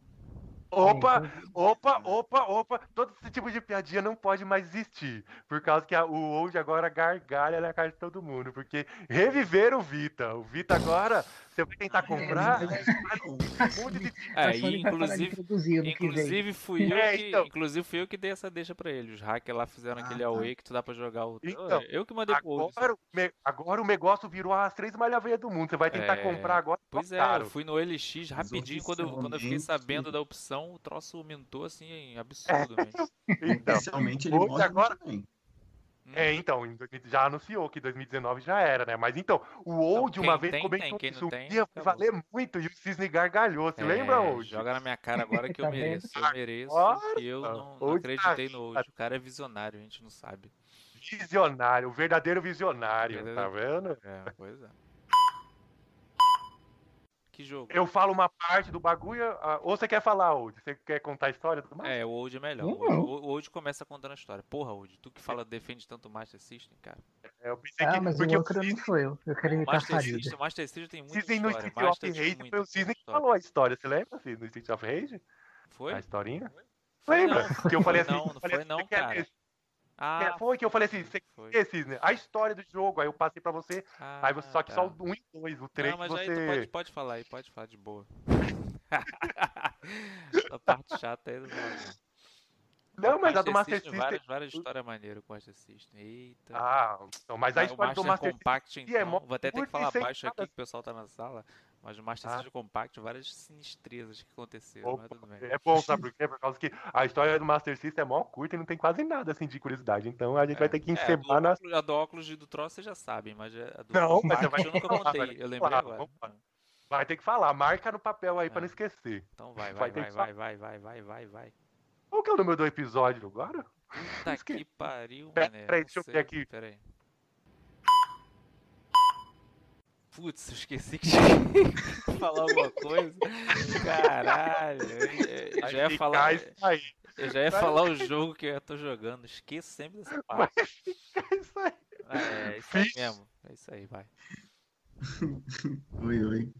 S1: Opa, opa, opa, opa. Todo esse tipo de piadinha não pode mais existir. Por causa que a- o Old agora gargalha na cara de todo mundo. Porque reviveram o Vita. O Vita agora, você vai tentar comprar. um monte de.
S2: É,
S4: Só
S2: e
S4: ele vai parar de
S2: inclusive,
S4: produzir ano que vem.
S2: inclusive fui eu
S1: É,
S2: que,
S1: então.
S2: inclusive fui eu que dei essa deixa pra eles. Os hackers lá fizeram
S3: Ah,
S2: aquele
S3: tá.
S2: Away que tu dá pra jogar o.
S1: Então,
S2: eu que mandei pro Old.
S1: Agora, o me- agora o negócio virou as três malhaveias do mundo. Você vai tentar
S2: É,
S1: comprar agora.
S2: Pois é,
S1: caro.
S2: eu fui no L X rapidinho, quando, eu- quando eu fiquei
S3: oficialmente-
S2: sabendo da opção, o troço aumentou assim, absurdamente.
S1: Então,
S3: Oficialmente ele
S1: hoje
S3: morre
S1: agora-
S3: também.
S1: É, então, em dois mil já anunciou que dois mil e dezenove já era, né? Mas então, o Old
S2: quem
S1: uma vez
S2: tem,
S1: comentou
S2: tem, quem
S1: que
S2: não
S1: isso
S2: tem,
S1: ia
S2: acabou.
S1: valer muito e o Cisne gargalhou. Você
S2: É,
S1: lembra, Old?
S2: Joga na minha cara agora que eu
S4: Tá vendo?
S2: mereço. Eu mereço
S1: Agora,
S2: que eu não, não
S1: Old
S2: acreditei
S1: tá
S2: no Old. O cara é visionário, a gente não sabe.
S1: Visionário, o verdadeiro visionário,
S2: Verdadeiro-
S1: tá vendo?
S2: É, pois é. Que jogo?
S1: Eu falo uma parte do bagulho, ah, ou você quer falar, Old? Você quer contar a história do Master?
S2: É, o Old é melhor.
S4: Não.
S2: O Old, o Old começa contando a história. Porra, Old, tu que fala, defende tanto o Master System, cara.
S1: É, eu pensei
S4: Ah,
S1: que.
S4: mas
S1: porque
S4: o outro não sou eu. Eu quero
S2: O
S4: imitar
S2: Master
S4: Farida.
S2: System, o Master System tem muita
S1: Cisne no
S2: história.
S1: Street of
S2: Master tinha
S1: Rage
S2: muita
S1: foi o Cisne que
S2: história.
S1: falou a história. Você lembra, Cisne, no Street of Rage?
S2: Foi?
S1: A historinha?
S2: Foi
S1: Lembra?
S2: não.
S1: Que eu falei
S2: Foi
S1: assim.
S2: não, não
S1: eu falei
S2: foi
S1: assim,
S2: não,
S1: você quer
S2: cara.
S1: ver?
S2: Ah,
S1: É, foi que eu falei assim, você
S2: foi.
S1: quer, Cisne? A história do jogo, aí eu passei pra você,
S2: Ah,
S1: aí você, só que
S2: tá.
S1: só o um e dois, o três
S2: Não, mas
S1: você...
S2: aí tu pode, pode falar aí, pode falar de boa. A parte chata aí do jogo.
S1: Não, mas a do Master
S2: System,
S1: System...
S2: Várias, várias histórias maneiras com o Master System. Eita.
S1: Ah, então, mas a
S2: Ah,
S1: história
S2: o
S1: do
S2: Master
S1: Master
S2: Compact,
S1: System
S2: então.
S1: é mó
S2: Vou até ter que
S1: curta e
S2: falar
S1: sem
S2: baixo aqui
S1: nada.
S2: que o pessoal tá na sala. Mas o Master
S1: Ah.
S2: System Compact, várias sinistrezas que aconteceram.
S1: Opa,
S2: Mas tudo bem.
S1: é bom, sabe por quê? Por causa que a história do Master System é mó curta e não tem quase nada assim de curiosidade. Então a gente vai ter que
S2: É, a, do
S1: encebar na.
S2: óculos, a do óculos e do troço vocês já sabem, mas a do
S1: Não, mas
S2: Compact
S1: você vai
S2: eu nunca
S1: falar,
S2: contei.
S1: vai
S2: Eu
S1: ter que
S2: lembrei
S1: falar,
S2: agora.
S1: vamos lá. Vai ter que falar, marca no papel aí pra
S2: É.
S1: não esquecer.
S2: Então vai,
S1: Vai
S2: vai,
S1: ter
S2: vai,
S1: que
S2: vai, vai, vai, vai, vai, vai.
S1: Qual que é o número do episódio agora?
S2: Puta que pariu,
S1: Pera-
S2: mané.
S1: peraí,
S2: não
S1: deixa eu
S2: sei.
S1: ver aqui.
S2: Pera aí. Putz, eu esqueci que tinha que falar alguma coisa. Caralho, eu, eu
S1: Vai
S2: já ia
S1: ficar
S2: falar.
S1: isso aí.
S2: Eu já ia
S1: Vai
S2: falar o jogo que eu tô jogando. Esqueço sempre dessa parte.
S1: Vai ficar isso aí.
S2: Ah, é isso aí
S1: Fiz.
S2: mesmo. É isso aí, vai.
S3: Oi, oi.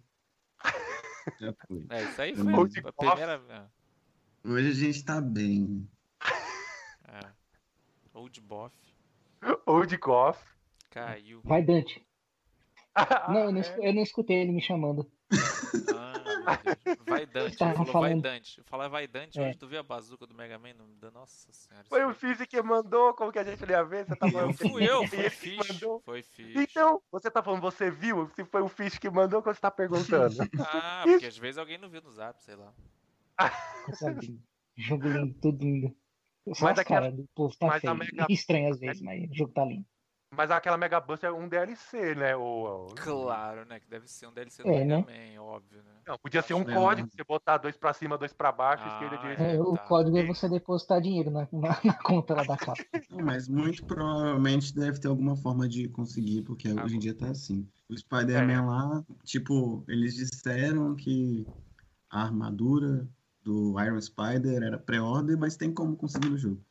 S3: Já foi.
S2: É isso aí,
S3: Foi
S2: foi
S1: Old
S2: a
S1: Boff.
S2: primeira.
S3: Hoje a gente tá bem.
S2: É. Old Boff
S1: Old Coff.
S2: caiu.
S4: Vai, Dante. Não, eu não,
S1: é.
S4: escu- eu não escutei ele me chamando.
S2: Ah, meu Deus. Vai Dante,
S4: Tava
S2: ele falou vai
S4: falando.
S2: Dante. Falar vai Dante,
S4: É.
S2: hoje tu viu a bazuca do Mega Man? Não me dá, nossa senhora.
S1: Foi
S2: isso
S1: o Fizz que mandou, como que a gente não ia ver? Você tá falando
S2: Não fui eu,
S1: E
S2: foi
S1: ele que
S2: Fish.
S1: mandou.
S2: Foi Fish.
S1: Então, você tá falando, você viu? Se foi o Fish que mandou, que você tá perguntando.
S2: Ah, porque às vezes alguém não viu no zap, sei lá.
S4: Coisa linda. Jogo lindo, tudo lindo. Só
S1: Mas
S4: as
S1: aquela-
S4: caras do povo tá
S1: mas a
S4: feio.
S1: Mega-
S4: Estranho às vezes, mas o jogo tá lindo.
S1: Mas aquela Mega Bust é um D L C, né? Ou, ou-
S2: Claro, né? Que deve ser um D L C do
S4: É,
S2: Mega
S4: né?
S2: Man, óbvio, né?
S1: Não, podia ser um
S3: É,
S1: código,
S3: né?
S1: você botar dois pra cima, dois pra baixo,
S2: Ah,
S1: esquerda, direita.
S2: é.
S4: É, o
S2: tá.
S4: código é você depositar dinheiro na, na, na conta lá da capa.
S3: Não, mas muito provavelmente deve ter alguma forma de conseguir, porque hoje em dia tá assim. O Spider-Man lá, tipo, eles disseram que a armadura do Iron Spider era pré-order, mas tem como conseguir no jogo.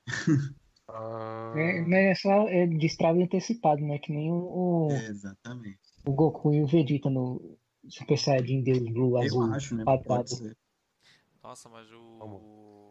S1: Ah,
S4: É, mas é só é, destrave antecipado, né? Que nem o, o,
S3: Exatamente.
S4: o Goku e o Vegeta no Super Saiyajin Deus Blue
S3: Eu
S4: azul
S3: acho, né?
S4: quadrado.
S3: Pode ser.
S2: Nossa, mas o.
S1: Vamos.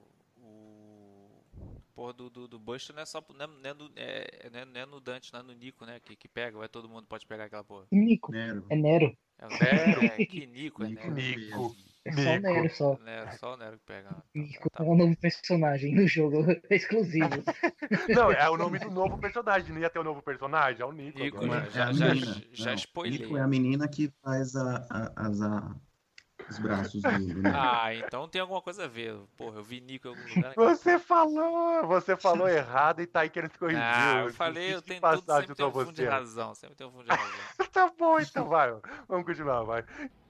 S2: O. Porra do, do, do Buster não é só. Não é, não é, no, é, não é- não é no Dante, não é no Nico, né? Que, que pega, vai todo mundo pode pegar aquela porra.
S4: Nico,
S3: Nero.
S4: é Nero.
S2: É o
S1: Nero?
S2: É, que Nico, é
S3: Nico.
S2: Nero.
S1: Nico.
S4: É só o
S1: Nico.
S4: Nero só.
S2: Nero, só o Nero que pega. Tá,
S4: Nico
S2: tá,
S4: é
S2: tá.
S4: um novo personagem no jogo, exclusivo.
S1: Não, é o nome do novo personagem. Não ia ter o novo personagem? É o Nico.
S2: Nico,
S1: agora.
S3: Uma-
S2: já-
S3: é a
S2: já-
S3: menina.
S2: já
S3: Não,
S2: spoilei.
S3: Nico é a menina que faz a, a- as, a- os braços do, do Nero.
S2: Ah, então tem alguma coisa a ver. Porra, eu vi Nico em algum lugar.
S1: Você falou, você falou errado e tá aí querendo se corrigir.
S2: Ah, eu falei, eu
S1: Que
S2: tenho tudo,
S1: passagem
S2: sempre tem um
S1: pra
S2: fundo de
S1: você.
S2: razão. Sempre tem um fundo de razão.
S1: Tá bom, então vai. Vamos continuar, vai.